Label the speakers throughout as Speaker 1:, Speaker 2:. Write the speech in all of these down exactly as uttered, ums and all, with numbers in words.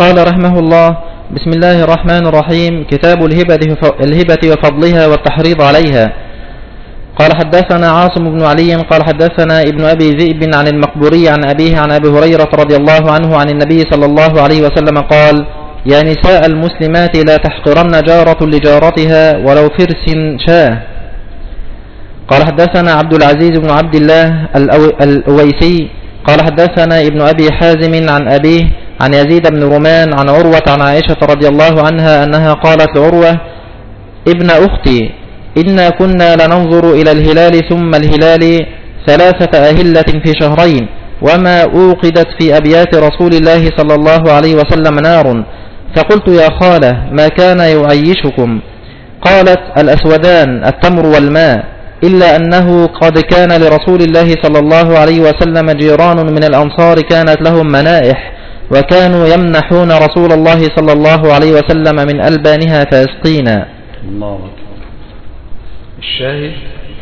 Speaker 1: قال رحمه الله: بسم الله الرحمن الرحيم. كتاب الهبة وفضلها والتحريض عليها. قال حدثنا عاصم بن علي قال حدثنا ابن أبي ذئب عن المقبوري عن أبيه عن أبي هريرة رضي الله عنه عن النبي صلى الله عليه وسلم قال: يا نساء المسلمات لا تحقرن جارة لجارتها ولو فرس شاه. قال حدثنا عبد العزيز بن عبد الله الأويسي قال حدثنا ابن أبي حازم عن أبيه عن يزيد بن رومان عن عروة عن عائشة رضي الله عنها أنها قالت لعروة: ابن أختي، إنا كنا لننظر إلى الهلال ثم الهلال ثلاثة أهلة في شهرين، وما أوقدت في أبيات رسول الله صلى الله عليه وسلم نار، فقلت: يا خالة، ما كان يعيشكم؟ قالت: الأسودان التمر والماء، إلا أنه قد كان لرسول الله صلى الله عليه وسلم جيران من الأنصار كانت لهم منائح، وكانوا يمنحون رسول الله صلى الله عليه وسلم من ألبانها فيسقينا.
Speaker 2: الله أكبر. الشاهد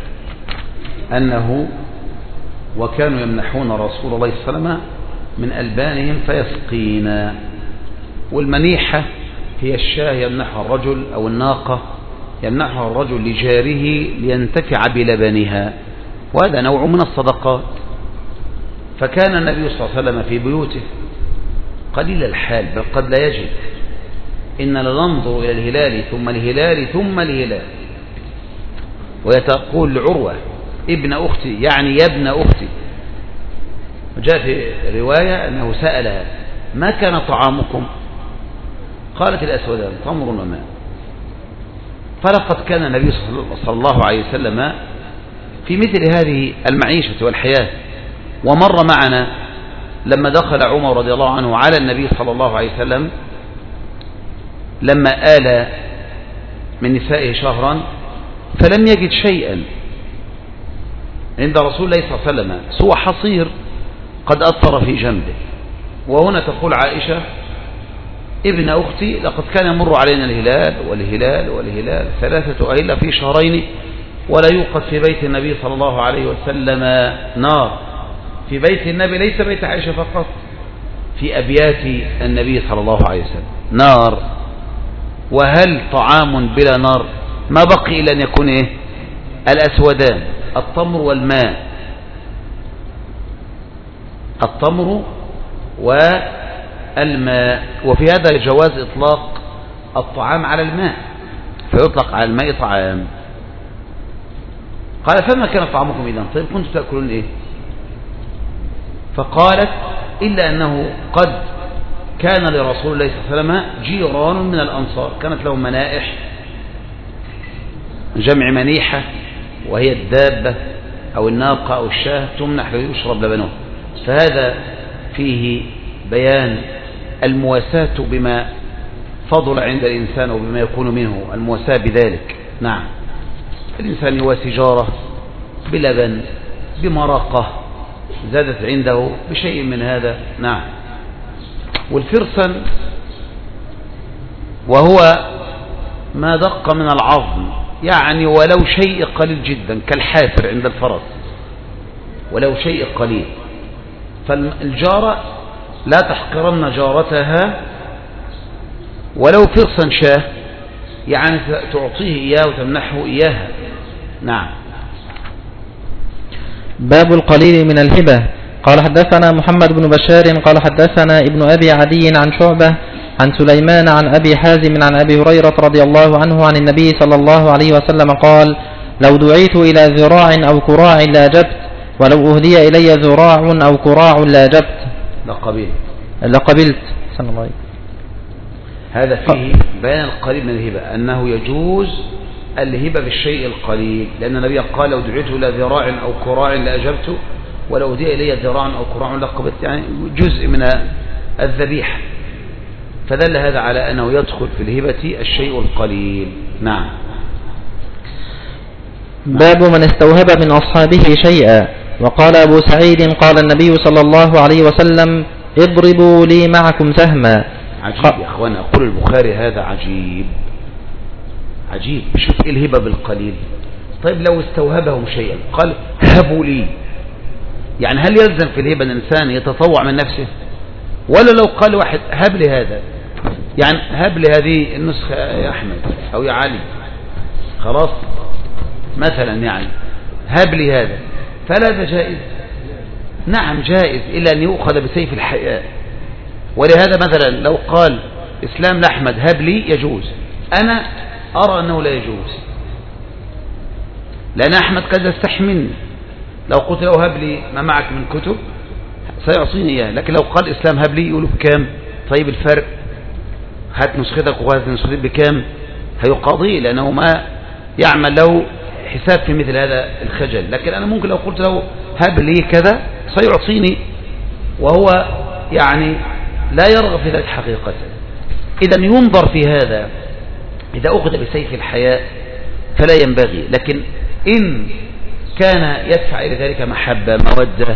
Speaker 2: أنه وكانوا يمنحون رسول الله صلى الله عليه وسلم من ألبانهم فيسقينا. والمنيحة هي الشاه يمنحها الرجل أو الناقة يمنحها الرجل لجاره لينتفع بلبنها، وهذا نوع من الصدقات. فكان النبي صلى الله عليه وسلم في بيوته قليل الحال، بل قد لا يجد. إن لننظر إلى الهلال ثم الهلال ثم الهلال. ويتقول لعروة: ابن أختي، يعني يا ابن أختي. وجاء في رواية أنه سألها: ما كان طعامكم؟ قالت: الأسودان تمر وماء. فلقد كان النبي صلى الله عليه وسلم في مثل هذه المعيشة والحياة. ومر معنا لما دخل عمر رضي الله عنه على النبي صلى الله عليه وسلم لما آل من نسائه شهرا فلم يجد شيئا عند رسول الله صلى الله عليه وسلم سوى حصير قد أثر في جنبه. وهنا تقول عائشة: ابن أختي، لقد كان يمر علينا الهلال والهلال والهلال ثلاثة أهلة في شهرين، ولا يوقد في بيت النبي صلى الله عليه وسلم نار. في بيت النبي، ليس بيت عائشة فقط، في أبيات النبي صلى الله عليه وسلم نار. وهل طعام بلا نار؟ ما بقي إلا أن يكون إيه؟ الأسودان، التمر والماء. التمر والماء. وفي هذا جواز إطلاق الطعام على الماء، فيطلق على الماء طعام. قال: فما كان طعامكم إذن؟ طيب كنتم تأكلون إيه؟ فقالت: إلا أنه قد كان لرسول الله صلى الله عليه وسلم جيران من الأنصار كانت لهم منائح، جمع منيحة، وهي الدابة أو الناقة أو الشاه تمنح ليشرب لبنه. فهذا فيه بيان المواساة بما فضل عند الإنسان وبما يكون منه، المواساة بذلك. نعم، الإنسان يواسي جاره بلبن، بمرقة زادت عنده، بشيء من هذا. نعم. والفرسن وهو ما دق من العظم، يعني ولو شيء قليل جدا كالحافر عند الفرس، ولو شيء قليل. فالجارة لا تحقرن جارتها ولو فرسا شاه، يعني تعطيه إياه وتمنحه إياها. نعم.
Speaker 1: باب القليل من الهبة. قال حدثنا محمد بن بشار قال حدثنا ابن أبي عدي عن شعبة عن سليمان عن أبي حازم عن أبي هريرة رضي الله عنه عن النبي صلى الله عليه وسلم قال: لو دعيت إلى ذراع أو كراع لاجبت، ولو أهدي إلي ذراع أو كراع لاجبت.
Speaker 2: لقبلت
Speaker 1: لقبلت صلى الله عليه.
Speaker 2: هذا فيه بيان القليل من الهبة، أنه يجوز الهبة بالشيء القليل، لأن النبي قال: لو دعيت إلى ذراع أو كراع لاجبت، ولو أهدي إلي ذراع أو كراع لقبلت، يعني جزء من الذبيحة. فدل هذا على أنه يدخل في الهبة الشيء القليل. نعم.
Speaker 1: باب من استوهب من أصحابه شيئا. وقال أبو سعيد: قال النبي صلى الله عليه وسلم: اضربوا لي معكم سهما.
Speaker 2: عجيب يا أخوانا، أقول البخاري هذا عجيب عجيب. شوف إيه الهبة بالقليل. طيب لو استوهبهم شيئا قال: هبوا لي، يعني هل يلزم في الهبة الإنسان يتطوع من نفسه؟ ولا لو قال واحد هب لي هذا، يعني هب لي هذه النسخة يا أحمد أو يا علي، خلاص مثلا يعني هب لي هذا، فلا ده جائز؟ نعم جائز، إلا أن يؤخذ بسيف الحياء. ولهذا مثلا لو قال إسلام لأحمد هب لي يجوز، أنا أرى أنه لا يجوز، لأن أحمد قد يستحي مني. لو قلت له هب لي ما معك من كتب سيعطيني إياه، لكن لو قال إسلام هب لي يقول بكام؟ طيب الفرق، هات نسختك وهات نسختك بكام؟ هيقاضيه، لأنه ما يعمل له حساب في مثل هذا الخجل. لكن أنا ممكن لو قلت له هب لي كذا سيعطيني، وهو يعني لا يرغب في ذلك حقيقة. إذا ينظر في هذا، إذا أخذ بسيف الحياء فلا ينبغي، لكن إن كان يدفع إلى ذلك محبة مودة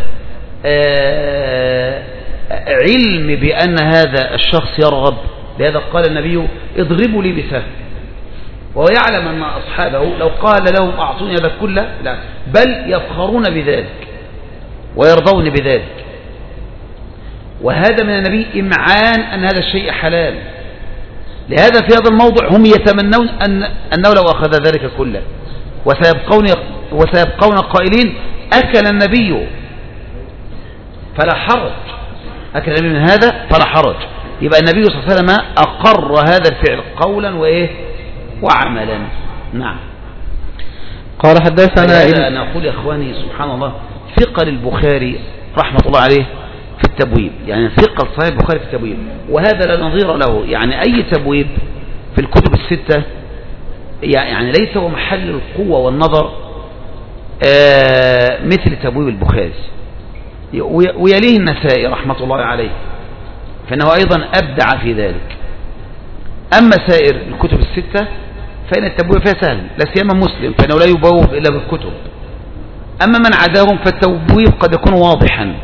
Speaker 2: آه علم بأن هذا الشخص يرغب، لهذا قال النبي اضربوا لي بسهم، وهو يعلم أن أصحابه لو قال لهم أعطوني هذا كله لا، بل يفخرون بذلك ويرضون بذلك. وهذا من النبي إمعان أن هذا الشيء حلال، لهذا في هذا الموضع هم يتمنون أن أنه لو أخذ ذلك كله، وسيبقون وسيبقون قائلين أكل النبي فلا حرج، أكل النبي من هذا فلا حرج. يبقى النبي صلى الله عليه وسلم أقر هذا الفعل قولا وإيه وعملا. نعم.
Speaker 1: قال حدثنا
Speaker 2: أنا أقول يا أخواني سبحان الله، ثقة للبخاري رحمة الله عليه في التبويب، يعني ثقة صحيح البخاري في التبويب، وهذا لا نظير له. يعني أي تبويب في الكتب الستة يعني ليس هو محل القوة والنظر آه مثل تبويب البخاري، ويليه النسائي رحمة الله عليه، فإنه أيضا أبدع في ذلك. أما سائر الكتب الستة فإن التبويب فيها سهل، لا سيما مسلم فإنه لا يبوب إلا بالكتب. أما من عداهم فالتبويب قد يكون واضحا،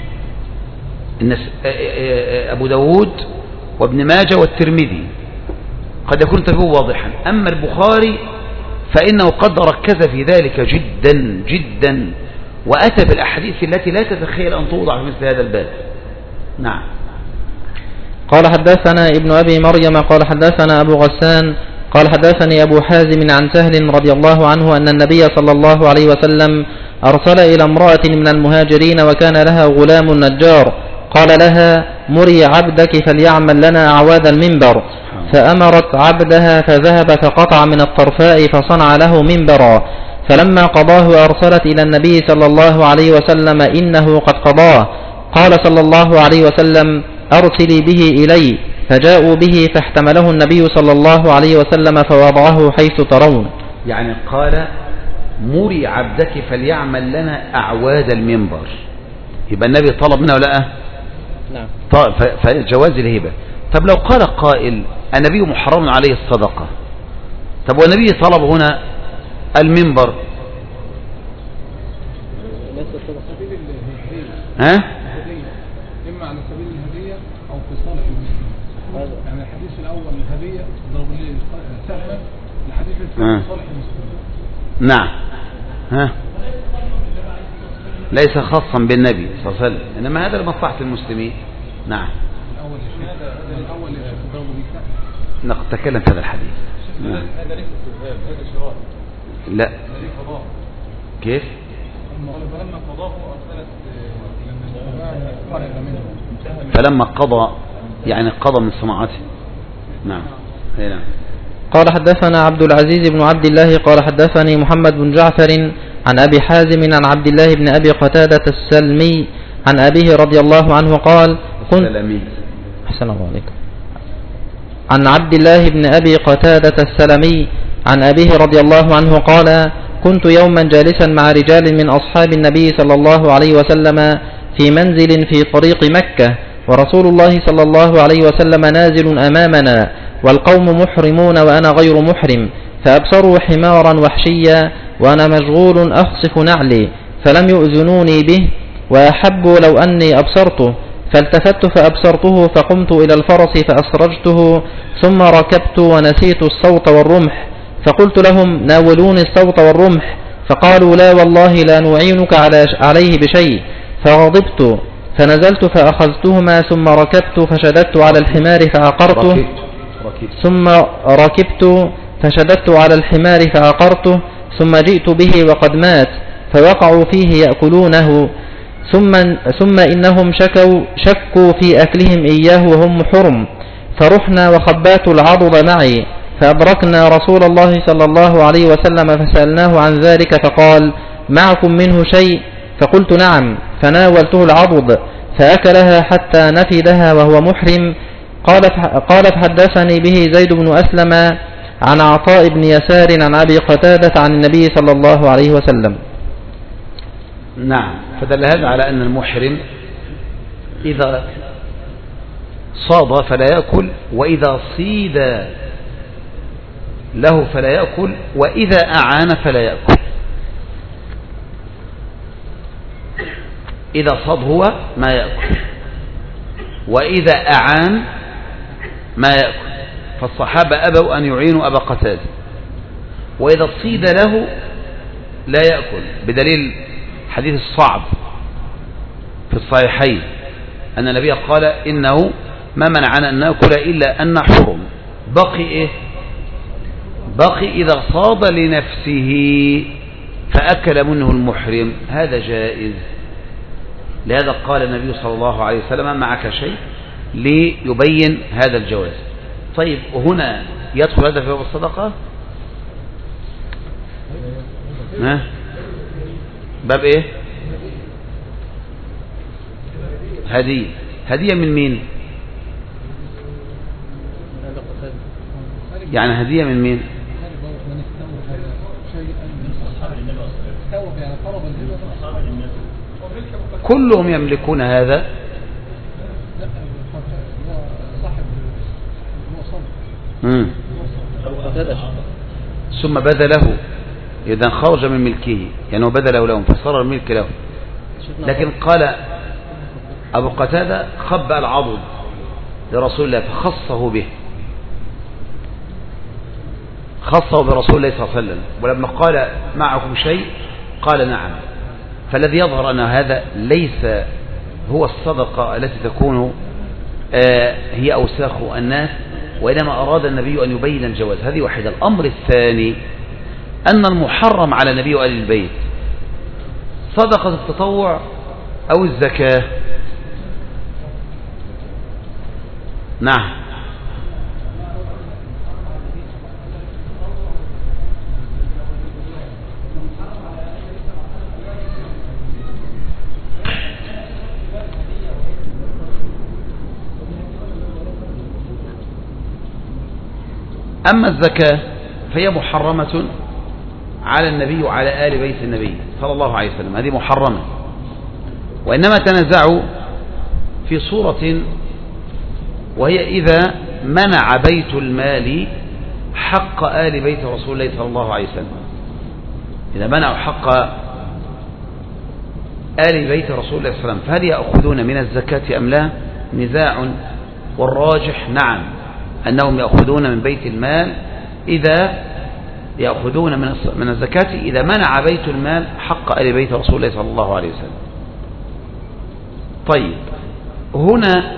Speaker 2: أبو داود وابن ماجه والترمذي قد يكون التبويب واضحا. أما البخاري فإنه قد ركز في ذلك جدا جدا، وأتى بالأحاديث التي لا تتخيل أن توضع في مثل هذا الباب. نعم.
Speaker 1: قال حدثنا ابن أبي مريم قال حدثنا أبو غسان قال حدثني أبو حازم عن سهل رضي الله عنه أن النبي صلى الله عليه وسلم أرسل إلى امرأة من المهاجرين وكان لها غلام نجار، قال لها مري عبدك فليعمل لنا أعواد المنبر، فأمرت عبدها فذهب فقطع من الطرفاء فصنع له منبرا، فلما قضاه أرسلت إلى النبي صلى الله عليه وسلم إنه قد قضاه، قال صلى الله عليه وسلم أرسلي به إلي، فجاءوا به فاحتمله النبي صلى الله عليه وسلم فوضعه حيث ترون.
Speaker 2: يعني قال مري عبدك فليعمل لنا أعواد المنبر، يبقى النبي طلب منه لا؟
Speaker 1: نعم.
Speaker 2: فجواز الهبة. طب لو قال قائل النبي محرم عليه الصدقة، طب والنبي طلب هنا المنبر ها؟
Speaker 3: إما على سبيل الهدية أو في صالح المسلمين. يعني الحديث الأول الهدية ضرب لي سهلا، الحديث الثاني صالح المسلمين.
Speaker 2: نعم. ها؟ ليس خاصا بالنبي صلى الله عليه وسلم، إنما هذا لمصلحة المسلمين. نعم.
Speaker 3: الأول هذا الأول اللي ضرب لي سهلا.
Speaker 2: نتكلم في هذا الحديث. نعم.
Speaker 3: هذا ليس استهزاء، هذا شراء.
Speaker 2: لا. كيف؟
Speaker 3: فلما قضاه أرسلت
Speaker 2: فلما قضى يعني قضى من صناعته. نعم. نعم.
Speaker 1: قال حدثنا عبد العزيز بن عبد الله قال حدثني محمد بن جعفر عن أبي حازم عن عبد الله بن أبي قتادة السلمي عن أبيه رضي الله عنه قال كنت أحسن الله عليكم عن عبد الله بن أبي قتادة السلمي عن أبيه رضي الله عنه قال كنت يوما جالسا مع رجال من أصحاب النبي صلى الله عليه وسلم في منزل في طريق مكة، ورسول الله صلى الله عليه وسلم نازل أمامنا والقوم محرمون وأنا غير محرم، فأبصروا حمارا وحشيا وأنا مشغول أخصف نعلي، فلم يؤذنوني به وأحبوا لو أني أبصرته، فالتفت فأبصرته فقمت إلى الفرس فأسرجته ثم ركبت ونسيت الصوت والرمح، فقلت لهم ناولوني الصوت والرمح، فقالوا لا والله لا نعينك عليه بشيء، فغضبت فنزلت فأخذتهما ثم ركبت فشددت على الحمار فعقرته
Speaker 2: ركبت. ركبت.
Speaker 1: ثم ركبت فشددت على الحمار فعقرته ثم جئت به وقد مات فوقعوا فيه يأكلونه ثم, ثم إنهم شكوا, شكوا في أكلهم إياه وهم حرم فرحنا وخبات العضد معي فأدركنا رسول الله صلى الله عليه وسلم فسألناه عن ذلك فقال معكم منه شيء؟ فقلت نعم، فناولته العضد فأكلها حتى نفدها وهو محرم. قال فحدثني به زيد بن أسلم عن عطاء بن يسار عن أبي قتادة عن النبي صلى الله عليه وسلم.
Speaker 2: نعم. فدل هذا على أن المحرم إذا صاد فلا يأكل، وإذا صيد له فلا يأكل، وإذا أعان فلا يأكل. إذا صاد هو ما يأكل، وإذا أعان ما يأكل. فالصحابة أبوا أن يعينوا أبا قتادة، وإذا صيد له لا يأكل، بدليل حديث الصعب في الصحيحين أن النبي قال إنه ما منعنا أن نأكل إلا أن حرم. بقي إيه؟ بقي إذا صاد لنفسه فأكل منه المحرم، هذا جائز. لهذا قال النبي صلى الله عليه وسلم معك شيء ليبين هذا الجواز. طيب، وهنا يدخل هذا في باب الصدقة؟ ها؟ باب ايه؟ هدية. هدية من مين؟ يعني هدية من مين؟ كلهم يملكون هذا. مم. ثم بذله، إذا خرج من ملكه، يعني هو بذله لهم فصار الملك له. لكن قال أبو قتادة خبأ العضد لرسول الله فخصه به، خصه برسول الله صلى الله عليه وسلم. ولما قال معكم شيء قال نعم. فالذي يظهر أن هذا ليس هو الصدقة التي تكون آه هي أوساخ الناس، وإنما أراد النبي أن يبين الجواز. هذه واحدة. الأمر الثاني أن المحرم على النبي وآل البيت صدقة التطوع أو الزكاة. نعم. أما الزكاة فهي محرمة على النبي وعلى آل بيت النبي صلى الله عليه وسلم، هذه محرمة. وإنما تنازعوا في صورة، وهي إذا منع بيت المال حق آل بيت رسول الله صلى الله عليه وسلم. إذا منعوا حق آل بيت رسول الله صلى الله عليه وسلم فهل يأخذون من الزكاة أم لا؟ نزاع، والراجح نعم أنهم يأخذون من بيت المال، إذا يأخذون من من الزكاة إذا منع بيت المال حق آل بيت رسول الله صلى الله عليه وسلم. طيب، هنا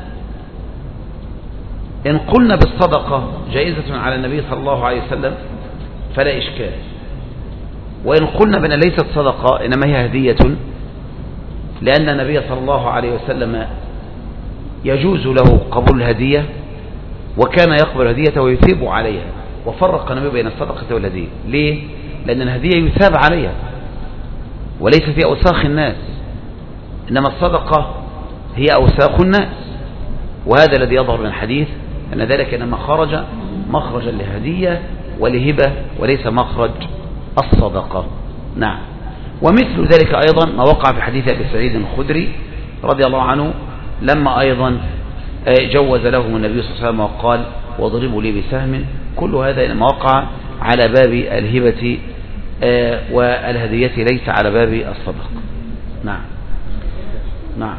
Speaker 2: إن قلنا بالصدقة جائزة على النبي صلى الله عليه وسلم فلا إشكال، وإن قلنا بأن ليست صدقة إنما هي هدية، لأن النبي صلى الله عليه وسلم يجوز له قبول الهدية، وكان يقبل هديته ويثيب عليها. وفرق النبي بين الصدقة والهدية. ليه؟ لأن الهدية يثاب عليها وليس في أوساخ الناس، إنما الصدقة هي أوساخ الناس. وهذا الذي يظهر من الحديث أن ذلك إنما خرج مخرج الهدية ولهبة وليس مخرج الصدقة. نعم. ومثل ذلك أيضا ما وقع في حديث أبي سعيد الخدري رضي الله عنه، لما أيضا جوز لهم النبي صلى الله عليه وسلم وقال واضربوا لي بسهم. كل هذا إنما وقع على باب الهبة والهدية، ليس على باب الصدقة. نعم. نعم.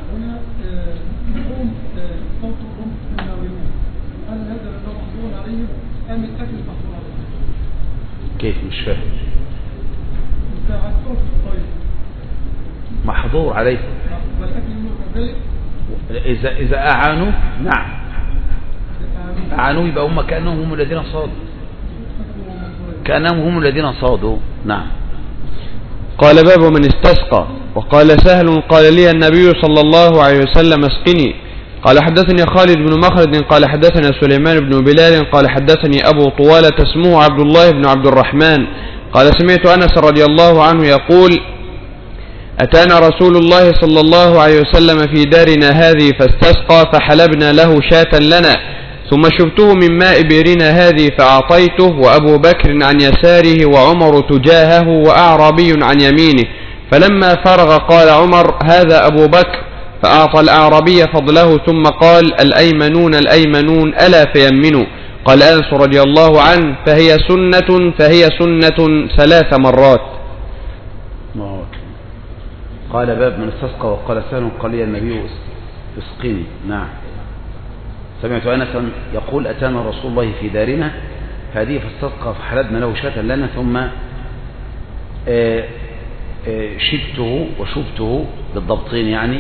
Speaker 2: كيف؟ مش فاهم. محظور عليه. إذا إذا أعانوا نعم أعانوا يبقى هم كأنهم هم الذين صادوا كأنهم هم الذين صادوا. نعم.
Speaker 4: قال باب من استسقى. وقال سهل قال لي النبي صلى الله عليه وسلم اسقني. قال حدثني خالد بن مخلد قال حدثنا سليمان بن بلال قال حدثني أبو طوالة اسمه عبد الله بن عبد الرحمن قال سمعت أنس رضي الله عنه يقول أتانا رسول الله صلى الله عليه وسلم في دارنا هذه فاستسقى فحلبنا له شاة لنا ثم شبته من ماء بئرنا هذه فأعطيته وأبو بكر عن يساره وعمر تجاهه وأعرابي عن يمينه فلما فرغ قال عمر هذا أبو بكر فأعطى الأعرابي فضله ثم قال الأيمنون الأيمنون ألا فيمنوا. قال أنس رضي الله عنه فهي سنة فهي سنة ثلاث مرات.
Speaker 2: قال باب من استسقى. وقال سهل قال لي النبي اسقني. نعم. سمعت أنسا يقول أتانا رسول الله في دارنا هذه فاستسقى فحلبنا له شاة لنا ثم شبته وشبته بالضبطين يعني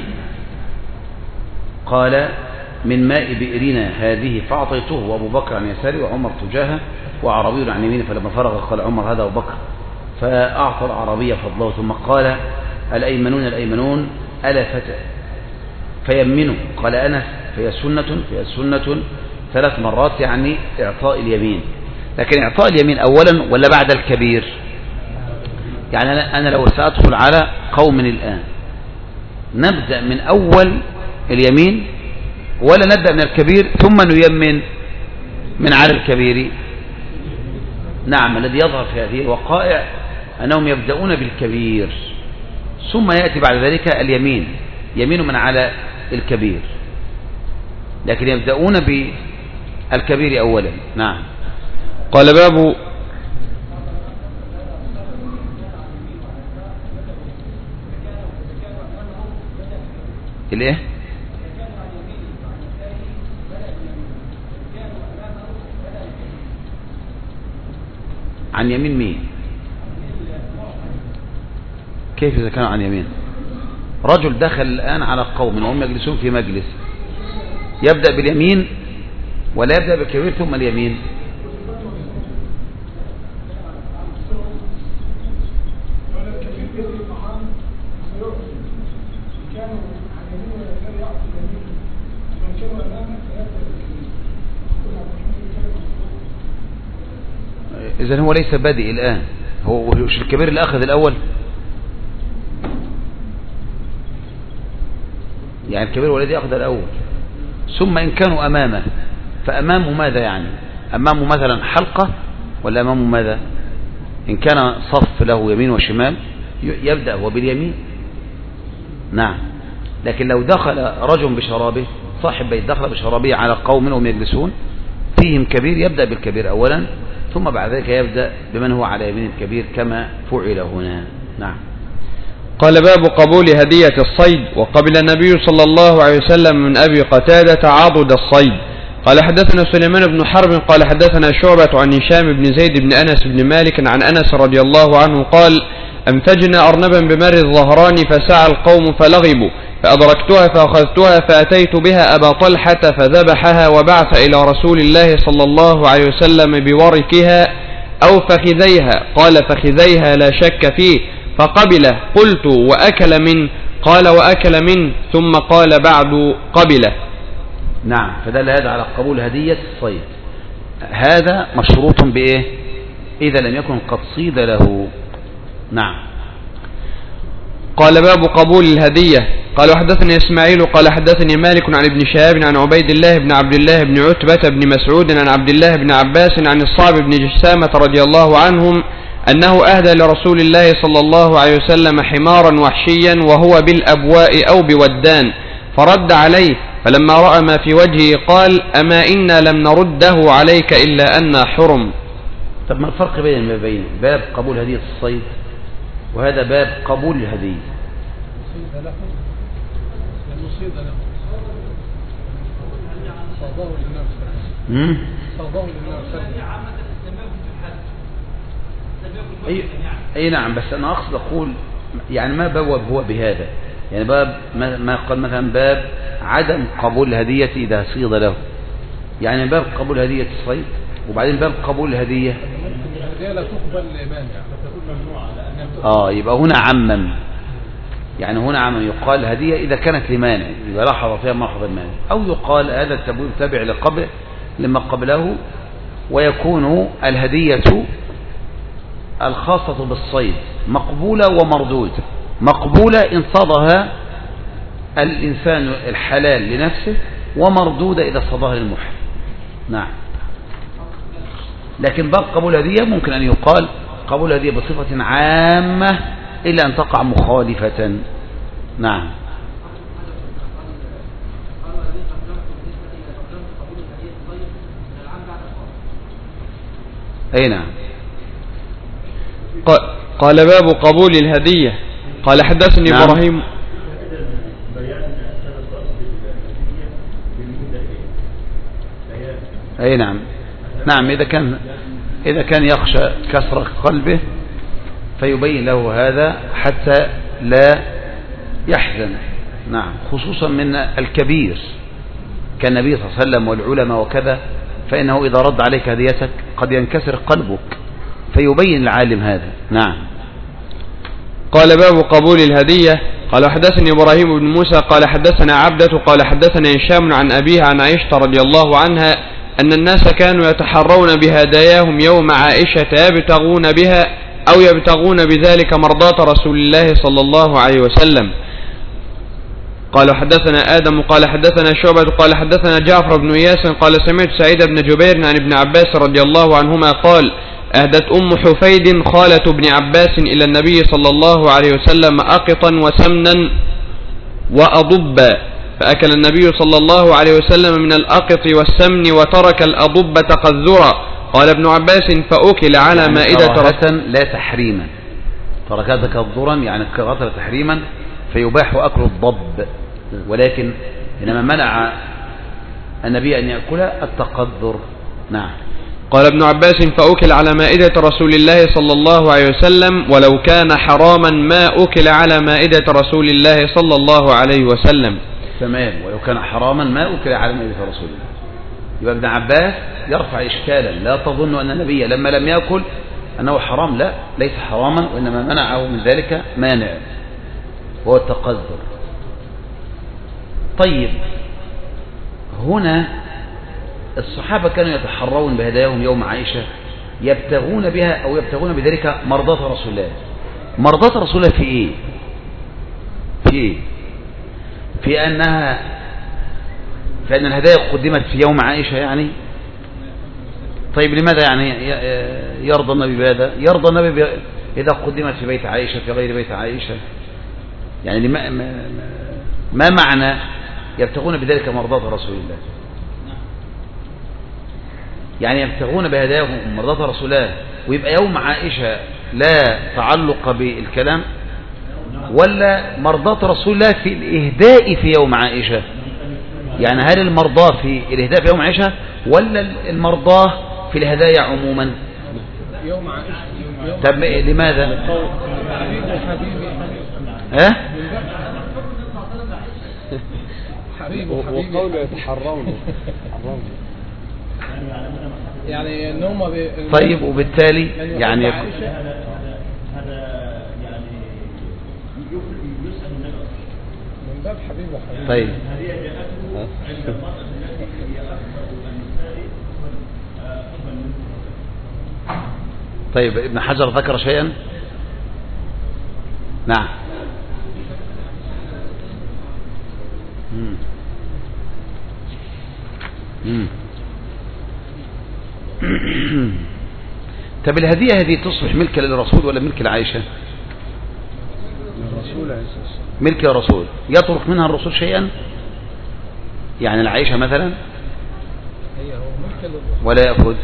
Speaker 2: قال من ماء بئرنا هذه فأعطيته وأبو بكر عن يساري وعمر تجاهه وعربي عن يمينه فلما فرغ قال عمر هذا أبو بكر فأعطى العربية فضله ثم قال الأيمنون الأيمنون ألا فتى فيمنوا. قال أنس فهي سنة فهي سنة ثلاث مرات يعني إعطاء اليمين. لكن إعطاء اليمين أولا ولا بعد الكبير؟ يعني أنا لو سأدخل على قوم الآن نبدأ من أول اليمين ولا نبدأ من الكبير ثم نيمن من على الكبير؟ نعم. الذي يظهر في هذه الوقائع أنهم يبدأون بالكبير ثم يأتي بعد ذلك اليمين يمين من على الكبير لكن يبدأون بالكبير أولا. نعم.
Speaker 4: قال باب
Speaker 2: الايه عن يمين مين؟ كيف إذا كانوا عن يمين؟ رجل دخل الآن على قوم وهم يجلسون في مجلس يبدأ باليمين ولا يبدأ بالكبير ثم اليمين؟ إذن هو ليس بادئ الآن، هو مش الكبير اللي أخذ الأول؟ يعني الكبير هو الذي أخذ الأول ثم إن كانوا أمامه فأمامه ماذا يعني؟ أمامه مثلا حلقة ولا أمامه ماذا؟ إن كان صف له يمين وشمال يبدأ هو باليمين. نعم. لكن لو دخل رجل بشرابه صاحب بيت دخل بشرابه على قوم وهم يجلسون فيهم كبير يبدأ بالكبير أولا ثم بعد ذلك يبدأ بمن هو على يمين الكبير كما فعل هنا. نعم.
Speaker 4: قال باب قبول هدية الصيد. وقبل النبي صلى الله عليه وسلم من أبي قتادة عضد الصيد. قال حدثنا سليمان بن حرب قال حدثنا شعبة عن هشام بن زيد بن أنس بن مالك عن أنس رضي الله عنه قال أمتجنا أرنبا بمر الظهران فسعى القوم فلغبوا فأدركتها فأخذتها فأتيت بها أبا طلحة فذبحها وبعث إلى رسول الله صلى الله عليه وسلم بوركها أو فخذيها قال فخذيها لا شك فيه فقبله قلت وأكل من قال وأكل من ثم قال بعد قبله.
Speaker 2: نعم. فدل هذا على قبول هدية الصيد. هذا مشروط بإيه؟ إذا لم يكن قد صيد له. نعم.
Speaker 4: قال باب قبول الهدية. قال حدثني إسماعيل قال حدثني مالك عن ابن شهاب عن عبيد الله بن عبد الله بن عتبة بن مسعود عن عبد الله بن عباس عن الصعب بن جسامة رضي الله عنهم أنه أهدى لرسول الله صلى الله عليه وسلم حمارا وحشيا وهو بالأبواء أو بودان فرد عليه فلما رأى ما في وجهه قال أما إنا لم نرده عليك إلا أن حرم.
Speaker 2: طب ما الفرق بين ما بين باب قبول هدية الصيد وهذا باب قبول الهدية؟ صيد له لأنه صيد له صاده للنفس صاده للنفس أي, أي نعم. بس أنا أقصد أقول يعني ما بوب هو بهذا يعني باب ما قال مثلا باب عدم قبول الهدية إذا صيد له، يعني باب قبول هدية الصيد، وبعدين باب قبول الهدية
Speaker 3: الهدية لا تقبل لمانع فتكون ممنوعة لأنها
Speaker 2: اه يبقى هنا عمم، يعني هنا عمم يقال هدية إذا كانت لمانع يبقى لاحظ فيها ملاحظ المانع، أو يقال هذا التبويب تابع لقبل لما قبله، ويكون الهدية الخاصة بالصيد مقبولة ومردودة. مقبولة إن صادها الإنسان الحلال لنفسه، ومردودة إذا صادها للمحرم. نعم. لكن باب قبول هدية ممكن أن يقال قبول هدية بصفة عامة إلا أن تقع مخالفة. نعم. أي نعم.
Speaker 4: قال باب قبول الهدية. قال حدثني
Speaker 2: نعم.
Speaker 4: إبراهيم.
Speaker 2: أي نعم. نعم إذا كان إذا كان يخشى كسر قلبه فيبين له هذا حتى لا يحزن. نعم. خصوصا من الكبير كالنبي صلى الله عليه وسلم والعلماء وكذا، فإنه إذا رد عليك هديتك قد ينكسر قلبك، فيبين العالم هذا. نعم.
Speaker 4: قال باب قبول الهدية. قال حدثني إبراهيم بن موسى قال حدثنا عبدة قال حدثنا هشام عن أبيه عن عائشة رضي الله عنها أن الناس كانوا يتحرون بهداياهم يوم عائشة يبتغون بها أو يبتغون بذلك مرضاة رسول الله صلى الله عليه وسلم. قال حدثنا آدم قال حدثنا شعبة قال حدثنا جعفر بن إياس قال سمعت سعيد بن جبير عن ابن عباس رضي الله عنهما قال أهدت أم حفيد خالة ابن عباس إلى النبي صلى الله عليه وسلم أقطا وسمنا وأضبا، فأكل النبي صلى الله عليه وسلم من الأقط والسمن وترك الأضب تقذرا. قال ابن عباس فأكل على
Speaker 2: يعني
Speaker 4: مائدة
Speaker 2: كراهة لا تحريما، تركها تكذرا يعني كراهة تحريما، فيباح أكل الضب، ولكن إنما منع النبي أن يأكل التقذر. نعم.
Speaker 4: قال ابن عباس فأكل على مائدة رسول الله صلى الله عليه وسلم ولو كان حراما ما أكل على مائدة رسول الله صلى الله عليه وسلم.
Speaker 2: تمام. ولو كان حراما ما أكل على مائدة رسول الله. يبقى ابن عباس يرفع إشكالا، لا تظن أن النبي لما لم يأكل أنه حرام، لا، ليس حراما، وإنما منعه من ذلك مانع هو التقذر. طيب هنا الصحابة كانوا يتحرون بهداياهم يوم عائشة يبتغون بها أو يبتغون بذلك مرضاة رسول الله. مرضاة رسول الله في إيه؟ في إيه؟ في أنها في أن الهدايا قدمت في يوم عائشة يعني. طيب لماذا يعني يرضى النبي بهذا؟ يرضى النبي إذا قدمت في بيت عائشة في غير بيت عائشة؟ يعني لما ما معنى يبتغون بذلك مرضاة رسول الله؟ يعني يبتغون بهداياهم مرضاة رسول الله ويبقى يوم عائشة لا تعلق بالكلام، ولا مرضاة رسول الله في الإهداء في يوم عائشة؟ يعني هل المرضاة في الإهداء في يوم عائشة ولا المرضاة في الهدايا عموما؟
Speaker 3: يوم عائشة.
Speaker 2: طب لماذا؟
Speaker 3: حبيبي
Speaker 2: ها؟
Speaker 3: حبيبي
Speaker 5: وقوله يتحرون
Speaker 3: يعني انهم ب...
Speaker 2: طيب وبالتالي يعني
Speaker 3: هذا يعني من باب حبيبي وحبيبي.
Speaker 2: طيب طيب ابن حجر ذكر شيئا. نعم. مم. مم. طب الهدية هذه تصبح ملكا للرسول ولا ملك لعائشة؟ ملك للرسول. يترك منها الرسول شيئا يعني العائشة مثلا ولا يأخذ؟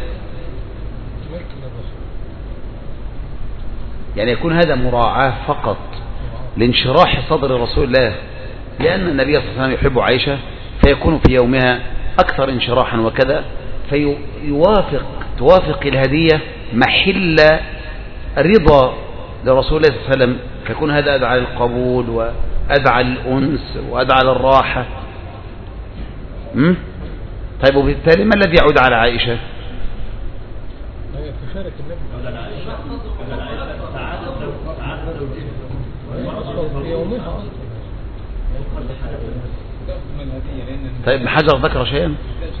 Speaker 2: يعني يكون هذا مراعاة فقط لانشراح صدر رسول الله، لأن النبي صلى الله عليه وسلم يحب عائشة فيكون في يومها أكثر انشراحا وكذا، فيوافق توافق الهدية محل رضا لرسول الله صلى الله عليه وسلم، فيكون هذا على القبول أدعى للأنس وأدعى للراحة. م? طيب وبالتالي ما الذي يعود على عائشة؟
Speaker 3: تشارك النبي في يومها.
Speaker 2: طيب حجر ذكر شيئا؟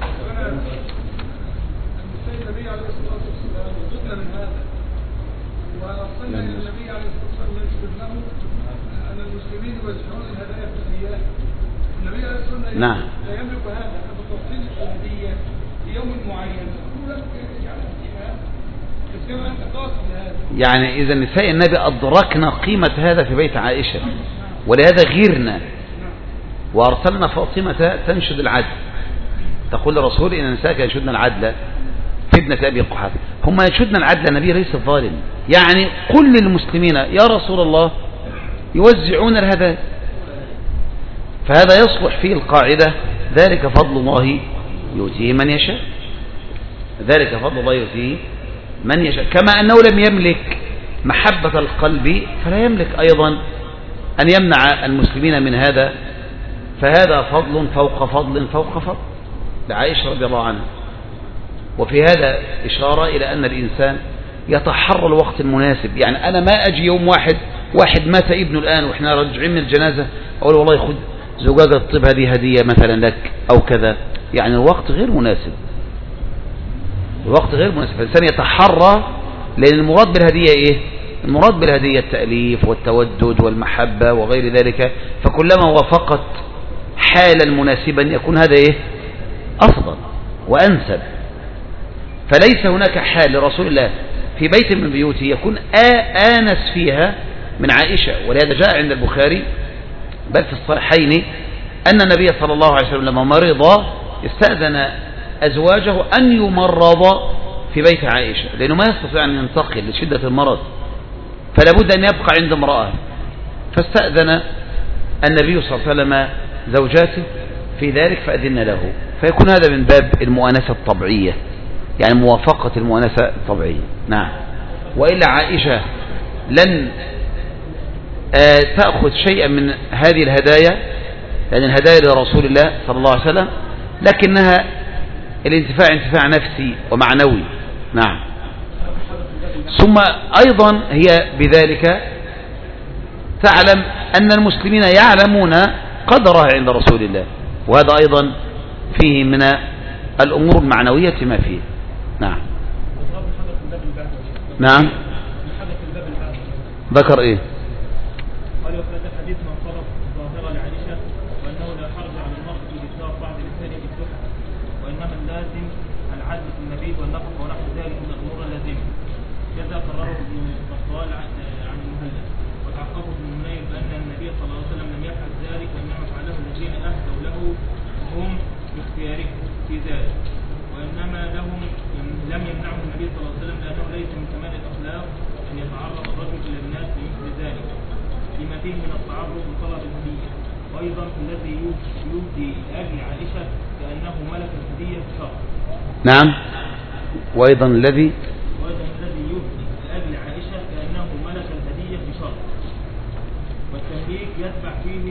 Speaker 3: النبي عليه الصلاة والسلام وجدنا من هذا وأرسلنا إلى النبي عليه الصلاة والسلام يشهد له أن المسلمين يوزعون الهدايا في الأيام. النبي عليه الصلاة والسلام
Speaker 2: نعم
Speaker 3: لا يملك هذا فتعطيني الهدية في يوم معين أقول لك يعني كما أنت قاصد هذا.
Speaker 2: يعني إذا نساء النبي أدركنا قيمة هذا في بيت عائشة ولهذا غيرنا وأرسلنا فاطمة تنشد العدل. تقول للرسول إن نساءك ينشدن العدل في ابنة أبي قحافة. هم ينشدن العدل، النبي ليس الظالم. يعني قل للمسلمين يا رسول الله يوزعون الهدايا، فهذا يصلح فيه القاعدة ذلك فضل الله يؤتيه من يشاء. ذلك فضل الله يؤتيه من يشاء. كما أنه لم يملك محبة القلب فلا يملك أيضا أن يمنع المسلمين من هذا، فهذا فضل فوق فضل فوق فضل لعائشة رضي الله عنها. وفي هذا إشارة إلى أن الإنسان يتحرى الوقت المناسب. يعني أنا ما أجي يوم واحد واحد مات ابنه الآن وإحنا راجعين من الجنازة أقول والله خذ زجاجة الطب هذه هدية مثلا لك أو كذا. يعني الوقت غير مناسب، الوقت غير مناسب. فالإنسان يتحرى، لأن المراد بالهدية إيه؟ المراد بالهدية التأليف والتودد والمحبة وغير ذلك. فكلما وافقت حالا مناسبا يكون هذا إيه؟ أفضل وأنسب. فليس هناك حال لرسول الله في بيت من بيوته يكون آنس فيها من عائشة. ولهذا جاء عند البخاري بل في الصحيحين أن النبي صلى الله عليه وسلم لما مرض استأذن أزواجه أن يمرض في بيت عائشة، لأنه ما يستطيع أن ينتقل لشدة المرض، فلا بد أن يبقى عند امرأة. فاستأذن النبي صلى الله عليه وسلم زوجاته في ذلك فأذن له. فيكون هذا من باب المؤانسة الطبيعية، يعني موافقة المؤانسة الطبيعية. نعم. وإلا عائشة لن تأخذ شيئا من هذه الهدايا، لأن الهدايا لرسول الله صلى الله عليه وسلم، لكنها الانتفاع انتفاع نفسي ومعنوي. نعم. ثم أيضا هي بذلك تعلم أن المسلمين يعلمون قدرها عند رسول الله، وهذا أيضا فيه من الأمور المعنوية ما فيه. نعم. نعم. ذكر إيه؟
Speaker 6: قال وفي حديث من طلب ظاهرة لعائشة وأنه لا حرج على المرء بإسراء بعض الإنسان بالسحر، وإنما اللازم العدل في المبيت والنفق ونحو ذلك من الأمور اللازمة. كذا قرره ابن بطال عن المهلب، وتعقبه ابن منير بأن النبي صلى الله عليه وسلم لم يفعل ذلك، وإنما فعله الذين أهدوا له هم باختيارهم في ذلك، وإنما لهم لم يمنعه النبي صلى الله عليه وسلم لأنه ليس من كمال الأخلاق أن يتعرض الرجل إلى الناس بمثل ذلك لما فيه من التعرض وطلب الهدية. وأيضا الذي يهدي لأجل عائشة كأنه ملك الهدية بشرط.
Speaker 2: نعم. وأيضا الذي
Speaker 6: وأيضا الذي يهدي لأجل عائشة كأنه ملك الهدية بشرط. والتمليك يتبع فيه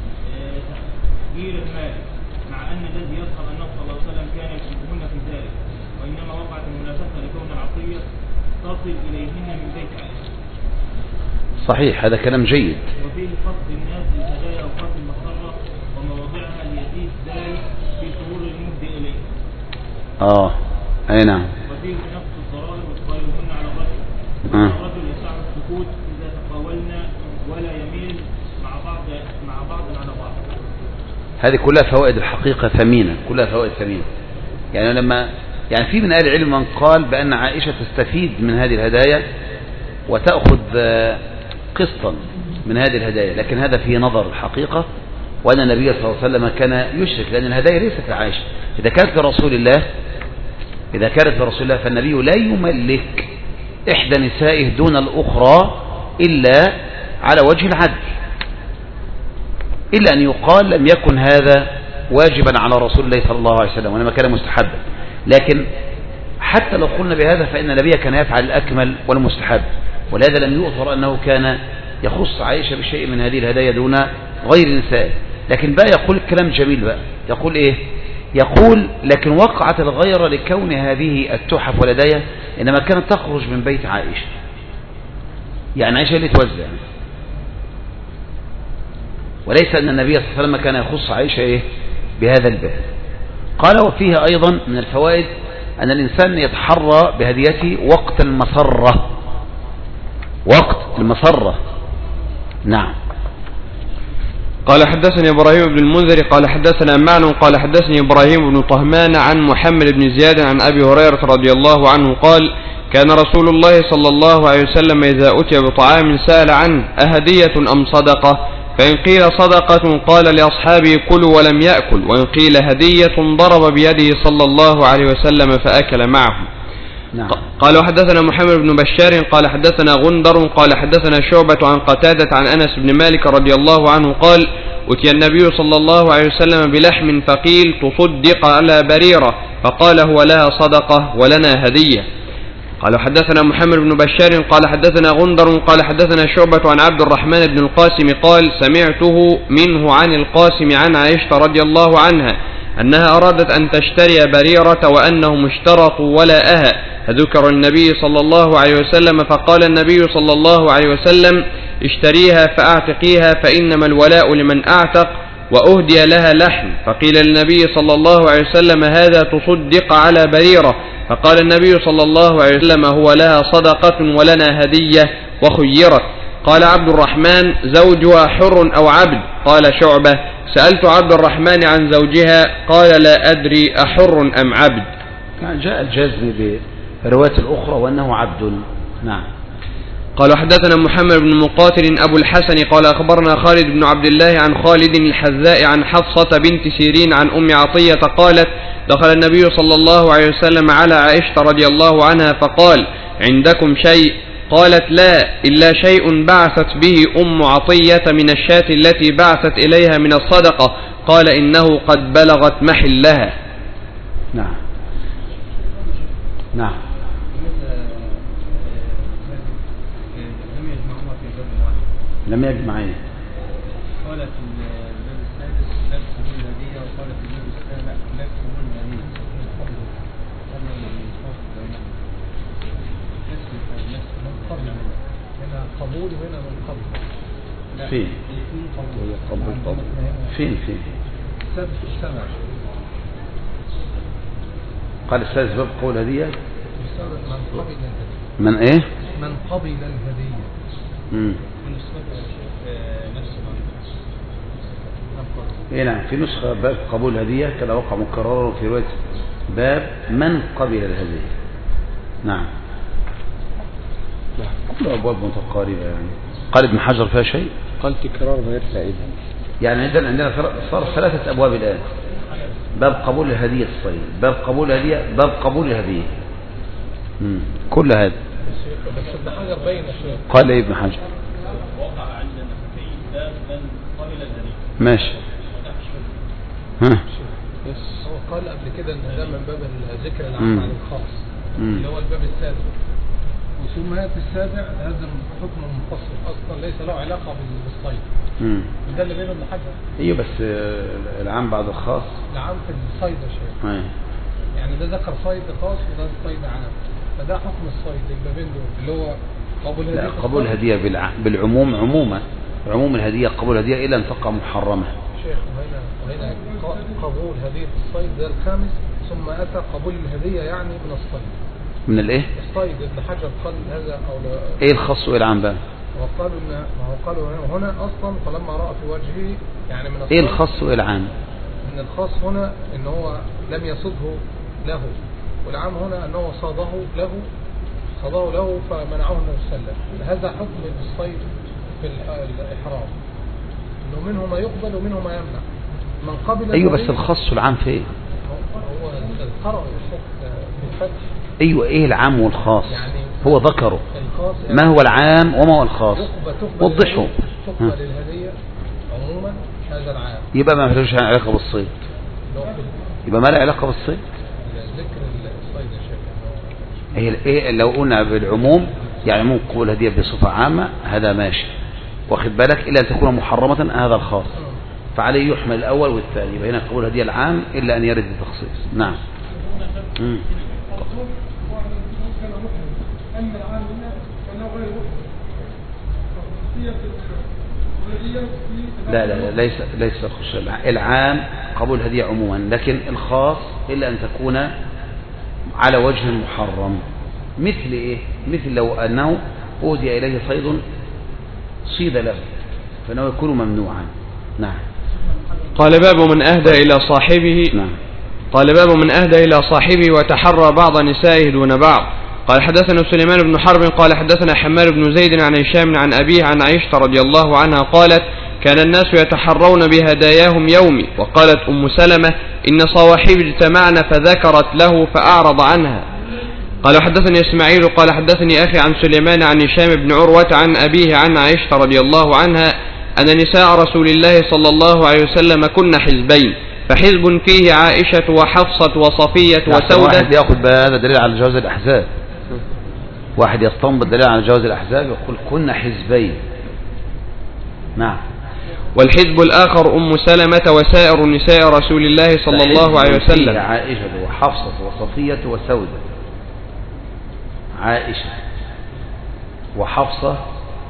Speaker 6: تحجير المال، مع أن الذي يظهر أنه صلى الله عليه وسلم كان يشبهون في ذلك، وإنما وقعت المنافسة لكون العطية تصل إليهن من بيت عائشة.
Speaker 2: صحيح، هذا كلام جيد.
Speaker 6: وفيه قصد الناس للهدايا أوقات المسرة ومواضعها ليزيد ذلك في سرور المهدي إليه.
Speaker 2: آه أي نعم.
Speaker 6: وفيه نقص الضرائب وتقايلهن على الرجل. آه. الرجل يسع السكوت إذا تقاولنا ولا يميل مع بعض مع بعض على بعض.
Speaker 2: هذه كلها فوائد الحقيقة ثمينة، كلها فوائد ثمينة. يعني لما يعني في من أهل العلم من قال بأن عائشة تستفيد من هذه الهدايا وتأخذ قسطا من هذه الهدايا، لكن هذا فيه نظر الحقيقة، وأن النبي صلى الله عليه وسلم كان يشرك، لأن الهدايا ليست لعائشة. إذا كانت لرسول الله إذا كانت لرسول الله فالنبي لا يملك إحدى نسائه دون الأخرى إلا على وجه العدل، إلا أن يقال لم يكن هذا واجبا على رسول الله صلى الله عليه وسلم وإنما كان مستحبا. لكن حتى لو قلنا بهذا فإن النبي كان يفعل الأكمل والمستحب، ولهذا لم يؤثر أنه كان يخص عائشة بشيء من هذه الهدايا دون غير نسائه. لكن بقى يقول الكلام جميل بقى، يقول ايه؟ يقول لكن وقعت الغيرة لكون هذه التحف والهدايا انما كانت تخرج من بيت عائشة، يعني عائشة اللي توزع، وليس ان النبي صلى الله عليه وسلم كان يخص عائشة ايه بهذا الباب. قال وفيها ايضا من الفوائد ان الانسان يتحرى بهديته وقت المسرة، وقت المسرة. نعم.
Speaker 4: قال حدثني إبراهيم بن المنذر قال حدثنا معن قال حدثني إبراهيم بن طهمان عن محمد بن زياد عن أبي هريرة رضي الله عنه قال كان رسول الله صلى الله عليه وسلم إذا أتي بطعام سأل عنه أهدية أم صدقة؟ فإن قيل صدقة قال لأصحابه كلوا ولم يأكل، وإن قيل هدية ضرب بيده صلى الله عليه وسلم فأكل معه.
Speaker 2: نعم.
Speaker 4: قال وحدثنا محمد بن بشار قال حدثنا غندر قال حدثنا شعبة عن قتادة عن أنس بن مالك رضي الله عنه قال أتي النبي صلى الله عليه وسلم بلحم فقيل تصدق على بريرة، فقال هو لها صدقة ولنا هدية. قال حدثنا محمد بن بشار قال حدثنا غندر قال حدثنا شعبة عن عبد الرحمن بن القاسم قال سمعته منه عن القاسم عن عائشة رضي الله عنها أنها أرادت أن تشتري بريرة وأنهم اشترطوا ولا أها، فذكر النبي صلى الله عليه وسلم فقال النبي صلى الله عليه وسلم اشتريها فأعتقيها فإنما الولاء لمن أعتق، وأهدي لها لحم. فقيل للنبي صلى الله عليه وسلم هذا تصدق على بريرة، فقال النبي صلى الله عليه وسلم هو لها صدقة ولنا هدية وخيرت. قال عبد الرحمن زوجها حر أو عبد؟ قال شعبة سألت عبد الرحمن عن زوجها قال لا أدري أحر أم عبد.
Speaker 2: جاء الجزم برواية الأخرى وأنه عبد. نعم.
Speaker 4: قال حدثنا محمد بن مقاتل أبو الحسن قال أخبرنا خالد بن عبد الله عن خالد الحذاء عن حفصة بنت سيرين عن أم عطية قالت دخل النبي صلى الله عليه وسلم على عائشة رضي الله عنها فقال عندكم شيء؟ قالت لا إلا شيء بعثت به أم عطية من الشاة التي بعثت إليها من الصدقة. قال إنه قد بلغت محلها.
Speaker 2: نعم. نعم. لم يجمعين.
Speaker 5: قالت الباب السادس لا تكون الهدية، وقالت الباب السابع لا تكون الهدية. من قبل هنا قبول وهنا من قبل.
Speaker 2: فين؟ قبول قبول. فين فين؟
Speaker 3: السادس والسابع.
Speaker 2: قال السادس باب قول هدية.
Speaker 3: من قبل الهدية.
Speaker 2: من ايه؟
Speaker 3: من قبل الهدية.
Speaker 2: امم. ايه نعم، في نسخة باب قبول هدية كذا وقع مكرر في رواية باب من قبل الهدية. نعم. كل أبواب متقاربة يعني. قال ابن حجر فيها شيء؟
Speaker 5: قال تكرار غير فائدة.
Speaker 2: يعني عندنا عندنا صار ثلاثة أبواب الآن: باب قبول الهدية الصيد، باب قبول الهدية، باب قبول الهدية. امم كل هذا.
Speaker 3: بس ابن حجر بين شيء.
Speaker 2: قال ايه ابن حجر؟
Speaker 6: وقع عندنا في باب من قبل الهدية.
Speaker 2: ماشي. ها.
Speaker 3: هو قال قبل كده ان ده من باب الذكر العام عن الخاص اللي هو الباب السابع، وثم ياتي السابع هذا حكم منفصل اصلا ليس له علاقه بالصيد.
Speaker 2: امم
Speaker 3: ده اللي بينه ابن حجر.
Speaker 2: ايوه بس العام بعد الخاص.
Speaker 3: العام في الصيد يا شيخ.
Speaker 2: ايوه.
Speaker 3: يعني ده ذكر صيد خاص وده صيد عام، فده حكم الصيد البابين دول اللي هو قبول الهدية.
Speaker 2: لا، قبول الهدية بالع... بالعموم عموما، عموم الهدية قبول الهدية إلا أن تقع محرمة.
Speaker 3: شيخ وهنا وهنا قبول هدية الصيد ده الخامس، ثم أتى قبول الهدية يعني من الصيد.
Speaker 2: من الإيه؟
Speaker 3: الصيد ابن حجر قال هذا أو لا.
Speaker 2: إيه الخاص وإيه العام بقى؟
Speaker 3: وقالوا إن ما هو قالوا هنا أصلا فلما رأى في وجهه يعني من الصيد.
Speaker 2: إيه الخاص وإيه العام؟
Speaker 3: من الخاص هنا إن هو لم يصده له، والعام هنا أنه صاده له صاده له فمنعه النبي صلى الله عليه وسلم. هذا حكم الصيد في الإحرام، إنه منه ما يقبل ومنه ما يمنع. من قبل
Speaker 2: أيوة بس الخاص والعام في إيه؟
Speaker 3: هو القرأ يا شيخ بالفتح.
Speaker 2: أيوة إيه العام والخاص؟
Speaker 3: يعني
Speaker 2: هو ذكره.
Speaker 3: يعني
Speaker 2: ما هو العام وما هو الخاص؟ وضحه.
Speaker 3: تقبل الهدية عموما هذا العام.
Speaker 2: يبقى ما فيش علاقة بالصيد. يبقى ما له علاقة بالصيد.
Speaker 3: ذكر الصيد يا شيخ.
Speaker 2: هي إيه لو قلنا بالعموم يعني ممكن قبول هدية بصفة عامة هذا ماشي، واخد بالك، إلا أن تكون محرمة هذا الخاص. فعليه يحمل الأول والثاني. يبقى هنا قبول الهدية العام إلا أن يرد التخصيص. نعم. مم. لا لا لا ليس ليس خش العام قبول الهدية عموما، لكن الخاص إلا أن تكون على وجه محرم. مثل إيه؟ مثل لو أنه أهدي إليه صيد صيد له فإنه يكون ممنوعا. نعم.
Speaker 4: قال باب من أهدى إلى صاحبه.
Speaker 2: نعم.
Speaker 4: قال باب من أهدى إلى صاحبه وتحرى بعض نسائه دون بعض. قال حدثنا سليمان بن حرب قال حدثنا حماد بن زيد عن هشام عن أبيه عن عائشة رضي الله عنها قالت كان الناس يتحرون بهداياهم يومي. وقالت أم سلمة إن صواحب اجتمعن فذكرت له فأعرض عنها. قال حدثني إسماعيل قال حدثني أخي عن سليمان عن هشام بن عروة عن أبيه عن عائشة رضي الله عنها أن نساء رسول الله صلى الله عليه وسلم كن حزبين، فحزب فيه عائشة وحفصة وصفية وسودة.
Speaker 2: واحد يأخذ بهذا دليل على جواز الأحزاب، واحد يستنبط دليل على جواز الأحزاب يقول كن حزبين. نعم.
Speaker 4: والحزب الآخر أم سلمة وسائر نساء رسول الله صلى الله عليه وسلم.
Speaker 2: عائشة وحفصة وصفية وسودة. عائشة وحفصة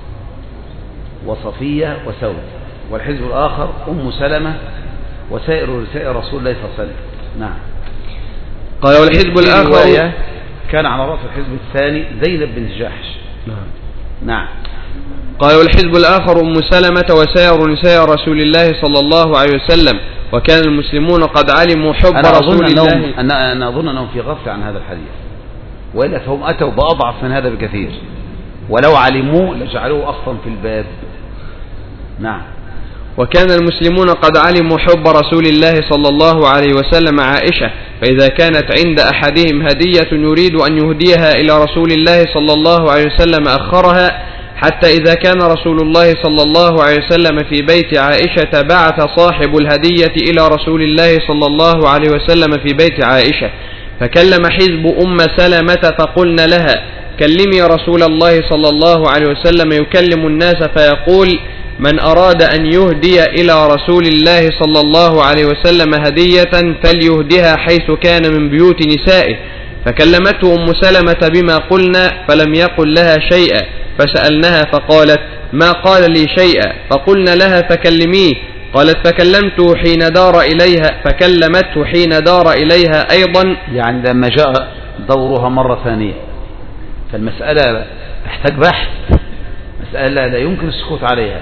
Speaker 2: وصفية وسودة. والحزب الآخر أم سلمة وسائر نساء رسول الله صلى الله عليه وسلم. نعم.
Speaker 4: قال والحزب الآخر
Speaker 2: كان على رأس الحزب الثاني زينب بنت جحش.
Speaker 4: نعم.
Speaker 2: نعم.
Speaker 4: قال والحزب الآخر أم سلمة وسائر نساء رسول الله صلى الله عليه وسلم. وكان المسلمون قد علموا حب رسول الله.
Speaker 2: أنا, أنا أظن أنهم في غفلة عن هذا الحديث، وإلا فهم أتوا بأضعف من هذا بكثير، ولو علموه لجعلوه أصلا في الباب. نعم.
Speaker 4: وكان المسلمون قد علموا حب رسول الله صلى الله عليه وسلم عائشة، فإذا كانت عند أحدهم هدية يريد أن يهديها إلى رسول الله صلى الله عليه وسلم أخرها، حتى إذا كان رسول الله صلى الله عليه وسلم في بيت عائشة بعث صاحب الهدية إلى رسول الله صلى الله عليه وسلم في بيت عائشة، فكلم حزب أم سلمة فقلنا لها كلمي رسول الله صلى الله عليه وسلم يكلم الناس فيقول من أراد أن يهدي إلى رسول الله صلى الله عليه وسلم هدية فليهدها حيث كان من بيوت نسائه. فكلمته أم سلمة بما قلنا فلم يقل لها شيئا، فسألناها فقالت ما قال لي شيئا، فقلنا لها فكلميه، قالت فكلمته حين دار إليها فكلمته حين دار إليها أيضا.
Speaker 2: يعني لما جاء دورها مرة ثانية فالمسألة تحتاج بحث، مسألة لا يمكن السكوت عليها،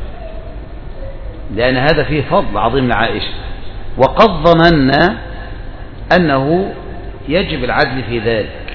Speaker 2: لأن هذا فيه فضل عظيم لعائشة، وقد ظننا أنه يجب العدل في ذلك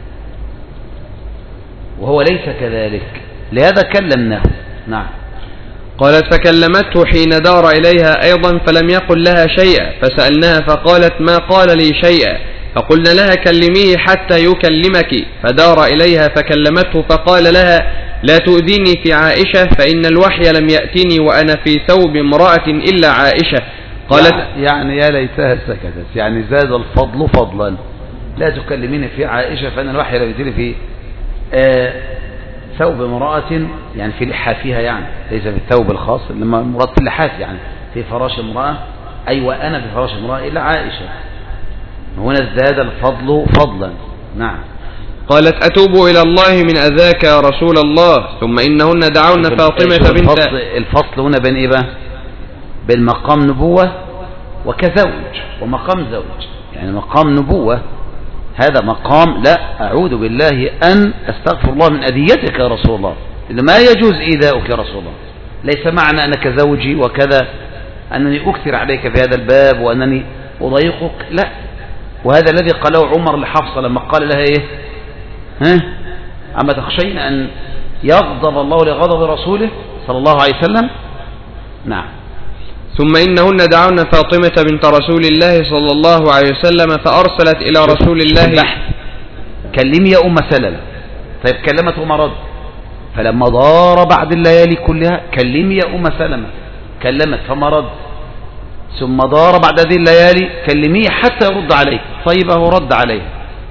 Speaker 2: وهو ليس كذلك، لهذا كلمناه. نعم.
Speaker 4: قالت فكلمته حين دار إليها أيضا فلم يقل لها شيئا، فسألناها فقالت ما قال لي شيئا، فقلنا لها كلميه حتى يكلمك، فدار إليها فكلمته فقال لها لا تؤذيني في عائشة فإن الوحي لم يأتني وأنا في ثوب امرأة إلا عائشة. قالت
Speaker 2: يعني يا ليتها سكتت، يعني زاد الفضل فضلا، لا تكلميني في عائشة فإن الوحي لم يأتني في آه ثوب امرأة، يعني في لحافها، يعني ليس في الثوب الخاص، لما المراد في اللحاف يعني في فراش امرأة، أيوة أنا في فراش امرأة إلا عائشة، هنا ازداد الفضل فضلا. نعم.
Speaker 4: قالت أتوب إلى الله من أذاك يا رسول الله، ثم إنهن دعون فاطمة بنت.
Speaker 2: الفصل, الفصل هنا بين إيه بقى؟ بين مقام نبوة وكزوج ومقام زوج، يعني مقام نبوة هذا مقام لا أعوذ بالله أن أستغفر الله من أذيتك يا رسول الله، ما يجوز إيذاؤك يا رسول الله، ليس معنى أنك زوجي وكذا أنني أكثر عليك في هذا الباب وأنني أضايقك، لا. وهذا الذي قاله عمر لحفصة لما قال لها إيه ها أما تخشين أن يغضب الله لغضب رسوله صلى الله عليه وسلم. نعم.
Speaker 4: ثم إنهن دعون فاطمة بنت رسول الله صلى الله عليه وسلم فأرسلت إلى رسول الله
Speaker 2: كلمي يا أم سلمة، طيب كلمته مرض، فلما دار بعد الليالي كلها كلمي يا أم سلمة، كلمت فمرض، ثم دار بعد هذه الليالي كلميه حتى يرد عليه، طيب هو رد عليه،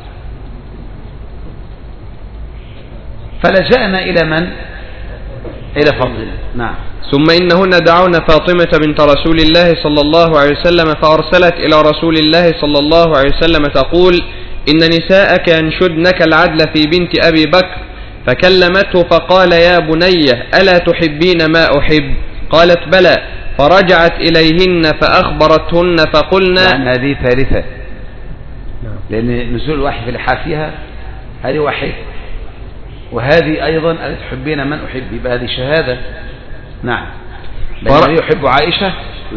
Speaker 2: فلجأنا إلى من؟ إلى فاطمة. نعم.
Speaker 4: ثم إنهن دعون فاطمة بنت رسول الله صلى الله عليه وسلم فأرسلت إلى رسول الله صلى الله عليه وسلم تقول إن نساءك ينشدنك العدل في بنت أبي بكر، فكلمته فقال يا بني ألا تحبين ما أحب؟ قالت بلى، فرجعت إليهن فأخبرتهن فقلنا
Speaker 2: يعني هذه ثالثة، لأن نزول الوحي في الحافيها هذه واحد، وهذه أيضا ألا تحبين من أحب، يبقى هذه شهادة. نعم. لأنه يحب عائشة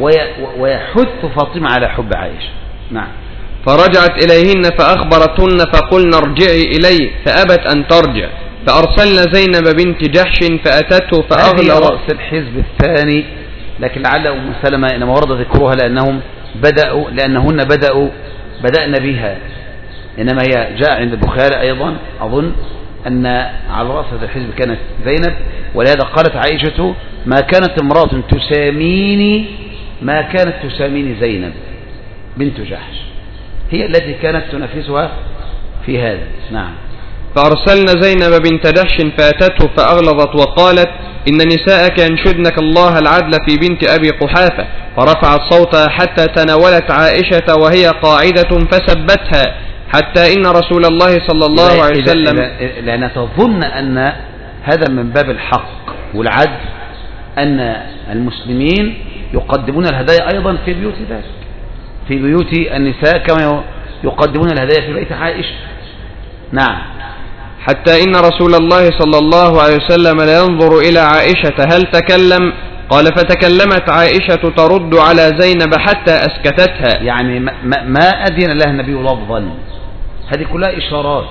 Speaker 2: ويحث فاطمة على حب عائشة. نعم.
Speaker 4: فرجعت إليهن فأخبرتهن فقلنا ارجعي إلي، فأبت أن ترجع، فأرسلنا زينب بنت جحش فأتته فأغلى
Speaker 2: رأس الحزب الثاني، لكن لعل أم سلمة إنما ورد ذكرها لأنهم بدأوا لأنهن بدأوا بدأنا بها، إنما هي جاء عند البخاري أيضا أظن أن على رأس هذا الحزب كانت زينب، ولهذا قالت عائشة ما كانت امرأة تساميني ما كانت تساميني زينب بنت جحش، هي التي كانت تنافسها في هذا. نعم.
Speaker 4: فأرسلنا زينب بنت جحش فأتته فأغلظت وقالت إن نساءك ينشدنك الله العدل في بنت أبي قحافة، فرفعت صوتها حتى تناولت عائشة وهي قاعدة فسبتها، حتى إن رسول الله صلى الله عليه وسلم
Speaker 2: لأن تظن أن هذا من باب الحق والعدل، أن المسلمين يقدمون الهدايا أيضا في بيوت ذلك، في بيوت النساء كما يقدمون الهدايا في بيت عائشة. نعم.
Speaker 4: حتى إن رسول الله صلى الله عليه وسلم لينظر إلى عائشة هل تكلم؟ قال فتكلمت عائشة ترد على زينب حتى أسكتتها،
Speaker 2: يعني ما, ما أذن لها النبي لفظا، هذه كلها إشارات.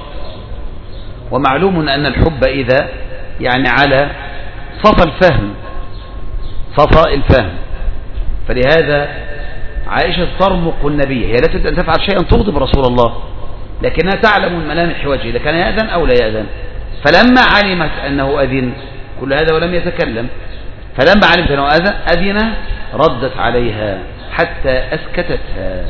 Speaker 2: ومعلوم أن الحب إذا يعني على صفى الفهم صفى الفهم، فلهذا عائشة ترمق النبي، هي لا تريد أن تفعل شيئا تغضب رسول الله، لكنها تعلم الملامح وجهه إذا كان يأذن أو لا يأذن. فلما علمت أنه أذن كل هذا ولم يتكلم، فلما علمت أنه أذن ردت عليها حتى أسكتتها.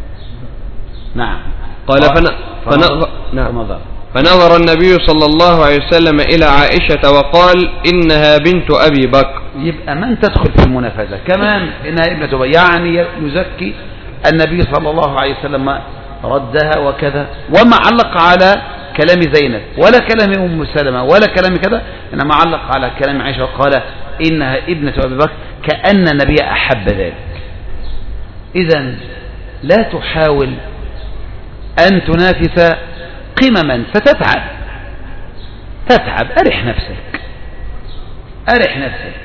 Speaker 2: نعم.
Speaker 4: قال فن... فنظر... نعم. فنظر النبي صلى الله عليه وسلم إلى عائشة وقال إنها بنت أبي بكر.
Speaker 2: يبقى من تدخل في المنافسة كمان إنها ابنة أبي، يعني يزكي النبي صلى الله عليه وسلم ردها وكذا، وما علق على كلام زينب ولا كلام أم سلمة ولا كلام كذا، إنما علق على كلام عائشة وقال إنها ابنة أبي بكر، كأن النبي أحب ذلك. إذن لا تحاول أن تنافس قمما فتتعب تتعب أرح نفسك أرح نفسك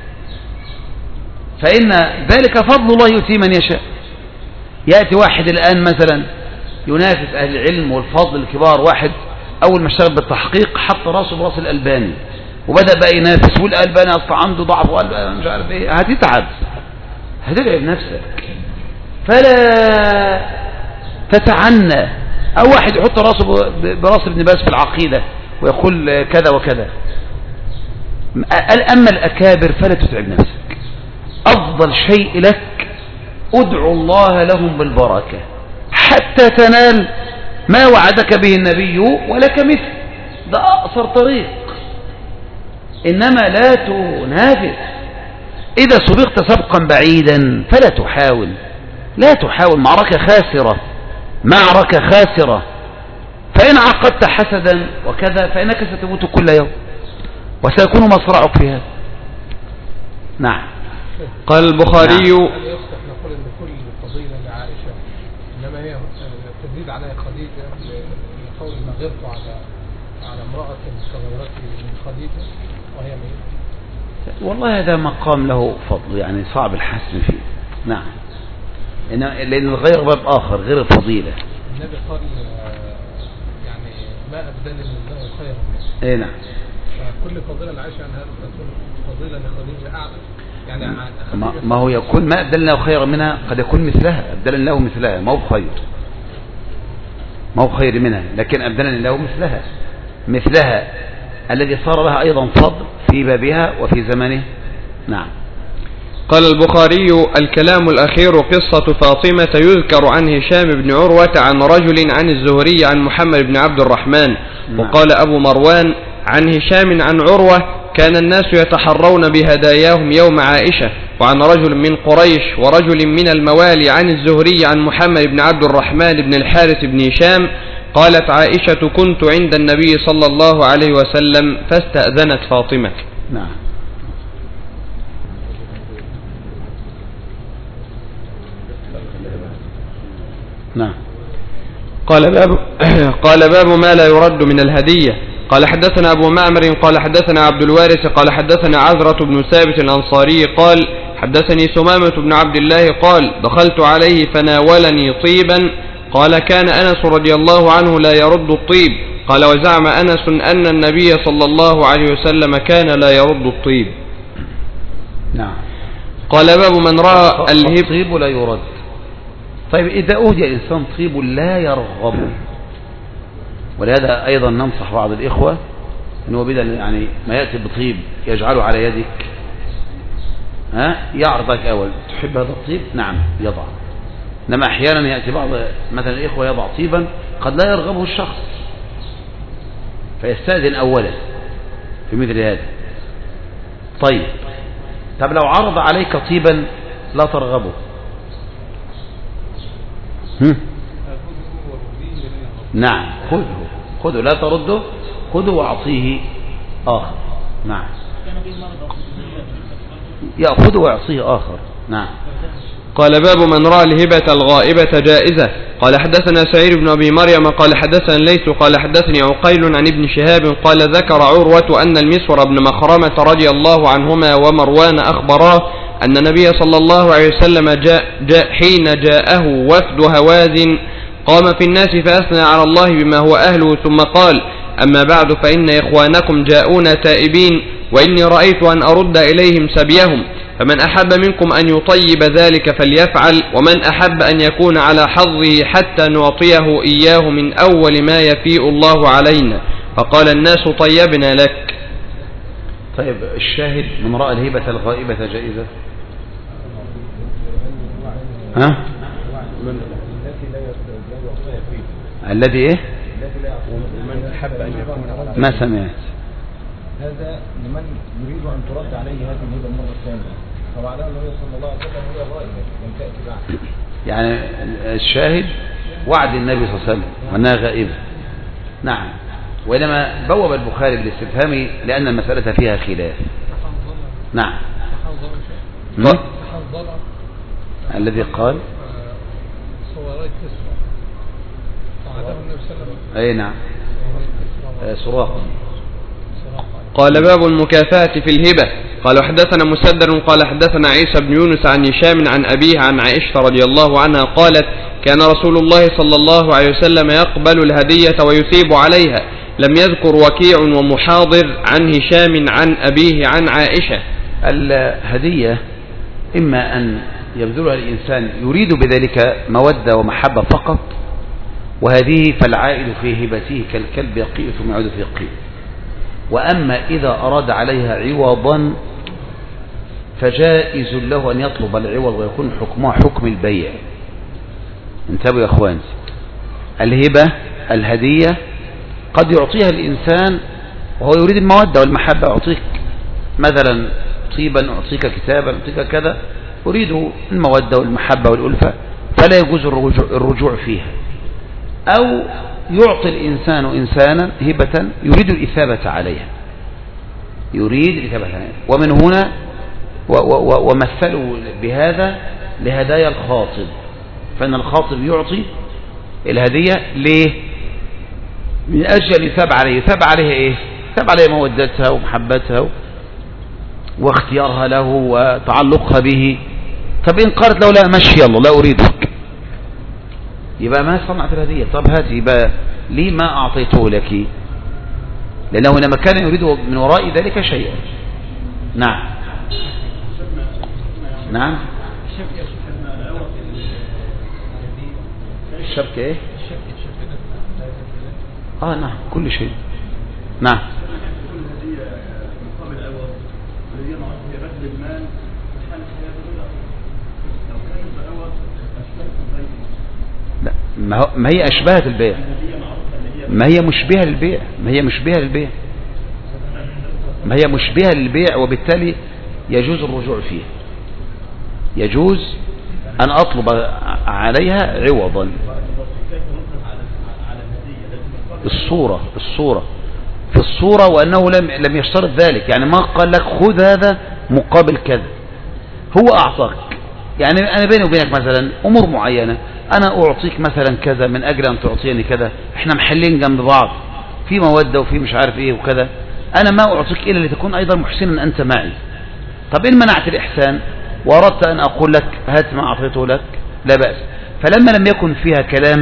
Speaker 2: فإن ذلك فضل الله يؤتيه من يشاء. يأتي واحد الآن مثلا ينافس أهل العلم والفضل الكبار، واحد أول ما اشتغل بالتحقيق حط راسه براس الألباني وبدأ بقى ينافس، والألباني أصلا عنده ضعف والألباني مش عارف إيه، هتتعب هتتعب نفسك، فلا تتعنى. أو واحد يحط راسه براس ابن باز في العقيدة ويقول كذا وكذا. أما الأكابر فلا تتعب نفسك، أفضل شيء لك ادعو الله لهم بالبركة حتى تنال ما وعدك به النبي ولك مثل، ده أقصر طريق. إنما لا تنافس، إذا سبقت سبقا بعيدا فلا تحاول لا تحاول معركة خاسرة معركة خاسرة، فإن عقدت حسدا وكذا فإنك ستموت كل يوم وسيكون مصرعك في هذا. نعم.
Speaker 4: قال البخاري
Speaker 3: نقول ان كل فضيلة لعائشة انما هي تزيد عليها خديجة لقول ما غرت على على امرأة كغيرت من خديجة وهي ميتة.
Speaker 2: والله هذا مقام له فضل، يعني صعب الحسم فيه. نعم. لأن الغير باب آخر غير الفضيلة.
Speaker 3: النبي قال يعني ما أبدل الله خيرا منه.
Speaker 2: إيه نعم.
Speaker 3: فكل فضيلة لعائشة أنها تكون فضيلة لخديجة أعلى. يعني
Speaker 2: ما, ما هو يكون ما أبدل الله خيرا منها، قد يكون مثلها، أبدل الله مثلها، ما هو بخير ما هو بخير منها، لكن أبدل الله مثلها مثلها الذي صار لها أيضا فضل في بابها وفي زمانه. نعم.
Speaker 4: قال البخاري الكلام الأخير قصة فاطمة يذكر عن هشام بن عروة عن رجل عن الزهري عن محمد بن عبد الرحمن. نعم. وقال أبو مروان عن هشام عن عروة كان الناس يتحرون بهداياهم يوم عائشة. وعن رجل من قريش ورجل من الموالي عن الزهري عن محمد بن عبد الرحمن بن الحارث بن هشام قالت عائشة: كنت عند النبي صلى الله عليه وسلم فاستأذنت فاطمة.
Speaker 2: نعم. نعم.
Speaker 4: قال باب قال باب ما لا يرد من الهدية. قال حدثنا أبو معمر قال حدثنا عبد الوارث قال حدثنا عذرة بن ثابت الأنصاري قال حدثني سمامة بن عبد الله قال دخلت عليه فناولني طيبا. قال كان أنس رضي الله عنه لا يرد الطيب. قال وزعم أنس أن النبي صلى الله عليه وسلم كان لا يرد الطيب.
Speaker 2: نعم.
Speaker 4: قال باب من رأى الهب
Speaker 2: الطيب لا يرد. طيب إذا أهدي الإنسان طيب لا يرغب، ولهذا أيضا ننصح بعض الإخوة أنه بدل يعني ما يأتي بطيب يجعله على يدك، ها يعرضك أول: تحب هذا الطيب؟ نعم، يضع. إنما أحيانا يأتي بعض مثلا الإخوة يضع طيبا قد لا يرغبه الشخص فيستأذن أولا في مثل هذا. طيب طب لو عرض عليك طيبا لا ترغبه، هم؟ نعم، خذه خذه لا ترده، خذه واعطيه آخر. نعم، يأخذه ويعطيه آخر. نعم.
Speaker 4: قال باب من رأى الهبة الغائبة جائزة. قال حدثنا سعيد بن أبي مريم قال حدثنا الليث قال حدثني عقيل عن ابن شهاب قال ذكر عروة أن المسور بن مخرمة رضي الله عنهما ومروان أخبراه أن النبي صلى الله عليه وسلم جاء, جاء حين جاءه وفد هوازن قام في الناس فأثنى على الله بما هو أهله ثم قال: أما بعد فإن إخوانكم جاءونا تائبين وإني رأيت أن أرد إليهم سبيهم، فمن أحب منكم أن يطيب ذلك فليفعل، ومن أحب أن يكون على حظه حتى نعطيه إياه من أول ما يفيء الله علينا. فقال الناس: طيبنا لك.
Speaker 2: طيب الشاهد: من رأى الهبة الغائبة جائزة. ها؟ الذي ايه؟
Speaker 5: ومن أحب أن يكون
Speaker 2: ما سمعت.
Speaker 5: هذا لمن يريد أن ترد عليه هذه الهبة المرة الثانية، فبعدها النبي صلى الله عليه وسلم هو الغائبة لم تأتي بعد.
Speaker 2: يعني الشاهد وعد النبي صلى الله عليه وسلم وأنها غائبة. نعم. وإنما بوب البخاري بالاستفهام لأن المسألة فيها خلاف. نعم. الذي قال أي نعم سراق.
Speaker 4: قال باب المكافأة في الهبة. قال حدثنا مسدد قال حدثنا عيسى بن يونس عن هشام عن أبيه عن عائشة رضي الله عنها قالت: كان رسول الله صلى الله عليه وسلم يقبل الهدية ويثيب عليها. لم يذكر وكيع ومحاضر عن هشام عن أبيه عن عائشة.
Speaker 2: الهدية إما أن يبذلها الإنسان يريد بذلك مودة ومحبة فقط، وهذه فالعائد في هبته كالكلب يقيء ثم يعود في قيء. وأما إذا أراد عليها عوضا فجائز له أن يطلب العوض ويكون حكمها حكم البيع. انتبهوا يا أخواني، الهبة الهدية قد يعطيها الإنسان وهو يريد المودة والمحبة. أعطيك مثلا طيبا، أعطيك كتابا، أعطيك كذا، أريد المودة والمحبة والألفة، فلا يجوز الرجوع فيها. أو يعطي الإنسان إنسانا هبة يريد الإثابة عليها، يريد الإثابة عليها. ومن هنا ومثلوا بهذا لهدايا الخاطب، فإن الخاطب يعطي الهدية ليه؟ من أجل أن يثاب عليه. يثاب عليها إيه؟ يثاب عليها مودتها ومحبتها واختيارها له وتعلقها به. طب إن قالت له لا مشي الله لا أريدك، يبقى ما صنعت الهدية. طب هاتي، يبقى لي ما أعطيته لك، لأنه لما كان يريد من وراء ذلك شيئا. نعم نعم. الشبكة ايه؟ اه نعم كل شيء. نعم. لا، ما هي أشبهت البيع، ما هي مشبهة للبيع، ما هي مشبهة للبيع. ما هي مشبهة للبيع، وبالتالي يجوز الرجوع فيها، يجوز أن أطلب عليها عوضا. الصورة الصورة في الصورة، وأنه لم لم يشترط ذلك، يعني ما قال لك خذ هذا مقابل كذا، هو أعطاك. يعني أنا بيني وبينك مثلا أمور معينة، أنا أعطيك مثلا كذا من أجل أن تعطيني كذا، إحنا محلين جنب بعض في مودة وفي مش عارف إيه وكذا، أنا ما أعطيك إلا لتكون أيضا محسنا أنت معي. طب إن منعت الإحسان وأردت أن أقول لك هات ما أعطيته لك، لا بأس. فلما لم يكن فيها كلام،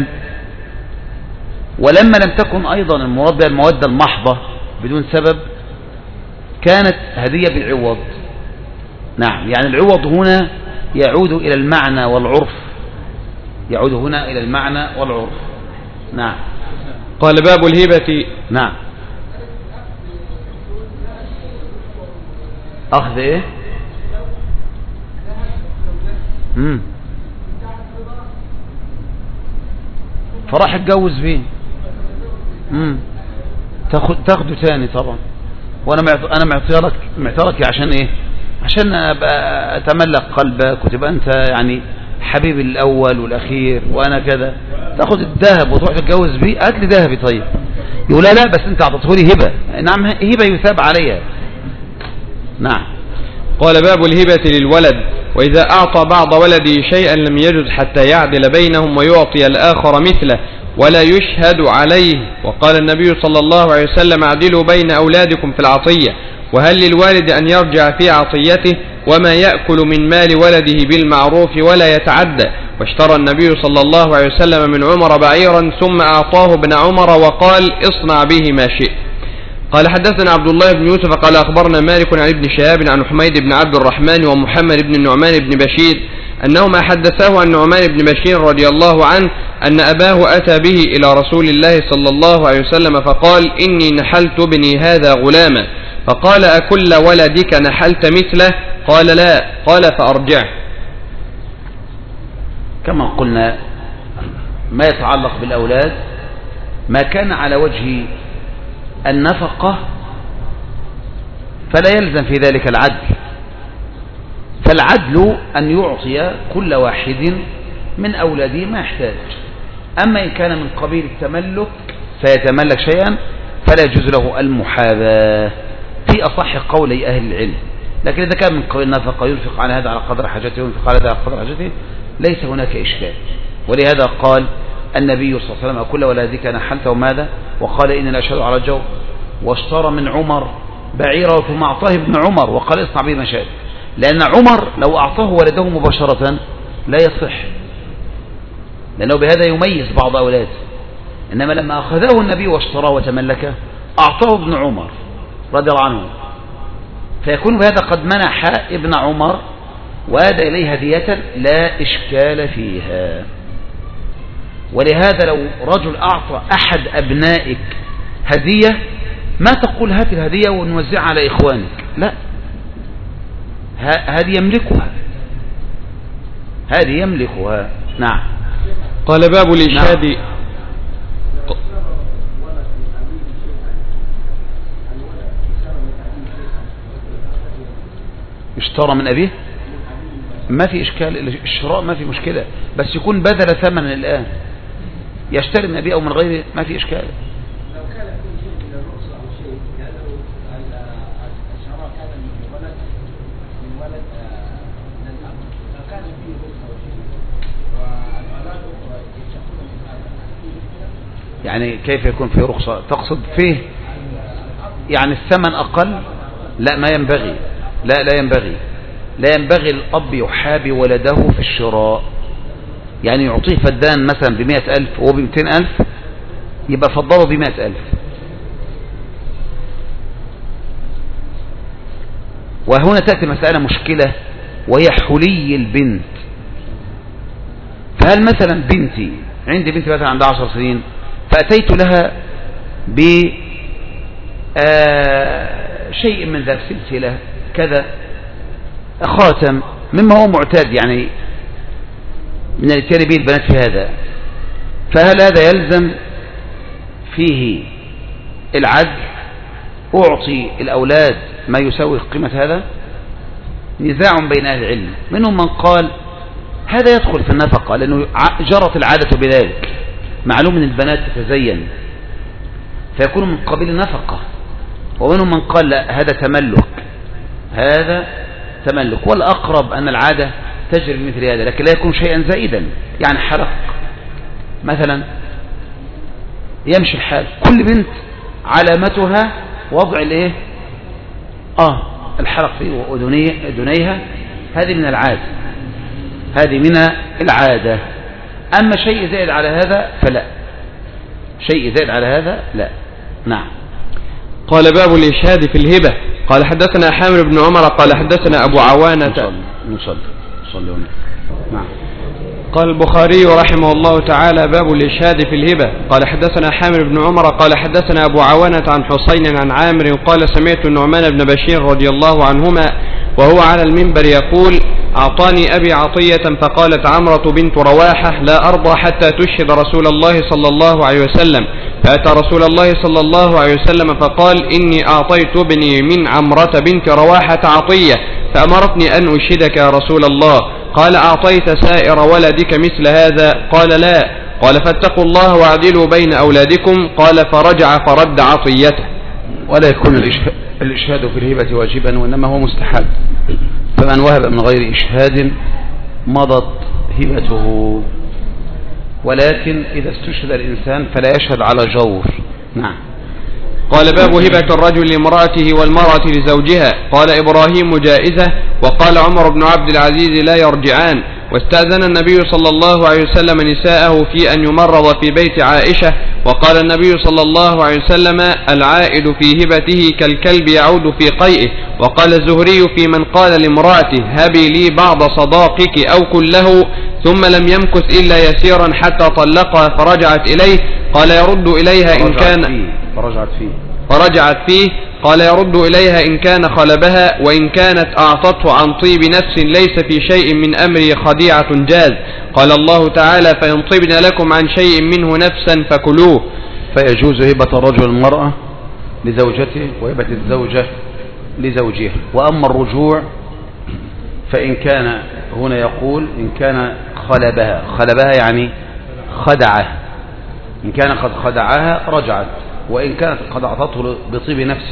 Speaker 2: ولما لم تكن أيضا المراد بها المودة المحضة بدون سبب، كانت هدية بالعوض. نعم، يعني العوض هنا يعود إلى المعنى والعرف، يعود هنا إلى المعنى والعرف. نعم.
Speaker 4: قال باب الهبة.
Speaker 2: نعم. أخذ إيه؟ مم. فراح اتجوز فيه، امم تاخد تاخده تاني طبعا، وانا معط... انا معطيلك معطيلك عشان ايه؟ عشان ابقى اتملك قلبك وتبقى انت يعني حبيبي الاول والاخير، وانا كذا. تاخد الذهب وتروح تتجوز بيه، هات لي ذهبي. طيب يقول لا لا بس انت اعطيته لي هبه. نعم، هبه يثاب عليها. نعم.
Speaker 4: قال باب الهبة للولد. وإذا أعطى بعض ولده شيئا لم يجز حتى يعدل بينهم ويعطي الآخر مثله ولا يشهد عليه. وقال النبي صلى الله عليه وسلم اعدلوا بين أولادكم في العطية. وهل للوالد أن يرجع في عطيته وما يأكل من مال ولده بالمعروف ولا يتعدى. واشترى النبي صلى الله عليه وسلم من عمر بعيرا ثم أعطاه ابن عمر وقال اصنع به ما شئت. قال حدثنا عبد الله بن يوسف قال أخبرنا مالك عن ابن شهاب عن حميد بن عبد الرحمن ومحمد بن النعمان بن بشير أنهما حدثاه عن نعمان بن بشير رضي الله عنه أن أباه أتى به إلى رسول الله صلى الله عليه وسلم فقال إني نحلت ابني هذا غلاما. فقال أكل ولدك نحلت مثله؟ قال لا. قال فأرجعه.
Speaker 2: كما قلنا ما يتعلق بالأولاد ما كان على وجه النفقة فلا يلزم في ذلك العدل، فالعدل أن يعطي كل واحد من أولاده ما يحتاج. أما إن كان من قبيل التملك فيتملك شيئا فلا يجوز له المحاباة في أصح قولي أهل العلم. لكن إذا كان من قبيل النفقة ينفق على هذا على قدر حاجته وينفق على هذا على قدر حاجته ليس هناك إشكال. ولهذا قال النبي صلى الله عليه وسلم كل ولدك نحلته ماذا؟ وقال إني لأشهد على الجور. واشترى من عمر بعيرا ثم أعطاه ابن عمر وقال اصنع به ما شئت، لأن عمر لو أعطاه ولده مباشرة لا يصح، لأنه بهذا يميز بعض أولاده. إنما لما أخذه النبي واشتراه وتملكه أعطاه ابن عمر رضي الله عنه، فيكون بهذا قد منح ابن عمر وهذا إليه هدية لا إشكال فيها. ولهذا لو رجل أعطى أحد أبنائك هدية ما تقول هات الهدية ونوزعها على إخوانك، لا، هذه يملكها، هذه يملكها. نعم.
Speaker 4: قال باب الإشهاد. نعم.
Speaker 2: اشترى من أبيه ما في إشكال، الشراء ما في مشكلة، بس يكون بذل ثمنا الآن، يشتري من أبيه أو من غيره ما في إشكال.
Speaker 5: لو كان فيه شيء من الرخصة أو شيء لأنه الشراء كان من ولد من ولد للأب، لو كان فيه رخصة أو شيء والأولاد يشترون من هذا
Speaker 2: يعني كيف يكون فيه رخصة؟ تقصد فيه يعني الثمن أقل؟ لا، ما ينبغي، لا لا ينبغي لا ينبغي الأب يحابي ولده في الشراء، يعني يعطيه فدان مثلا بمئة ألف وهو بمئتين ألف يبقى فضله بمئة ألف. وهنا تأتي مسألة مشكلة وهي حلي البنت. فهل مثلا بنتي عندي بنتي مثلا عندها عشر سنين فأتيت لها ب شيء من ذا سلسلة كذا خاتم مما هو معتاد يعني من الاتيان به البنات في هذا، فهل هذا يلزم فيه العدل أعطي الأولاد ما يساوي قيمة هذا؟ نزاع بين أهل العلم، منهم من قال هذا يدخل في النفقة لأنه جرت العادة بذلك، معلوم أن البنات تتزين فيكون من قبيل النفقة، ومنهم من قال لا هذا تملك، هذا تملك، والأقرب أن العادة تجري بمثل هذا، لكن لا يكون شيئا زائدا. يعني حلق مثلا يمشي الحال، كل بنت علامتها وضع الايه اه الحلق في أذنيها، هذه من العادة، هذه من العادة. أما شيء زائد على هذا فلا، شيء زائد على هذا لا. نعم.
Speaker 4: قال باب الإشهاد في الهبة. قال حدثنا حامد بن عمر قال حدثنا أبو عوانة.
Speaker 2: نصلي نصلي نصلي هنا. نعم.
Speaker 4: قال البخاري رحمه الله تعالى باب الإشهاد في الهبة. قال حدثنا حامد بن عمر قال حدثنا أبو عوانة عن حسين عن عامر قال سمعت النعمان بن بشير رضي الله عنهما وهو على المنبر يقول أعطاني أبي عطية فقالت عمرة بنت رواحة لا أرضى حتى تشهد رسول الله صلى الله عليه وسلم، فأتى رسول الله صلى الله عليه وسلم فقال إني أعطيت ابني من عمرة بنت رواحة عطية فأمرتني أن أشهدك يا رسول الله. قال أعطيت سائر ولدك مثل هذا؟ قال لا. قال فاتقوا الله واعدلوا بين أولادكم. قال فرجع فرد عطيته.
Speaker 2: ولا يكون الإشهاد في الهبة واجبا، وإنما هو مستحب، فمن وهب من غير إشهاد مضت هبته، ولكن إذا استشهد الإنسان فلا يشهد على جور. نعم.
Speaker 4: قال باب هبة الرجل لامرأته والمرأة لزوجها. قال إبراهيم جائزة، وقال عمر بن عبد العزيز لا يرجعان. واستأذن النبي صلى الله عليه وسلم نساءه في أن يمرض في بيت عائشة، وقال النبي صلى الله عليه وسلم العائد في هبته كالكلب يعود في قيئه. وقال الزهري في من قال لامرأته هبي لي بعض صداقك أو كله ثم لم يمكث إلا يسيرا حتى طلقها فرجعت إليه، قال يرد إليها إن كان
Speaker 2: فرجعت فيه
Speaker 4: فرجعت فيه قال يرد إليها إن كان خلبها، وإن كانت أعطته عن طيب نفس ليس في شيء من أمري خديعة جاز. قال الله تعالى فإن طبن لكم عن شيء منه نفسا فكلوه.
Speaker 2: فيجوز هبة الرجل المرأة لزوجته وهبة الزوجة لزوجها. وأما الرجوع فإن كان هنا يقول إن كان خلبها، خلبها يعني خدعه، إن كان قد خدعها رجعت، وإن كانت قد أعطته بطيب نفس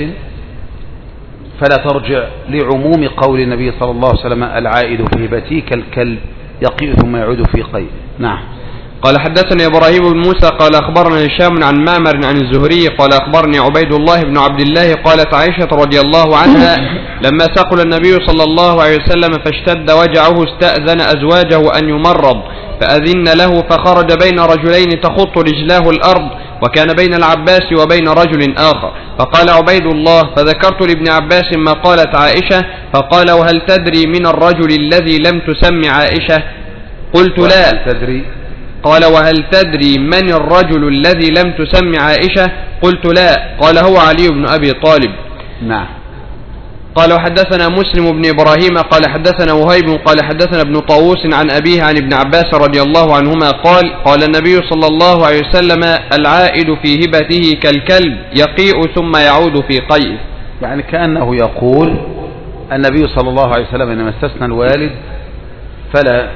Speaker 2: فلا ترجع، لعموم قول النبي صلى الله عليه وسلم العائد في هبته كالكلب يقيء ثم يعود في قيء. نعم.
Speaker 4: قال حدثني إبراهيم بن موسى قال أخبرنا هشام عن معمر عن الزهري قال أخبرني عبيد الله بن عبد الله قالت عائشة رضي الله عنها لما ثقل النبي صلى الله عليه وسلم فاشتد وجعه استأذن أزواجه أن يمرض فأذن له، فخرج بين رجلين تخط رجلاه الأرض، وكان بين العباس وبين رجل آخر. فقال عبيد الله فذكرت لابن عباس ما قالت عائشة، فقال وهل تدري من الرجل الذي لم تسم عائشة؟ قلت لا.
Speaker 2: تدري؟
Speaker 4: قال وهل تدري من الرجل الذي لم تسم عائشة؟ قلت لا. قال هو علي بن أبي طالب.
Speaker 2: نعم.
Speaker 4: قال وحدثنا مسلم بن إبراهيم قال حدثنا وهيب قال حدثنا ابن طاووس عن أبيه عن ابن عباس رضي الله عنهما قال قال النبي صلى الله عليه وسلم العائد في هبته كالكلب يقيء ثم يعود في قيئه.
Speaker 2: يعني كأنه يقول النبي صلى الله عليه وسلم إنما استثنى الوالد فلا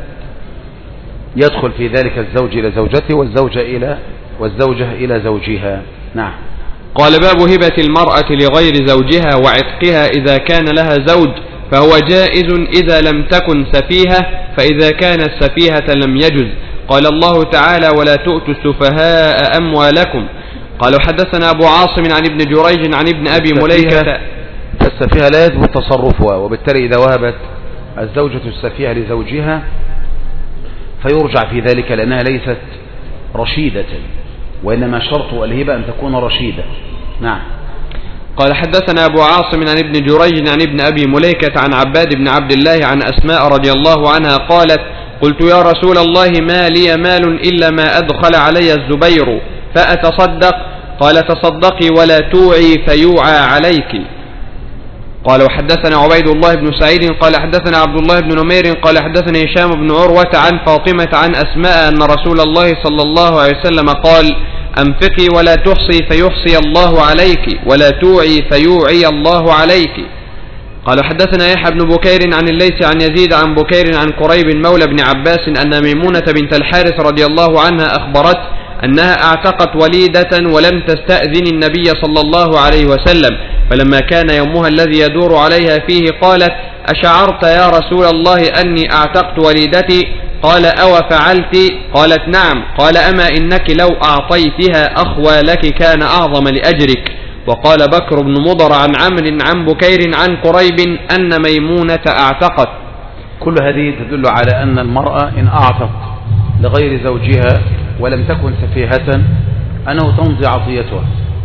Speaker 2: يدخل في ذلك الزوج إلى زوجته والزوجة إلى والزوجة إلى زوجها. نعم.
Speaker 4: قال باب هبة المرأة لغير زوجها وعتقها إذا كان لها زوج، فهو جائز إذا لم تكن سفيهة، فإذا كانت سفيهة لم يجز. قال الله تعالى ولا تؤتوا السفهاء أموالكم. قال حدثنا أبو عاصم عن ابن جريج عن ابن أبي مليكة.
Speaker 2: فالسفيهة لا يثبت تصرفها، وبالتالي إذا وهبت الزوجة السفيهة لزوجها فيرجع في ذلك لأنها ليست رشيدة، وإنما شرط الهبة أن تكون رشيدة. نعم.
Speaker 4: قال حدثنا أبو عاصم عن ابن جريج عن ابن أبي مليكة عن عباد بن عبد الله عن أسماء رضي الله عنها قالت قلت يا رسول الله ما لي مال إلا ما أدخل علي الزبير فأتصدق؟ قال تصدقي ولا توعي فيوعى عليك. قال وحدثنا عبيد الله بن سعيد قال حدثنا عبد الله بن نمير قال حدثنا هشام بن عروة عن فاطمة عن أسماء أن رسول الله صلى الله عليه وسلم قال أنفقي ولا تحصي فيحصي الله عليك، ولا توعي فيوعي الله عليك. قال حدثنا يحيى بن بكير عن الليث عن يزيد عن بكير عن قريب مولى بن عباس أن ميمونة بنت الحارث رضي الله عنها أخبرت أنها اعتقت وليدة ولم تستأذن النبي صلى الله عليه وسلم، فلما كان يومها الذي يدور عليها فيه قالت: أشعرت يا رسول الله أني اعتقت وليدتي؟ قال: أو فعلت؟ قالت: نعم. قال: أما إنك لو أعطيتها أخوى لك كان أعظم لأجرك. وقال بكر بن مضر عن عمرو عن بكير عن قريب أن ميمونة اعتقت.
Speaker 2: كل هذه تدل على أن المرأة إن أعطت لغير زوجها ولم تكن سفيهة أنه تمضي عطيتها.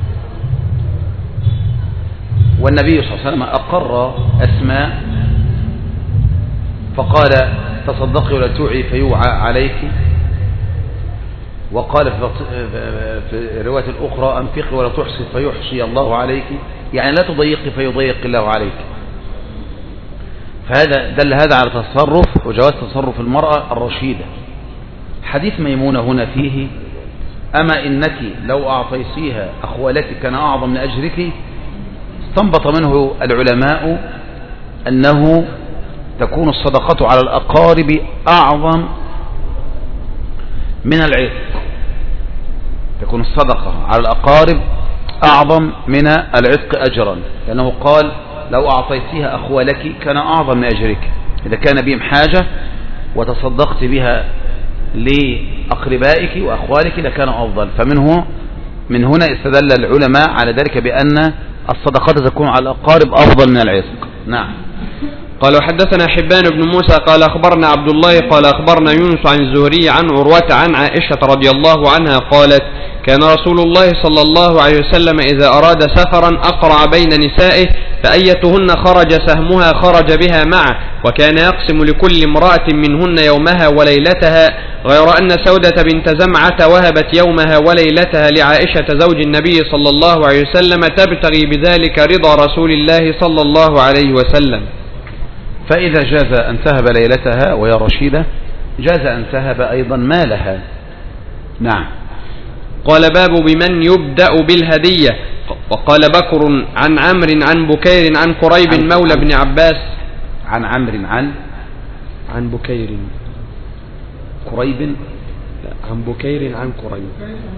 Speaker 2: والنبي صلى الله عليه وسلم أقر أسماء فقال: تصدقي ولا توعي فيوعى عليك. وقال في الرواية الأخرى: أنفقي ولا تحصي فيحصي الله عليك، يعني لا تضيقي فيضيق الله عليك. فهذا دل هذا على تصرف وجواز تصرف المرأة الرشيدة. حديث ميمونة هنا فيه: أما إنك لو أعطيتيها أخوالك كان أعظم من أجرك. استنبط منه العلماء أنه تكون الصدقة على الأقارب أعظم من العتق، تكون الصدقة على الأقارب أعظم من العتق أجرا، لأنه قال: لو أعطيتيها أخوالك كان أعظم من أجرك. إذا كان بهم حاجة وتصدقت بها لأقربائك وأخوالك لكان أفضل. فمنه من هنا استدل العلماء على ذلك بأن الصدقات تكون على الأقارب أفضل من العتق. نعم.
Speaker 4: قال: حدثنا حبان بن موسى قال أخبرنا عبد الله قال أخبرنا يونس عن الزهري عن عروة عن عائشة رضي الله عنها قالت: كان رسول الله صلى الله عليه وسلم إذا أراد سفرا أقرع بين نسائه، فأيتهن خرج سهمها خرج بها معه، وكان يقسم لكل امرأة منهن يومها وليلتها، غير أن سودة بنت زمعة وهبت يومها وليلتها لعائشة زوج النبي صلى الله عليه وسلم تبتغي بذلك رضا رسول الله صلى الله عليه وسلم.
Speaker 2: فإذا جاز أن تهب ليلتها وهي رشيدة جاز أن تهب أيضا مالها. نعم.
Speaker 4: قال: باب بمن يبدأ بالهدية. وقال بكر عن عمرو عن بكير عن قريب عن مولى بن عباس
Speaker 2: عن عمرو عن
Speaker 4: عن بكير
Speaker 2: قريب
Speaker 4: لا عن بكير عن قريب.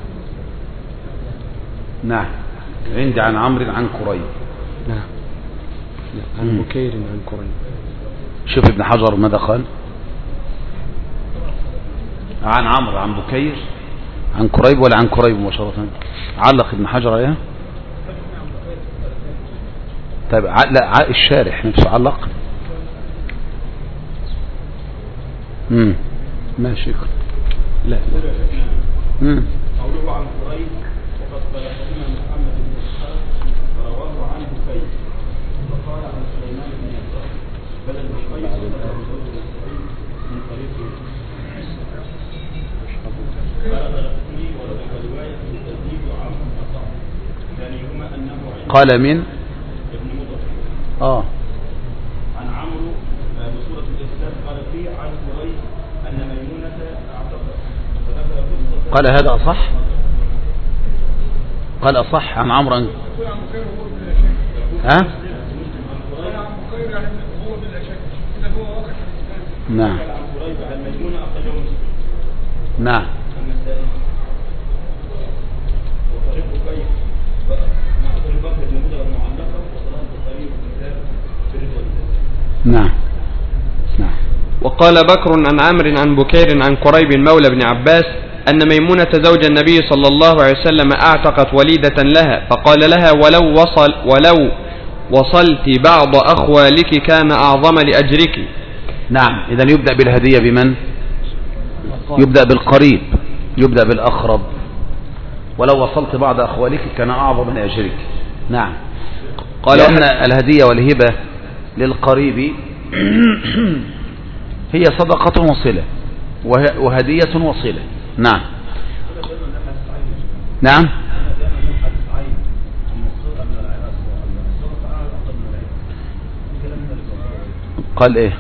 Speaker 2: نعم. عندي عن عمرو عن قريب.
Speaker 4: نعم. عن بكير عن قريب.
Speaker 2: شوف ابن حجر ماذا قال: عن عمرو عن بكير عن قريب ولا عن قريب مباشرة؟ علق ابن حجر عليها. طيب لا الشارح نفسه علق. امم ماشي.
Speaker 4: لا لا
Speaker 2: امم
Speaker 7: قوله عن قريب وقد بلغنا محمد بن اسحاق فرواه عن بكير وقال عن سليمان بن يسار بدل بشقيق من طريق
Speaker 2: قال من اه
Speaker 7: عن عمرو بصورة الإسلام قال فيه عن قريب أن ميمونة اعتقد.
Speaker 2: قال هذا أصح؟ قال أصح عن عمرو. ها؟ نعم نعم. نعم نعم.
Speaker 4: وقال بكر عن عمرو عن بكير عن قريب مولى بن عباس أن ميمونة زوج النبي صلى الله عليه وسلم اعتقت وليدة لها، فقال لها: ولو وصل ولو وصلت بعض أخوالك كان أعظم لأجرك.
Speaker 2: نعم. إذن يبدأ بالهدية بمن؟ يبدأ بالقريب، يبدأ بالأقرب. ولو وصلت بعض أخوالك كان أعظم من أجرك. نعم. قال أن الهدية والهبة للقريب هي صدقة وصلة وهدية وصلة. نعم نعم. قال ايه؟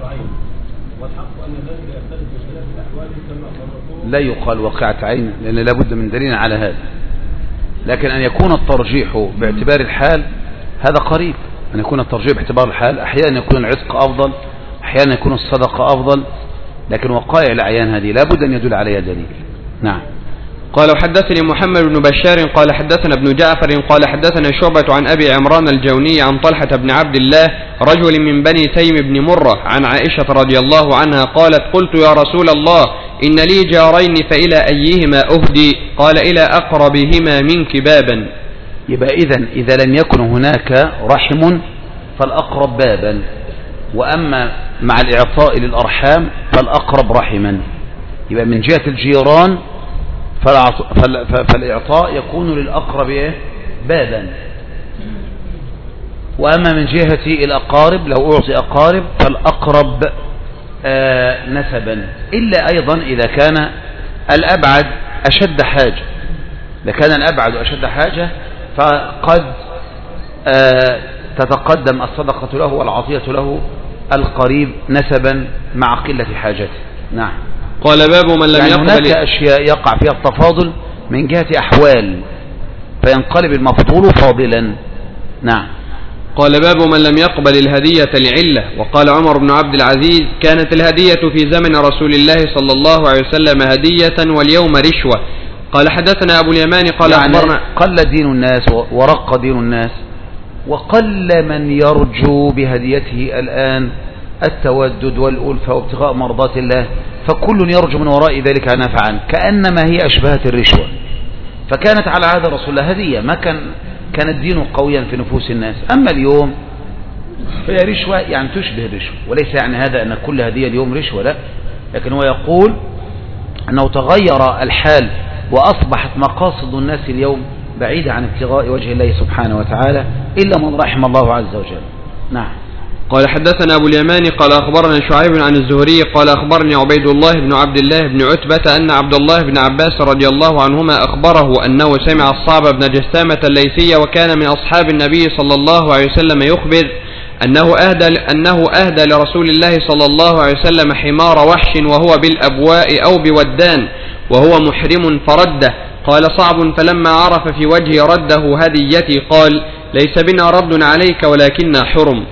Speaker 7: عين، والحق أن ذلك يختلف باختلاف الأحوال كما فرقوه.
Speaker 2: لا يقال واقعة عين لأن لابد من دليل على هذا، لكن أن يكون الترجيح باعتبار الحال هذا قريب. أن يكون الترجيح باعتبار الحال أحيانا يكون العتق أفضل، أحيانا يكون الصدقة أفضل، لكن وقائع الأعيان هذه لابد أن يدل عليها دليل. نعم.
Speaker 4: قال حدثني محمد بن بشار قال حدثنا ابن جعفر قال حدثنا شعبة عن أبي عمران الجوني عن طلحة بن عبد الله رجل من بني تيم بن مرة عن عائشة رضي الله عنها قالت قلت يا رسول الله إن لي جارين فإلى أيهما أهدي؟ قال إلى أقربهما منك بابا.
Speaker 2: يبقى إذن إذا لم يكن هناك رحم فالأقرب بابا، وأما مع الإعطاء للأرحام فالأقرب رحما. يبقى من جهة الجيران فالإعطاء يكون للأقرب بابا، وأما من جهة الأقارب لو أعطي أقارب فالأقرب آه نسبا، إلا أيضا إذا كان الأبعد أشد حاجة. إذا كان الأبعد أشد حاجة فقد آه تتقدم الصدقة له والعطية له القريب نسبا مع قلة حاجته. نعم.
Speaker 4: قال باب من لم
Speaker 2: يعني
Speaker 4: يقبل.
Speaker 2: هناك أشياء يقع فيها التفاضل من جهة أحوال فينقلب المفضول فاضلا. نعم.
Speaker 4: قال باب من لم يقبل الهدية لعلة. وقال عمر بن عبد العزيز كانت الهدية في زمن رسول الله صلى الله عليه وسلم هدية واليوم رشوة. قال حدثنا أبو اليمان قال
Speaker 2: يعني
Speaker 4: أخبرنا.
Speaker 2: قل دين الناس ورق دين الناس، وقل من يرجو بهديته الآن التودد والألفة وابتغاء مرضات الله، فكل يرجو من وراء ذلك نفعا، كأنما هي أشبهت الرشوة. فكانت على عهد رسول الله هدية، ما كان كان الدين قويا في نفوس الناس. أما اليوم فهي رشوة يعني تشبه الرشوة، وليس يعني هذا أن كل هدية اليوم رشوة، لا، لكن هو يقول أنه تغير الحال وأصبحت مقاصد الناس اليوم بعيدة عن ابتغاء وجه الله سبحانه وتعالى إلا من رحم الله عز وجل. نعم.
Speaker 4: قال حدثنا أبو اليمان قال أخبرنا شعيب عن الزهري قال أخبرني عبيد الله بن عبد الله بن عتبة أن عبد الله بن عباس رضي الله عنهما أخبره أنه سمع الصعب بن جسامة الليثي وكان من أصحاب النبي صلى الله عليه وسلم يخبر أنه أهدى, أنه أهدى لرسول الله صلى الله عليه وسلم حمار وحش وهو بالأبواء أو بودان وهو محرم فرده. قال صعب فلما عرف في وجه رده هديتي قال ليس بنا رد عليك ولكننا حرم.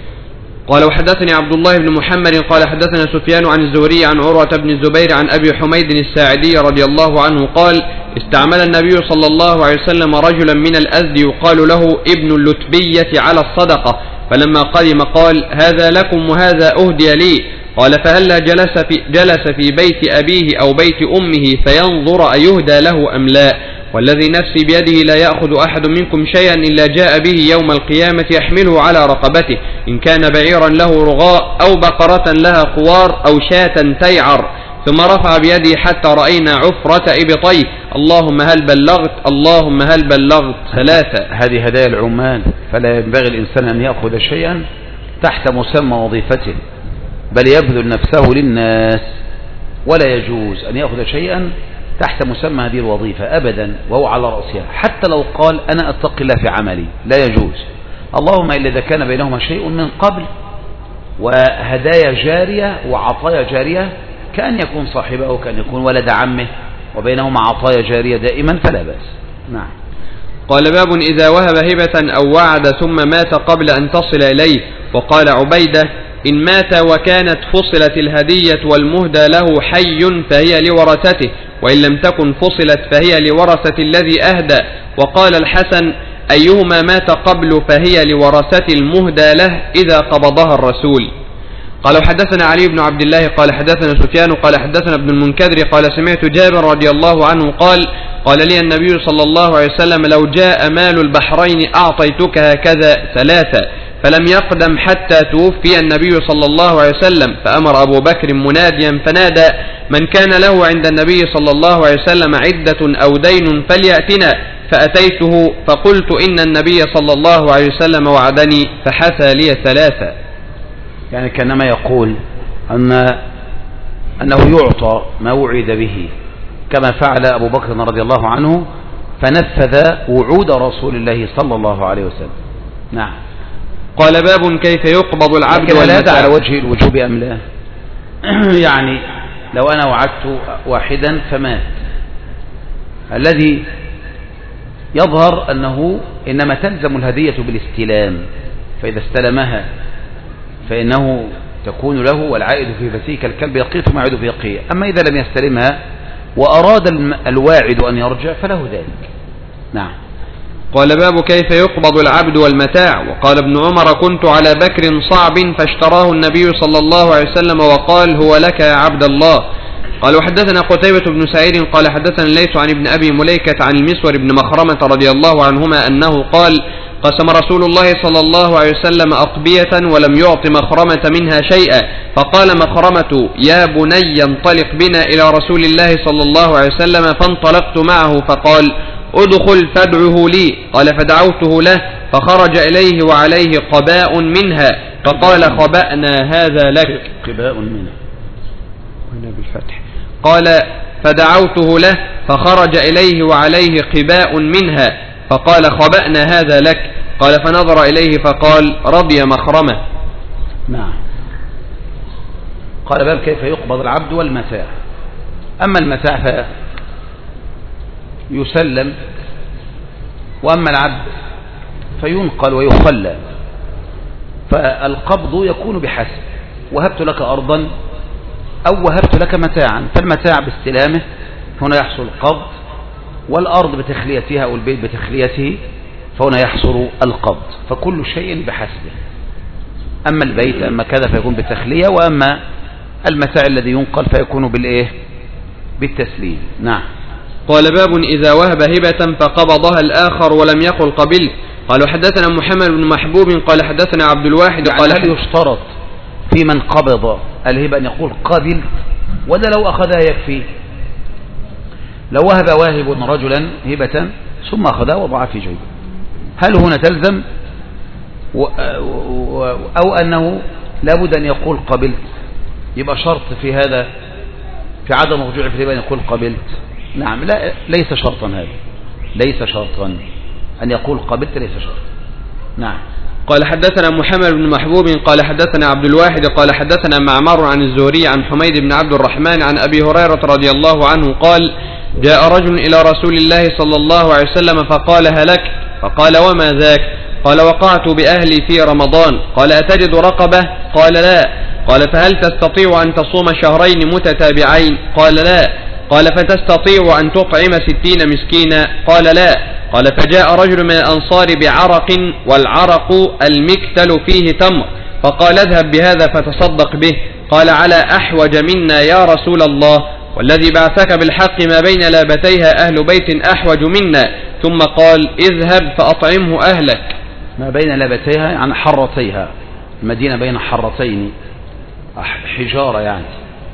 Speaker 4: قال وحدثني عبد الله بن محمد قال حدثنا سفيان عن الزهري عن عروة بن الزبير عن أبي حميد الساعدي رضي الله عنه قال استعمل النبي صلى الله عليه وسلم رجلا من الأزد يقال له ابن اللتبية على الصدقة، فلما قدم قال هذا لكم وهذا أهدي لي. قال فهلا جلس في, جلس في بيت أبيه أو بيت أمه فينظر أيهدى له أم لا، والذي نفسي بيده لا يأخذ أحد منكم شيئا إلا جاء به يوم القيامة يحمله على رقبته، إن كان بعيرا له رغاء أو بقرة لها خوار أو شاة تيعر، ثم رفع بيده حتى رأينا عفرة إبطيه اللهم هل بلغت اللهم هل بلغت ثلاثة.
Speaker 2: هذه هدايا العمال، فلا ينبغي الإنسان أن يأخذ شيئا تحت مسمى وظيفته، بل يبذل نفسه للناس، ولا يجوز أن يأخذ شيئا تحت مسمى هذه الوظيفة أبدا وهو على رأسها، حتى لو قال أنا أتقي الله في عملي لا يجوز. اللهم إلا إذا كان بينهما شيء من قبل وهدايا جارية وعطايا جارية كأن يكون صاحبه أو كأن يكون ولد عمه وبينهما عطايا جارية دائما فلا بأس. نعم.
Speaker 4: قال باب إذا وهب هبة أو وعد ثم مات قبل أن تصل إليه. وقال عبيدة إن مات وكانت فصلت الهدية والمهدى له حي فهي لورثته، وإن لم تكن فصلت فهي لورثة الذي أهدى. وقال الحسن أيهما مات قبل فهي لورثة المهدى له إذا قبضها الرسول. قال حدثنا علي بن عبد الله قال حدثنا سفيان قال حدثنا ابن المنكدر قال سمعت جابر رضي الله عنه قال قال لي النبي صلى الله عليه وسلم لو جاء مال البحرين أعطيتك هكذا ثلاثة، فلم يقدم حتى توفي النبي صلى الله عليه وسلم، فأمر أبو بكر مناديا فنادى من كان له عند النبي صلى الله عليه وسلم عدة أو دين فليأتنا، فأتيته فقلت إن النبي صلى الله عليه وسلم وعدني فحثى لي ثلاثة.
Speaker 2: يعني كانما يقول أن أنه يعطى ما وعد به كما فعل أبو بكر رضي الله عنه فنفذ وعود رسول الله صلى الله عليه وسلم. نعم.
Speaker 4: قال باب كيف يقبض العبد
Speaker 2: والمتاع. هذا على
Speaker 4: والمتاع.
Speaker 2: وجه الوجوب أم لا؟ يعني لو أنا وعدت واحدا فمات، الذي يظهر أنه إنما تلزم الهدية بالاستلام، فإذا استلمها فإنه تكون له، والعائد في هبته كالكلب يقيه ثم يعود في يقيه. أما إذا لم يستلمها وأراد الواعد أن يرجع فله ذلك. نعم.
Speaker 4: قال باب كيف يقبض العبد والمتاع. وقال ابن عمر كنت على بكر صعب فاشتراه النبي صلى الله عليه وسلم وقال هو لك يا عبد الله. قال وحدثنا قتيبة بن سعيد قال حدثنا الليث عن ابن أبي مليكة عن المسور بن مخرمة رضي الله عنهما أنه قال قسم رسول الله صلى الله عليه وسلم أقبية ولم يعط مخرمة منها شيئا، فقال مخرمة يا بني انطلق بنا إلى رسول الله صلى الله عليه وسلم، فانطلقت معه فقال ادخل فادعه لي. قال فدعوته له فخرج إليه وعليه قباء منها، فقال خبأنا هذا لك.
Speaker 2: قباء منها
Speaker 4: هنا بالفتح. قال فدعوته له فخرج إليه وعليه قباء منها، فقال خبأنا هذا لك. قال فنظر إليه فقال رضي مخرمة.
Speaker 2: نعم. قال باب كيف يقبض العبد والمتاع. أما المتاع فيسلم، وأما العبد فينقل ويخلى. فالقبض يكون بحسب وهبت لك أرضا أو وهبت لك متاعا، فالمتاع باستلامه هنا يحصل القبض، والأرض بتخليتها أو البيت بتخليته فهنا يحصل القبض، فكل شيء بحسبه. أما البيت أما كذا فيكون بالتخلية، وأما المتاع الذي ينقل فيكون بالإيه؟ بالتسليم. نعم.
Speaker 4: قال باب إذا وهب هبة فقبضها الآخر ولم يقل قبلت. قال حدثنا محمد بن محبوب قال حدثنا عبد الواحد
Speaker 2: يعني
Speaker 4: قال
Speaker 2: هل يشترط في من قبض الهبة أن يقول قبلت، ولا لو أخذها يكفي؟ لو وهب واهب رجلا هبة ثم أخذها وضعها في جيبه، هل هنا تلزم و... و... أو أنه لابد أن يقول قبلت؟ يبقى شرط في هذا في عدم رجوع في الهبة أن يقول قبلت. نعم. لا، ليس شرطا هذا، ليس شرطا أن يقول قبلت، ليس شرطا. نعم.
Speaker 4: قال حدثنا محمد بن محبوب قال حدثنا عبد الواحد قال حدثنا معمر عن الزهري عن حميد بن عبد الرحمن عن أبي هريرة رضي الله عنه قال جاء رجل إلى رسول الله صلى الله عليه وسلم فقال هلكت. فقال وما ذاك؟ قال وقعت بأهلي في رمضان. قال أتجد رقبة؟ قال لا. قال فهل تستطيع أن تصوم شهرين متتابعين؟ قال لا. قال فتستطيع أن تطعم ستين مسكينا؟ قال لا. قال فجاء رجل من الأنصار بعرق، والعرق المكتل فيه تمر، فقال اذهب بهذا فتصدق به. قال على أحوج منا يا رسول الله، والذي بعثك بالحق ما بين لابتيها أهل بيت أحوج منا. ثم قال اذهب فأطعمه أهلك.
Speaker 2: ما بين لابتيها عن حرتيها، المدينة بين حرتين حجارة يعني.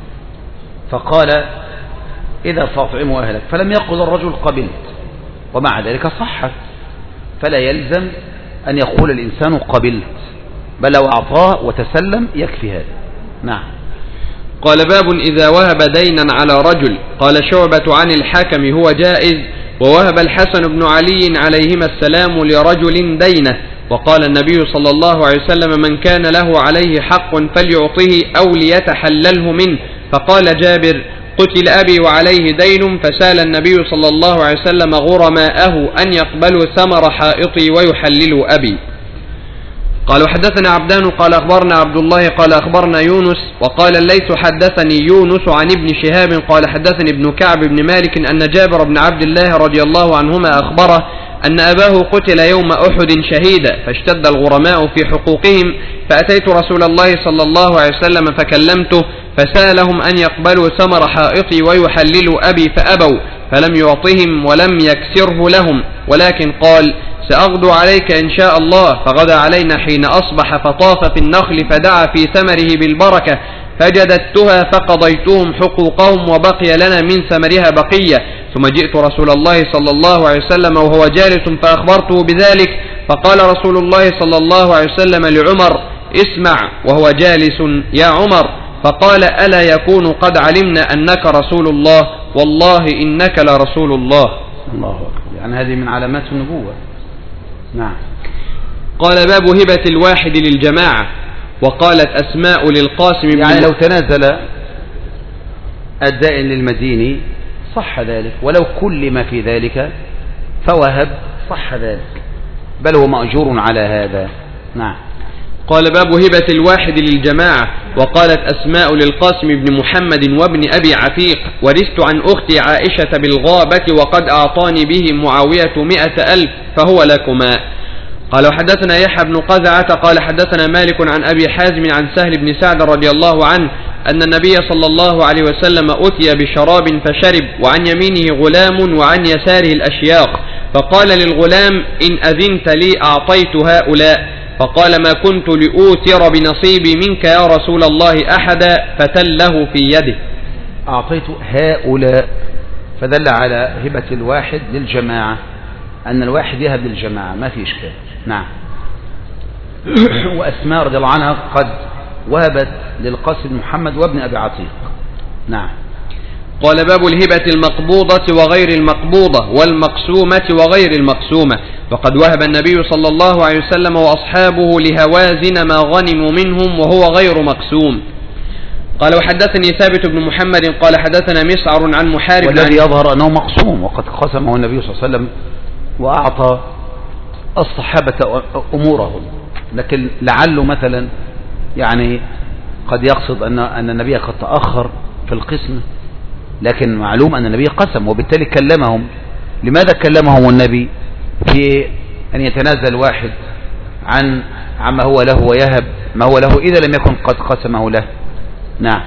Speaker 2: فقال إذا فأطعمه أهلك، فلم يقل الرجل قبلت، ومع ذلك صحت، فلا يلزم أن يقول الإنسان قبلت، بل لو أعطاه وتسلم يكفي هذا. نعم.
Speaker 4: قال باب إذا وهب دينا على رجل. قال شعبة عن الحكم هو جائز، ووهب الحسن بن علي عليهما السلام لرجل دينه. وقال النبي صلى الله عليه وسلم من كان له عليه حق فليعطه أو ليتحلله منه. فقال جابر قتل أبي وعليه دين، فسال النبي صلى الله عليه وسلم غرماءه أن يقبلوا ثمر حائطي ويحللوا أبي. قال حدثنا عبدان قال أخبرنا عبد الله قال أخبرنا يونس. وقال الليث حدثني يونس عن ابن شهاب قال حدثني ابن كعب بن مالك أن جابر بن عبد الله رضي الله عنهما أخبره أن أباه قتل يوم أحد شهيدا، فاشتد الغرماء في حقوقهم، فأتيت رسول الله صلى الله عليه وسلم فكلمته، فسألهم أن يقبلوا ثمر حائطي ويحللوا أبي، فأبوا، فلم يعطهم ولم يكسره لهم، ولكن قال سأغدو عليك إن شاء الله. فغدا علينا حين أصبح، فطاف في النخل فدعا في ثمره بالبركة، فجددتها فقضيتهم حقوقهم، وبقي لنا من ثمرها بقية. ثم جئت رسول الله صلى الله عليه وسلم وهو جالس فأخبرته بذلك، فقال رسول الله صلى الله عليه وسلم لعمر اسمع وهو جالس يا عمر. فقال ألا يكون قد علمنا أنك رسول الله؟ والله إنك لرسول الله.
Speaker 2: الله أكبر. يعني هذه من علامات النبوة. نعم.
Speaker 4: قال باب هبة الواحد للجماعة. وقالت أسماء للقاسم بن
Speaker 2: يعني لو تنازل الدائن للمديني صح ذلك، ولو كل ما في ذلك فوهب صح ذلك، بل هو مأجور على هذا. نعم.
Speaker 4: قال باب هبة الواحد للجماعة. وقالت أسماء للقاسم بن محمد وابن أبي عتيق ورثت عن أختي عائشة بالغابة وقد أعطاني به معاوية مئة ألف فهو لكما. قال وحدثنا يحيى بن قزعة قال حدثنا مالك عن أبي حازم عن سهل بن سعد رضي الله عنه أن النبي صلى الله عليه وسلم أتي بشراب فشرب وعن يمينه غلام وعن يساره الأشياق، فقال للغلام إن أذنت لي أعطيت هؤلاء، فقال ما كنت لأوتر بنصيبي منك يا رسول الله أحدا، فتله في يده.
Speaker 2: أعطيت هؤلاء فدل على هبة الواحد للجماعة، أن الواحد يهب للجماعة ما في إشكال. نعم. وأسماء رضي الله عنها قد وهبت للقاسم محمد وابن أبي عتيق. نعم.
Speaker 4: قال باب الهبة المقبوضة وغير المقبوضة والمقسومة وغير المقسومة. وقد وهب النبي صلى الله عليه وسلم وأصحابه لهوازن ما غنموا منهم وهو غير مقسوم. قال وحدثني ثابت بن محمد قال حدثنا مسعر عن محارب،
Speaker 2: والذي يظهر أنه مقسوم وقد قسمه النبي صلى الله عليه وسلم وأعطى الصحابة أمورهم، لكن لعله مثلا يعني قد يقصد أن أن النبي قد تأخر في القسم، لكن معلوم أن النبي قسم وبالتالي كلمهم. لماذا كلمهم النبي في أن يتنازل واحد عن عما هو له ويهب ما هو له إذا لم يكن قد قسمه له؟ نعم.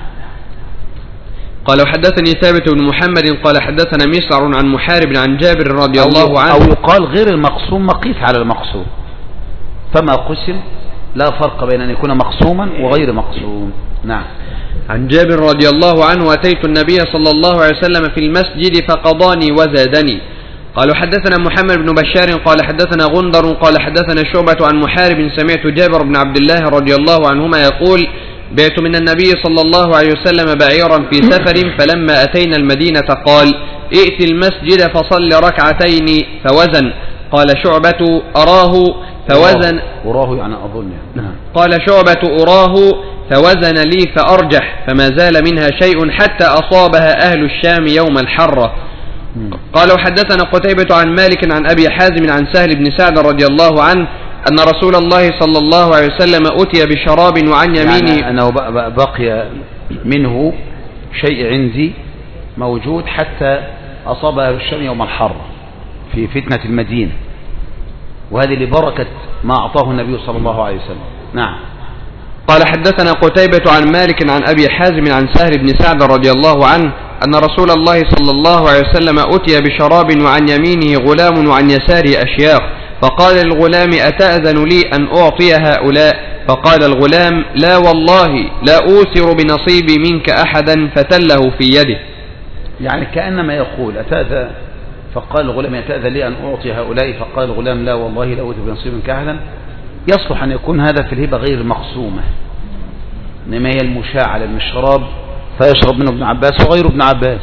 Speaker 4: قال وحدثني ثابت بن محمد قال حدثنا مسعر عن محارب عن جابر رضي الله عنه.
Speaker 2: أو يقال غير المقسوم مقيس على المقسوم، فما قسم لا فرق بين أن يكون مقسوما وغير مقسوم. نعم.
Speaker 4: عن جابر رضي الله عنه أتيت النبي صلى الله عليه وسلم في المسجد فقضاني وزادني. قالوا حدثنا محمد بن بشار قال حدثنا غندر قال حدثنا شعبة عن محارب سمعت جابر بن عبد الله رضي الله عنهما يقول بعت من النبي صلى الله عليه وسلم بعيرا في سفر فلما أتينا المدينة قال ائت المسجد فصل ركعتين فوزن. قال شعبة أراه فوزن
Speaker 2: أراه يعني أظن يعني.
Speaker 4: قال شعبة أراه فوزن لي فأرجح فما زال منها شيء حتى أصابها أهل الشام يوم الحرة. قال وحدثنا قتيبة عن مالك عن أبي حازم عن سهل بن سعد رضي الله عنه أن رسول الله صلى الله عليه وسلم أتي بشراب وعن يمينه
Speaker 2: يعني أنه بقي منه شيء عندي موجود حتى أصاب أهل الشام يوم الحرة في فتنة المدينة، وهذه لبركة ما أعطاه النبي صلى الله عليه وسلم. نعم.
Speaker 4: قال حدثنا قتيبة عن مالك عن أبي حازم عن سهل بن سعد رضي الله عنه أن رسول الله صلى الله عليه وسلم أتي بشراب وعن يمينه غلام وعن يساره أشياخ، فقال للغلام أتأذن لي أن أعطي هؤلاء؟ فقال الغلام لا والله لا أوثر بنصيبي منك أحدا، فتله في يده.
Speaker 2: يعني كأنما يقول أتأذن، فقال الغلام أتأذن لي أن أعطي هؤلاء؟ فقال الغلام لا والله لا أوثر بنصيبي منك أحدا. يصلح أن يكون هذا في الهبة غير المقسومة، إنما هي المشاعة من الشراب فيشرب منه ابن عباس وغير ابن عباس،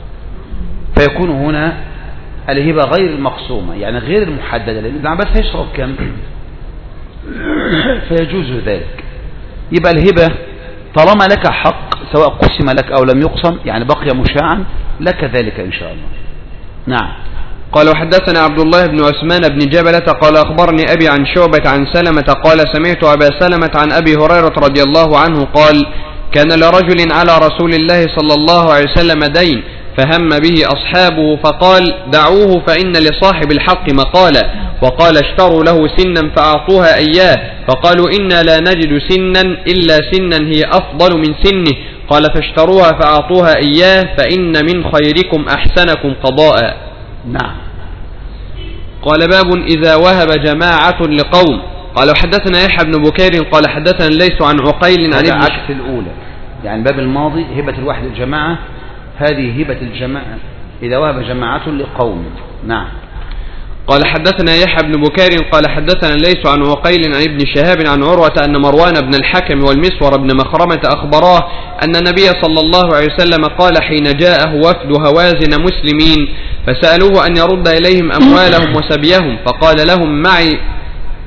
Speaker 2: فيكون هنا الهبة غير المقسومة يعني غير المحددة، لأن ابن عباس هيشرب كم فيجوز ذلك. يبقى الهبة طالما لك حق سواء قسم لك أو لم يقسم يعني بقي مشاعا لك ذلك إن شاء الله. نعم.
Speaker 4: قال وحدثنا عبد الله بن عثمان بن جبلة قال أخبرني أبي عن شعبة عن سلمة قال سمعت أبا سلمة عن أبي هريرة رضي الله عنه قال كان لرجل على رسول الله صلى الله عليه وسلم دين فهم به أصحابه فقال دعوه فإن لصاحب الحق مقالا، وقال اشتروا له سنا فأعطوها إياه، فقالوا إنا لا نجد سنا إلا سنا هي أفضل من سنه، قال فاشتروها فأعطوها إياه فإن من خيركم أحسنكم قضاء.
Speaker 2: نعم.
Speaker 4: قال باب إذا وهب جماعة لقوم. قال حدثنا يحيى بن بكير قال حدثنا ليس عن عقيل عن ابن
Speaker 2: عكس الأولى، يعني باب الماضي هبة الواحد الجماعة، هذه هبة الجماعة إذا وهب جماعة لقوم. نعم.
Speaker 4: قال حدثنا يحيى بن بكير قال حدثنا ليس عن عقيل عن ابن شهاب عن عروة أن مروان بن الحكم والمسور بن مخرمة أخبراه أن النبي صلى الله عليه وسلم قال حين جاءه وفد هوازن مسلمين فسألوه أن يرد إليهم أموالهم وسبيهم، فقال لهم معي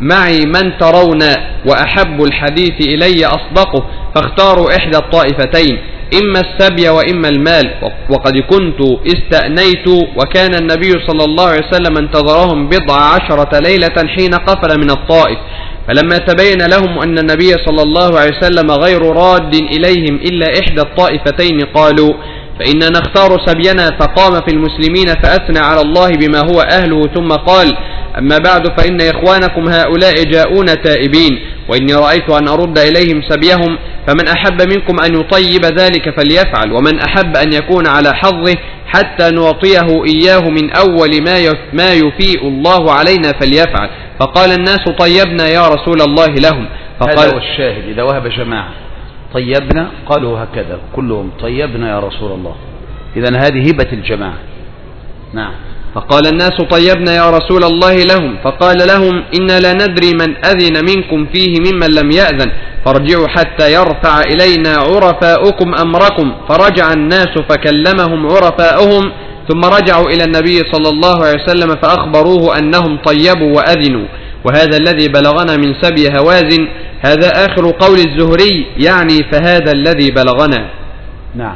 Speaker 4: معي من ترون وأحب الحديث إلي أصدقه، فاختاروا إحدى الطائفتين، إما السبي وإما المال. وقد كنت استأنيت وكان النبي صلى الله عليه وسلم انتظرهم بضع عشرة ليلة حين قفل من الطائف، فلما تبين لهم أن النبي صلى الله عليه وسلم غير راد إليهم إلا إحدى الطائفتين قالوا فإننا نختار سبينا. فقام في المسلمين فأثنى على الله بما هو أهله، ثم قال أما بعد فإن إخوانكم هؤلاء جاءون تائبين، وإني رأيت أن أرد إليهم سبيهم، فمن أحب منكم أن يطيب ذلك فليفعل، ومن أحب أن يكون على حظه حتى نعطيه إياه من أول ما يفيء الله علينا فليفعل. فقال الناس طيبنا يا رسول الله لهم. فقال
Speaker 2: هذا هو الشاهد. إذا وهب جماعة طيبنا قالوا هكذا كلهم طيبنا يا رسول الله، إذن هذه هبة الجماعة. نعم.
Speaker 4: فقال الناس طيبنا يا رسول الله لهم. فقال لهم إنا لا ندري من أذن منكم فيه ممن لم يأذن، فارجعوا حتى يرفع إلينا عرفاؤكم أمركم. فرجع الناس فكلمهم عرفاؤهم، ثم رجعوا إلى النبي صلى الله عليه وسلم فأخبروه أنهم طيبوا وأذنوا. وهذا الذي بلغنا من سبي هوازن. هذا آخر قول الزهري، يعني فهذا الذي بلغنا.
Speaker 2: نعم.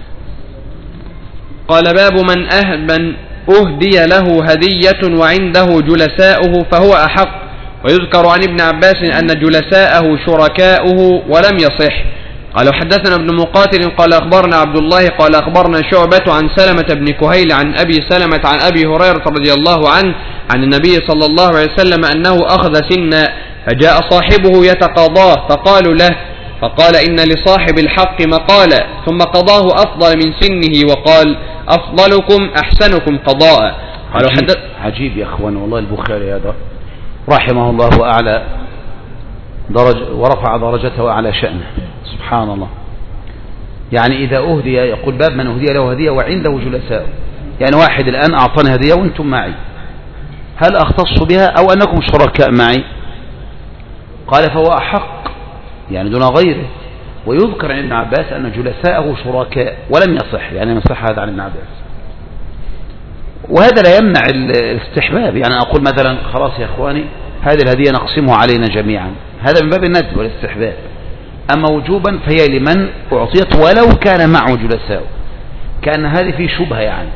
Speaker 4: قال باب من أهبن أهدي له هدية وعنده جلساؤه فهو أحق. ويذكر عن ابن عباس أن جلساءه شركاؤه ولم يصح. قال حدثنا ابن مقاتل قال أخبرنا عبد الله قال أخبرنا شعبة عن سلمة بن كهيل عن أبي سلمة عن أبي هريرة رضي الله عنه عن النبي صلى الله عليه وسلم أنه أخذ سنا، فجاء صاحبه يتقاضاه فقالوا له، فقال إن لصاحب الحق مقالا، ثم قضاه أفضل من سنه وقال أفضلكم أحسنكم قضاء.
Speaker 2: عجيب, عجيب يا أخوان والله. البخاري هذا رحمه الله وأعلى درجة ورفع درجته وأعلى شأنه، سبحان الله. يعني إذا أهدي، يقول باب من أهدي له هدية وعنده جلساء، يعني واحد الآن أعطاني هدية وأنتم معي، هل أختص بها أو أنكم شركاء معي؟ قال فهو أحق، يعني دون غيره. ويذكر عن ابن عباس أن جلساءه شركاء ولم يصح، يعني يصح هذا عن ابن عباس. وهذا لا يمنع الاستحباب، يعني أقول مثلا خلاص يا أخواني هذه الهدية نقسمها علينا جميعا، هذا من باب الندب والاستحباب. أما وجوبا فهي لمن أعطيت ولو كان معه جلساء، كأن هذه فيه شبهة يعني.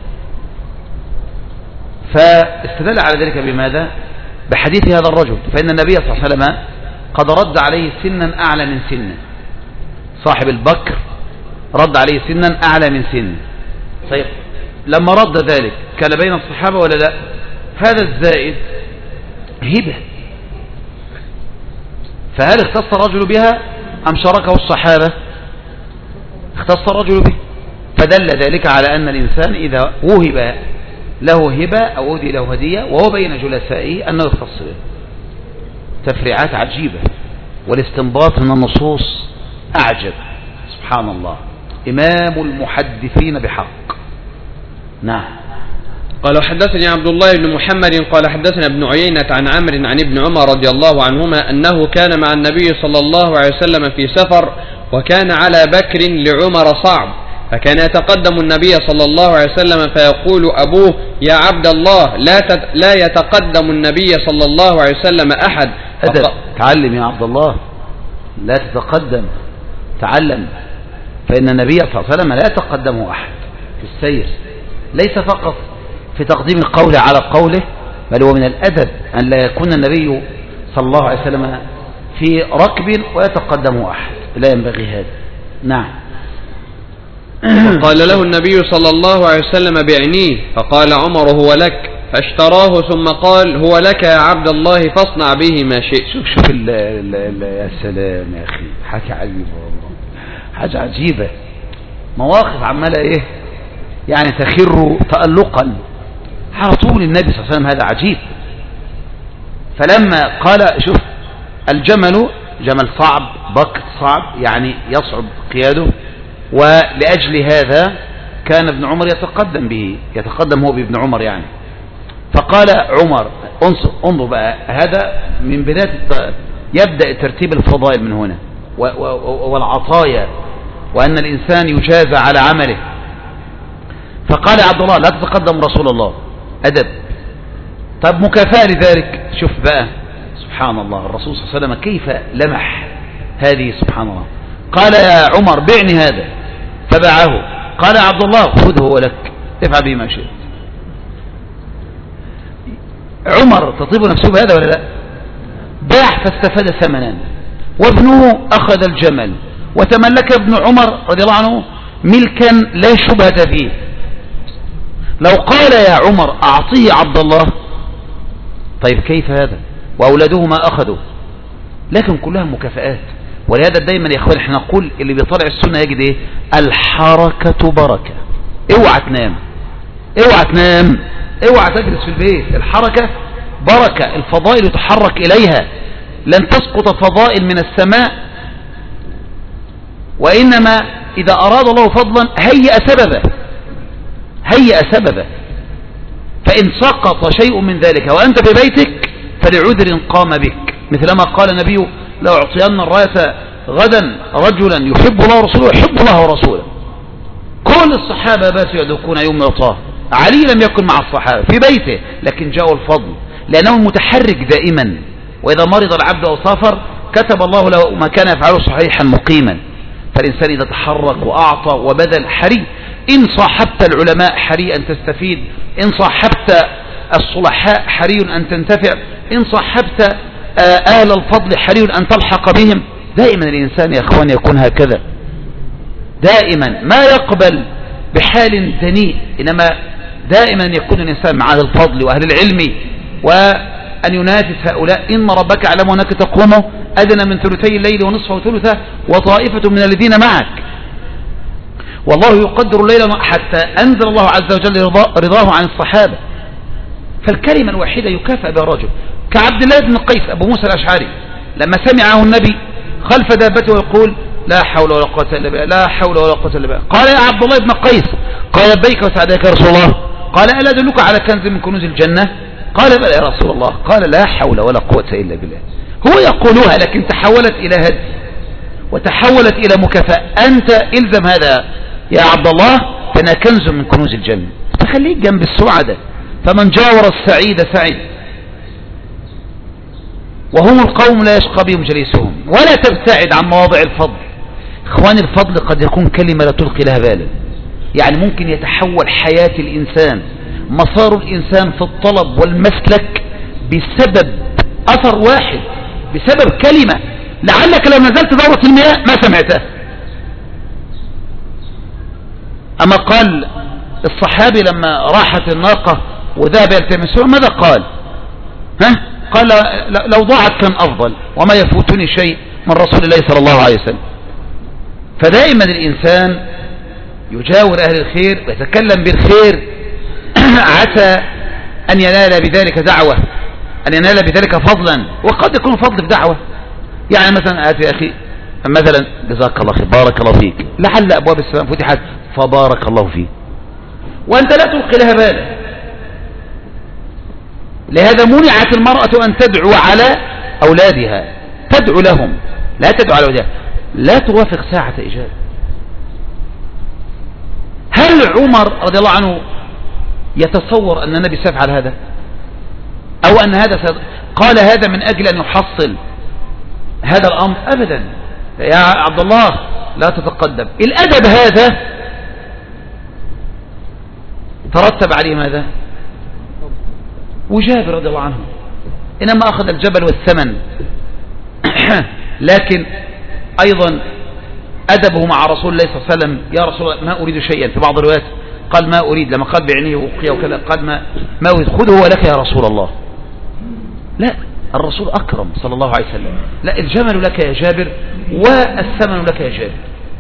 Speaker 2: فاستدل على ذلك بماذا؟ بحديث هذا الرجل، فإن النبي صلى الله عليه وسلم قد رد عليه سنا أعلى من سنه، صاحب البكر رد عليه سنا أعلى من سنه. طيب لما رد ذلك كان بين الصحابة ولا لا؟ هذا الزائد هبة، فهل اختص الرجل بها أم شاركه الصحابة؟ اختص الرجل به، فدل ذلك على أن الإنسان إذا وهب له هبة أو أهدي له هدية وهو بين جلسائه أنه يختص به. تفريعات عجيبة، والاستنباط من النصوص أعجب، سبحان الله. إمام المحدثين بحق. نعم.
Speaker 4: قال حدثني عبد الله بن محمد قال حدثنا ابن عيينة عن عمرو عن ابن عمر رضي الله عنهما أنه كان مع النبي صلى الله عليه وسلم في سفر، وكان على بكر لعمر صعب، فكان يتقدم النبي صلى الله عليه وسلم فيقول أبوه يا عبد الله لا لا يتقدم النبي صلى الله عليه وسلم أحد.
Speaker 2: تعلم يا عبد الله، لا تتقدم، تعلم، فإن النبي صلى الله عليه وسلم لا يتقدمه أحد في السير، ليس فقط في تقديم القول على قوله، بل هو من الأدب أن لا يكون النبي صلى الله عليه وسلم في ركب ويتقدمه أحد، لا ينبغي هذا. نعم.
Speaker 4: قال له النبي صلى الله عليه وسلم بعنيه، فقال عمر هو لك، فاشتراه ثم قال هو لك يا عبد الله فاصنع به ما شئت.
Speaker 2: شوف شوف ال ال ال يا سلام يا أخي، حاجة عجيبة والله، حاجة عجيبة، مواقف عمالة إيه يعني تخر تألقا على طول النبي صلى الله عليه وسلم، هذا عجيب. فلما قال شوف الجمل جمل صعب، بكر صعب يعني يصعب قياده، ولأجل هذا كان ابن عمر يتقدم به، يتقدم هو بابن عمر يعني. فقال عمر انظر انظر بقى، هذا من بداية يبدأ ترتيب الفضائل من هنا والعطايا، وأن الإنسان يجازى على عمله. فقال عبد الله لا تتقدم رسول الله، أدب. طب مكافأة لذلك، شوف بقى سبحان الله، الرسول صلى الله عليه وسلم كيف لمح هذه، سبحان الله. قال يا عمر بعني هذا، فباعه. قال يا عبد الله خذه ولك، افعل به ما شئت. عمر تطيب نفسه بهذا ولا لا؟ باع فاستفاد ثمنا، وابنه أخذ الجمل، وتملك ابن عمر رضي الله عنه ملكا لا شبهة فيه. لو قال يا عمر أعطيه عبد الله، طيب كيف هذا وأولاده ما أخذوا؟ لكن كلها مكافآت. ولهذا دايما يا اخوان احنا نقول اللي بيطلع السنة يجد ايه؟ الحركة بركة. اوعى تنام، اوعى تنام، اوعى تجلس في البيت. الحركة بركة، الفضائل يتحرك إليها، لن تسقط فضائل من السماء، وإنما إذا أراد الله فضلا هيأ سببه، هيأ سببه. فإن سقط شيء من ذلك وأنت ببيتك فلعذر قام بك، مثلما قال النبي لأعطين الراية غدا رجلا يحب الله ورسوله يحب الله ورسوله. كل الصحابة باتوا يدقون يوم يعطاه. علي لم يكن مع الصحابة في بيته، لكن جاءوا الفضل لأنه متحرك دائما، وإذا مرض العبد أو سافر كتب الله له ما كان يفعله صحيحا مقيما. فالإنسان إذا تحرك وأعطى وبذل حري. إن صاحبت العلماء حري أن تستفيد، إن صاحبت الصلحاء حري أن تنتفع، إن صاحبت أهل الفضل حري أن تلحق بهم. دائما الإنسان يا أخوان يكون هكذا، دائما ما يقبل بحال دنيء، إنما دائما يكون الإنسان مع أهل الفضل وأهل العلم، وأن ينافس هؤلاء. إن ربك علم أنك تقوم أدنى من ثلثي الليل ونصفه وثلثه وطائفة من الذين معك، والله يقدر الليل حتى أنزل الله عز وجل رضاه عن الصحابة. فالكلمة الواحدة يكافئ بها الرجل، كعبد الله بن قيس أبو موسى الأشعري لما سمعه النبي خلف دابته ويقول لا حول ولا قوة إلا بالله، لا حول ولا قوة إلا بالله، قال يا عبد الله بن قيس، قال لبيك وسعديك يا رسول الله، قال ألا أدلك على كنز من كنوز الجنة؟ قال بلى يا رسول الله، قال لا حول ولا قوة إلا بالله. هو يقولها لكن تحولت إلى هدي وتحولت إلى مكافأة. أنت إلزم هذا يا عبد الله، فأنا كنز من كنوز الجنة، فخليك جنب السعداء. فمن جاور السعيد سعيد، وهم القوم لا يشقى بهم جليسهم. ولا تبتعد عن مواضع الفضل. اخواني الفضل قد يكون كلمة لا تلقي لها بالا، يعني ممكن يتحول حياة الإنسان، مسار الإنسان في الطلب والمسلك بسبب أثر واحد، بسبب كلمة. لعلك لو نزلت دورة المياه ما سمعتها. أما قال الصحابي لما راحت الناقة وذهب يلتمسها ماذا قال؟ ها؟ قال لو ضاعت كان أفضل، وما يفوتني شيء من رسول الله صلى الله عليه وسلم. فدائما الإنسان يجاور أهل الخير ويتكلم بالخير، عسى أن ينال بذلك دعوة، أن ينال بذلك فضلا. وقد يكون فضل في دعوة، يعني مثلا آتي أخي مثلا جزاك الله خير بارك الله فيك، لعل أبواب السماء فتحت فبارك الله فيك، وأنت لا تلقي لها بالا. لهذا منعت المرأة أن تدعو على أولادها، تدعو لهم، لا تدعو على أولادها، لا توافق ساعة إجابة. هل عمر رضي الله عنه يتصور أن النبي سيفعل هذا، أو أن هذا قال هذا من أجل أن يحصل هذا الأمر؟ أبدا. يا عبد الله لا تتقدم. الأدب هذا ترتب عليه ماذا؟ وجابر رضي الله عنه إنما أخذ الجبل والثمن، لكن أيضا أدبه مع رسول الله صلى الله عليه وسلم، يا رسول الله ما أريد شيئا، في بعض الروايات قال ما أريد، لما قال بعينيه وقيا وكذا قال ما, ما أريد، خذه ولك يا رسول الله. لا، الرسول أكرم صلى الله عليه وسلم، لا الجمل لك يا جابر والثمن لك يا جابر.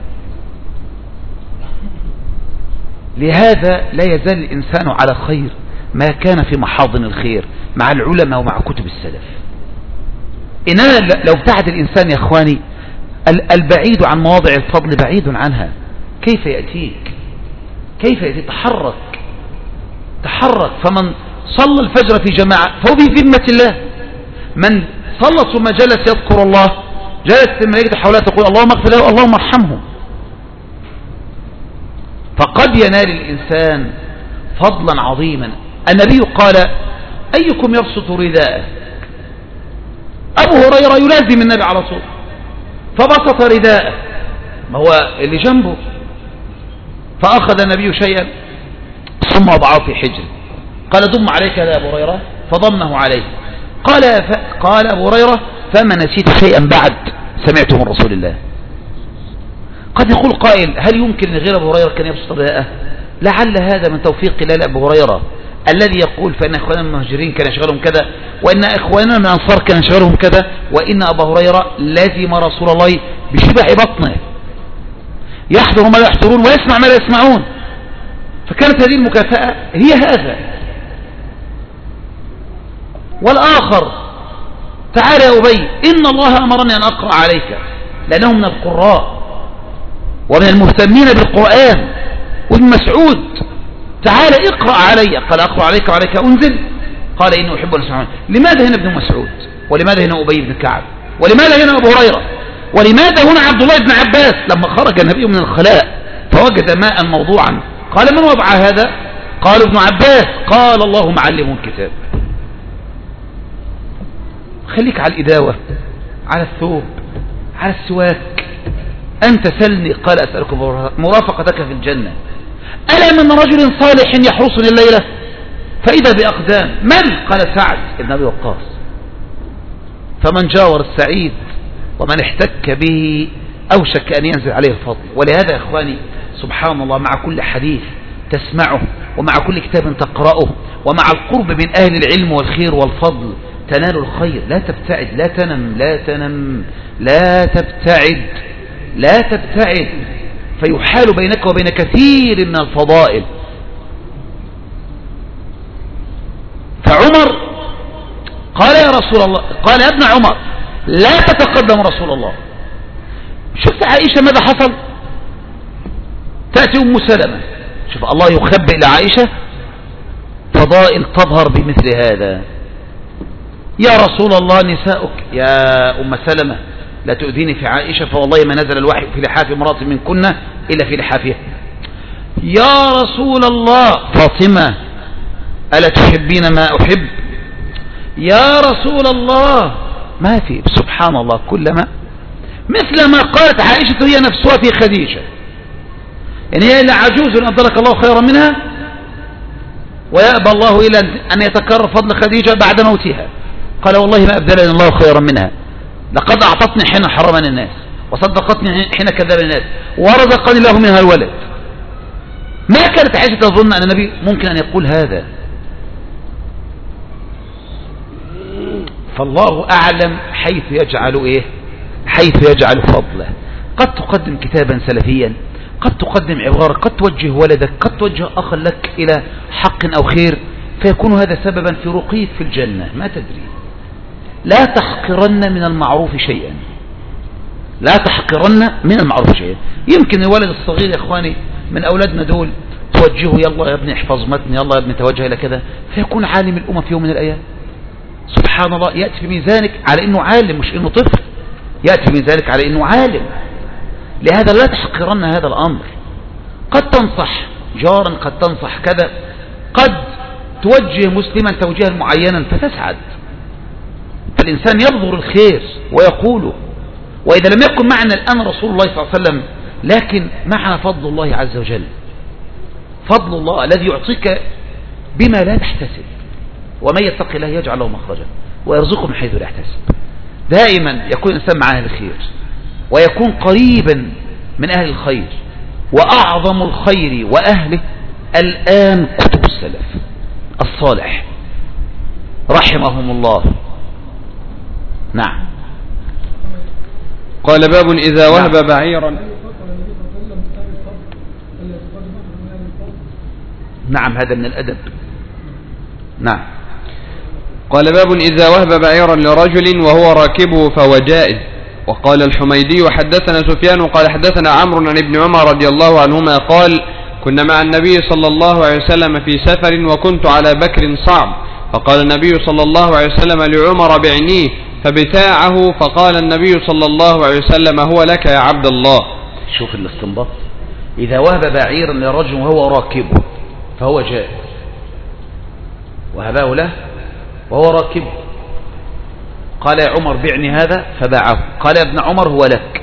Speaker 2: لهذا لا يزال الإنسان على خير ما كان في محاضن الخير مع العلماء ومع كتب السلف. إننا لو ابتعد الإنسان يا أخواني، البعيد عن مواضع الفضل بعيد عنها، كيف يأتيك؟ كيف يأتيك؟ تحرك تحرك. فمن صلى الفجر في جماعة فهو في ذمة الله. من صلى ثم جلس يذكر الله، جلس الملائكة حولها تقول اللهم اغفر له اللهم ارحمه. فقد ينال الإنسان فضلا عظيما. النبي قال أيكم يبسط رداءه أبو هريرة يلازم النبي على طول، فبسط رداءه، ما هو اللي جنبه، فأخذ النبي شيئا ثم وضعه في حجره، قال ضم عليك يا أبو هريرة، فضمه عليه. قال ف... قال أبو هريرة فما نسيت شيئا بعد سمعته من رسول الله. قد يقول قائل هل يمكن أن غير أبو هريرة كان يبسط رداءه؟ لعل هذا من توفيق الله لأبو هريرة الذي يقول فإن إخواننا المهاجرين كان يشغلهم كذا، وإن إخواننا من الأنصار كان يشغلهم كذا، وإن أبا هريرة لازم رسول الله بشبع بطنه، يحضر ما لا يحضرون ويسمع ما لا يسمعون، فكانت هذه المكافأة هي هذا. والآخر تعال يا أبي إن الله أمرني أن أقرأ عليك، لأنه من القراء ومن المهتمين بالقرآن. وابن مسعود تعال اقرأ علي، قال أقرأ عليك وعليك أنزل، قال إنه أحب أن أسمع. لماذا هنا ابن مسعود؟ ولماذا هنا أبي بن كعب؟ ولماذا هنا أبو هريرة؟ ولماذا هنا عبد الله بن عباس لما خرج النبي من الخلاء فوجد ماء موضوعا قال من وضع هذا؟ قال ابن عباس، قال الله معلم الكتاب. خليك على الإداوة، على الثوب، على السواك. أنت سلني، قال أسألك مرافقتك في الجنة. ألا من رجل صالح يحرسني الليلة فإذا بأقدام من؟ قال سعد بن أبي وقاص. فمن جاور السعيد ومن احتك به أوشك أن ينزل عليه الفضل. ولهذا يا إخواني سبحان الله مع كل حديث تسمعه ومع كل كتاب تقرأه ومع القرب من أهل العلم والخير والفضل تنال الخير. لا تبتعد، لا تنم لا تنم لا تبتعد لا تبتعد فيحال بينك وبين كثير من الفضائل. فعمر قال يا رسول الله، قال يا ابن عمر لا تتقدم رسول الله. شفت عائشة ماذا حصل؟ تأتي أم سلمة، شوف الله يخبئ لعائشة فضائل تظهر بمثل هذا. يا رسول الله نساؤك يا أم سلمة لا تؤذيني في عائشة فوالله ما نزل الوحي في لحاف امرأة من كنا إلا في لحافها. يا رسول الله فاطمة ألا تحبين ما أحب؟ يا رسول الله ما في. سبحان الله كلما مثل ما قالت عائشة هي نفسها في خديجة، يعني هي إلا عجوز أبدلك الله خيرا منها، ويأبى الله إلى أن يتكرر فضل خديجة بعد موتها. قال والله ما أبدلني الله خيرا منها، لقد أعطتني حين حرمني الناس وصدقتني حين كذب الناس ورزقني الله منها الولد. ما كانت عائشة تظن أن النبي ممكن أن يقول هذا. فالله أعلم حيث يجعل إيه حيث يجعل فضله. قد تقدم كتابا سلفيا، قد تقدم عبارة، قد توجه ولدك، قد توجه أخا لك إلى حق أو خير، فيكون هذا سببا في رقيك في الجنة ما تدري. لا تحقرن من المعروف شيئا، لا تحقرن من المعروف شيئا. يمكن الولد الصغير يا إخواني من أولادنا دول توجهه يلا يا ابني احفظ متن، يلا يا ابني توجه إلى كذا، فيكون عالم الأمة في يوم من الأيام. سبحان الله يأتي في ميزانك على إنه عالم مش إنه طفل، يأتي في ميزانك على إنه عالم. لهذا لا تحقرن هذا الأمر. قد تنصح جارا، قد تنصح كذا، قد توجه مسلما توجيها معينا فتسعد. فالإنسان يبذر الخير ويقوله. وإذا لم يكن معنا الآن رسول الله صلى الله عليه وسلم لكن معنا فضل الله عز وجل، فضل الله الذي يعطيك بما لا تحتسب. ومن يتق الله يجعل له مخرجا ويرزقه من حيث لا يحتسب. دائما يكون الإنسان مع أهل الخير ويكون قريبا من أهل الخير. وأعظم الخير وأهله الآن كتب السلف الصالح رحمهم الله. نعم.
Speaker 4: قال باب إذا وهب بعيرا.
Speaker 2: نعم هذا من الأدب. نعم.
Speaker 4: قال باب إذا وهب بعيرا لرجل وهو راكبه فهو جائز. وقال الحميدي حدثنا سفيان قال حدثنا عمرو عن ابن عمر رضي الله عنهما قال كنا مع النبي صلى الله عليه وسلم في سفر وكنت على بكر صعب، فقال النبي صلى الله عليه وسلم لعمر بعنيه فبتاعه، فقال النبي صلى الله عليه وسلم هو لك يا عبد الله.
Speaker 2: شوف الاستنباط. إذا وهب بعيرا لرجل وهو راكبه فهو جائز، وهباه له وهو راكبه. قال يا عمر بعني هذا فباعه، قال يا ابن عمر هو لك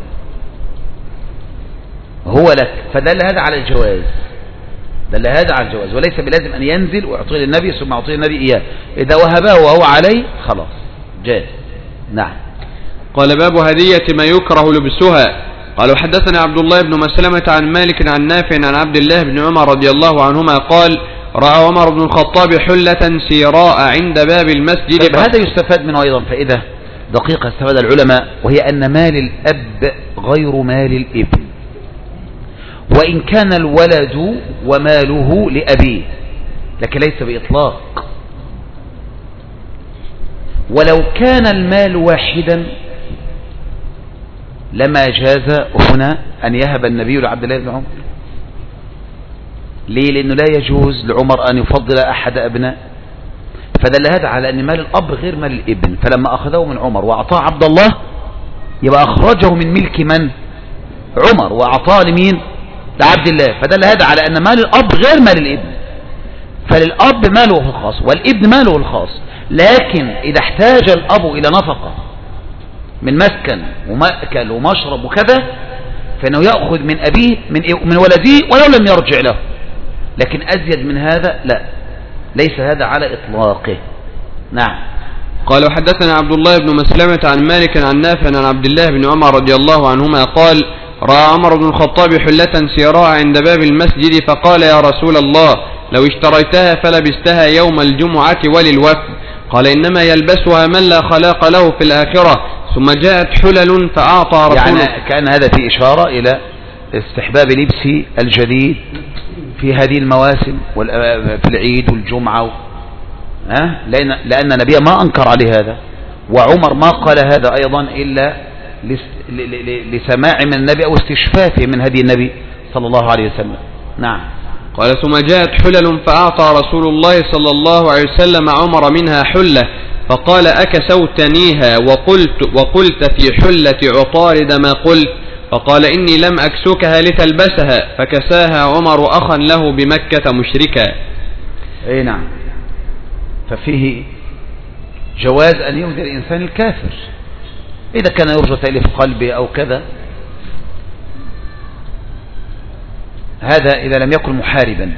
Speaker 2: هو لك، فدل هذا على الجواز، دل هذا على الجواز، وليس بلازم أن ينزل ويعطيه للنبي ثم يعطيه النبي إياه، إذا وهبه وهو عليه خلاص جاز. نعم.
Speaker 4: قال باب هدية ما يكره لبسها. قالوا حدثنا عبد الله بن مسلمة عن مالك عن نافع عن عبد الله بن عمر رضي الله عنهما قال رأى عمر بن الخطاب حلة سيراء عند باب المسجد.
Speaker 2: طيب هذا يستفاد منه أيضا فائدة دقيقة استفاد العلماء، وهي أن مال الأب غير مال الابن، وإن كان الولد وماله لأبيه، لكن ليس بإطلاق. ولو كان المال واحدا لما جاز هنا أن يهب النبي لعبد الله بن عمر. ليه؟ لأنه لا يجوز لعمر أن يفضل أحد أبناء، فدل هذا على أن مال الأب غير مال الابن، فلما أخذه من عمر وأعطاه عبد الله يبقى أخرجه من ملك من؟ عمر، وأعطاه لمين؟ لعبد الله، فدل هذا على أن مال الأب غير مال الابن، فللأب ماله الخاص والابن ماله الخاص. لكن إذا احتاج الأب إلى نفقة من مسكن ومأكل ومشرب وكذا فإنه يأخذ من أبيه من, من ولده ولو لم يرجع له، لكن أزيد من هذا لا، ليس هذا على إطلاقه. نعم.
Speaker 4: قال حدثنا عبد الله بن مسلمة عن مالك عن نافع عن عبد الله بن عمر رضي الله عنهما قال رأى عمر بن الخطاب حلة سيراء عند باب المسجد فقال يا رسول الله لو اشتريتها فلبستها يوم الجمعة وللوفد، قال إنما يلبسها من لا خلاق له في الآخرة، ثم جاءت حلل فأعطى رسول.
Speaker 2: يعني كان هذا في إشارة إلى استحباب لبس الجديد في هذه المواسم في العيد والجمعة، ها؟ لأن, لأن النبي ما أنكر عليه هذا، وعمر ما قال هذا أيضا إلا لسماع من النبي أو استشفافه من هدي النبي صلى الله عليه وسلم. نعم.
Speaker 4: قال ثم جاءت حلل فأعطى رسول الله صلى الله عليه وسلم عمر منها حلة، فقال أكسوتنيها وقلت, وقلت في حلة عطارد ما قلت، فقال إني لم أكسوكها لتلبسها، فكساها عمر أخا له بمكة مشركا.
Speaker 2: أي نعم. ففيه جواز أن يهدي الإنسان الكافر إذا كان يرجو تأليف قلبه أو كذا، هذا إذا لم يكن محاربا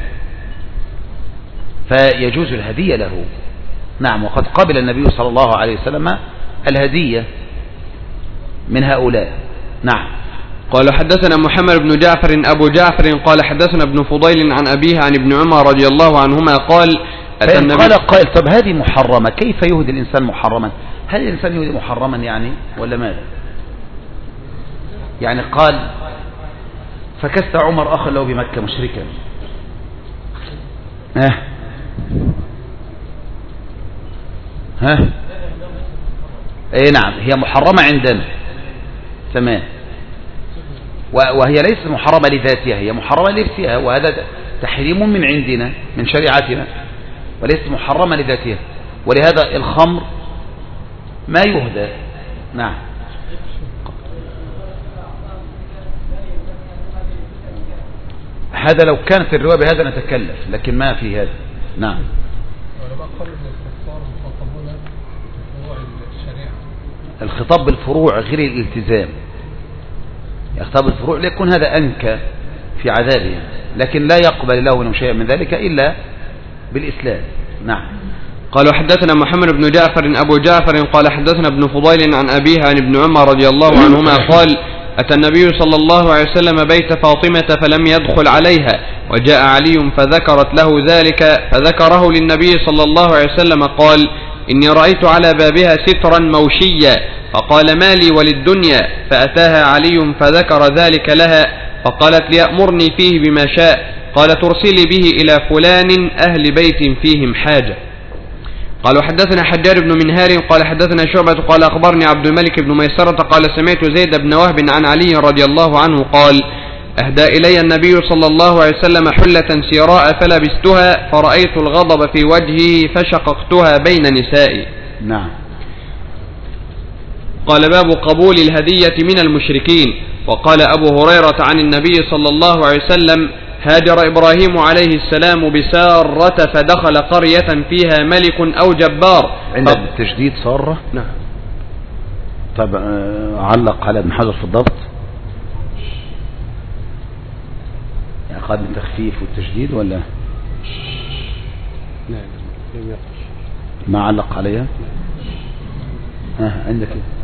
Speaker 2: فيجوز الهدية له. نعم. وقد قبل النبي صلى الله عليه وسلم الهدية من هؤلاء. نعم.
Speaker 4: قال حدثنا محمد بن جعفر أبو جعفر قال حدثنا ابن فضيل عن أبيه عن ابن عمر رضي الله عنهما قال
Speaker 2: فإن قال قائل طب هذه محرمة، كيف يهدي الإنسان محرما؟ هل الإنسان يهدي محرما يعني ولا ماذا؟ يعني قال فكست عمر أخا له بمكة مشركا، ها ها اي نعم هي محرمة عندنا تمام، وهي ليست محرمة لذاتها، هي محرمة لنفسها، وهذا تحريم من عندنا من شريعتنا، وليست محرمة لذاتها، ولهذا الخمر ما يهدى. نعم. هذا لو كانت الرواية بهذا نتكلف، لكن ما في هذا. نعم. الخطاب بالفروع غير الالتزام، الخطاب بالفروع ليكون هذا أنكى في عذابه، لكن لا يقبل الله منه شيئا من ذلك إلا بالإسلام. نعم.
Speaker 4: قالوا حدثنا محمد بن جعفر أبو جعفر قال حدثنا ابن فضيل عن أبيه عن ابن عمر رضي الله عنهما قال أتى النبي صلى الله عليه وسلم بيت فاطمة فلم يدخل عليها، وجاء علي فذكرت له ذلك فذكره للنبي صلى الله عليه وسلم قال إني رأيت على بابها سترا موشيا، فقال ما لي وللدنيا، فأتاها علي فذكر ذلك لها فقالت ليأمرني فيه بما شاء، قال ترسلي به إلى فلان أهل بيت فيهم حاجة. قالوا حدثنا حجار بن منهار قال حدثنا شعبة قال أخبرني عبد الملك بن ميسرة قال سمعت زيد بن وهب عن علي رضي الله عنه قال أهدى إلي النبي صلى الله عليه وسلم حلة سيراء فلبستها فرأيت الغضب في وجهه فشققتها بين نسائي.
Speaker 2: نعم.
Speaker 4: قال باب قبول الهدية من المشركين. وقال أبو هريرة عن النبي صلى الله عليه وسلم هاجر إبراهيم عليه السلام بسارة فدخل قرية فيها ملك أو جبار.
Speaker 2: عند التشديد سارة.
Speaker 4: نعم.
Speaker 2: طب آه، علق على ابن حجر في الضبط يعني قال بالتخفيف والتشديد ولا
Speaker 4: لا لا
Speaker 2: ما علق عليها؟ ها عندك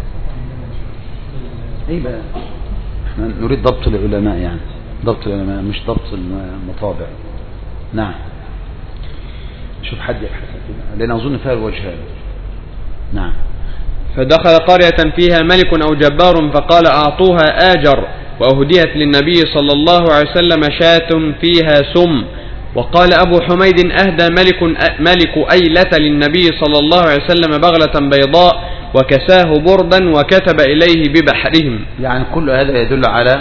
Speaker 2: ايه بقى؟ احنا نريد ضبط العلماء يعني ضبط العلماء مش ضبط المطابع. نعم شوف حد يبحث كده لان اظن فيها الوجهان. نعم.
Speaker 4: فدخل قرية فيها ملك أو جبار فقال أعطوها آجر، وأهديت للنبي صلى الله عليه وسلم شاة فيها سم. وقال أبو حميد أهدى ملك, ملك أيلة للنبي صلى الله عليه وسلم بغلة بيضاء وكساه بردا وكتب إليه ببحرهم.
Speaker 2: يعني كل هذا يدل على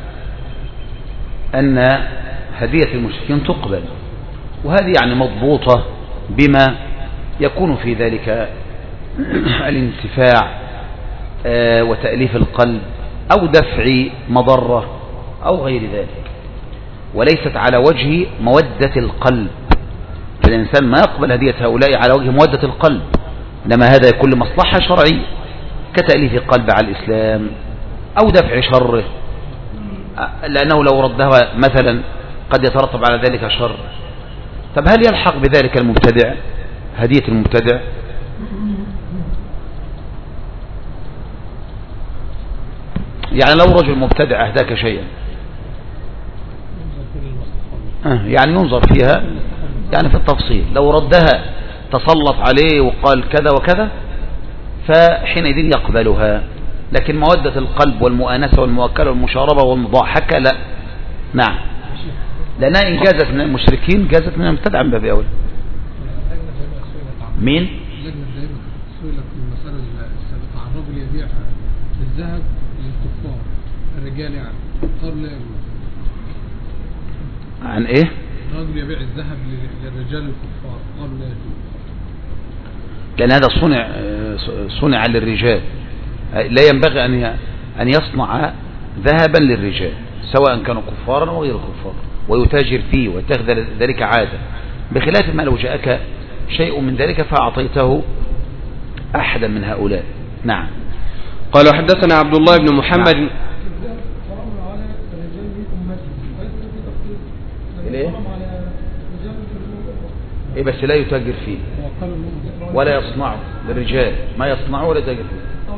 Speaker 2: أن هدية المشركين تقبل، وهذه يعني مضبوطة بما يكون في ذلك الانتفاع وتأليف القلب أو دفع مضرة أو غير ذلك، وليست على وجه مودة القلب. فالإنسان ما يقبل هدية هؤلاء على وجه مودة القلب، إنما هذا يكون لمصلحة شرعية كتأليف القلب على الإسلام أو دفع شره، لأنه لو ردها مثلا قد يترتب على ذلك شر. طب هل يلحق بذلك المبتدع هدية المبتدع؟ يعني لو رجل مبتدع أهداك شيئا يعني ينظر فيها يعني في التفصيل، لو ردها تسلط عليه وقال كذا وكذا فحينئذ يقبلها، لكن مودة القلب والمؤانسة والموكلة والمشاربة والمضاحكة لا. نعم، لأنها إن جازت من المشركين جازت من المبتدع من باب أولى. مين؟
Speaker 3: لجنة دائما سئلت في المسألة السابقة عن رجل يبيع الذهب للكفار الرجال يعني قالوا لا يجوز.
Speaker 2: عن إيه؟
Speaker 3: رجل يبيع الذهب للرجال الكفار قالوا لا يجوز،
Speaker 2: لأن هذا صنع صنع للرجال، لا ينبغي أن أن يصنع ذهبا للرجال سواء كانوا كفارا أو غير كفار ويتاجر فيه ويتخذ ذلك عادة، بخلاف ما لو جاءك شيء من ذلك فأعطيته أحدا من هؤلاء. نعم.
Speaker 4: قال حدثنا عبد الله بن محمد. نعم.
Speaker 2: إيه؟ إيه بس لا يتاجر فيه ولا يصنعه للرجال، ما يصنعه ولا يتاجر فيه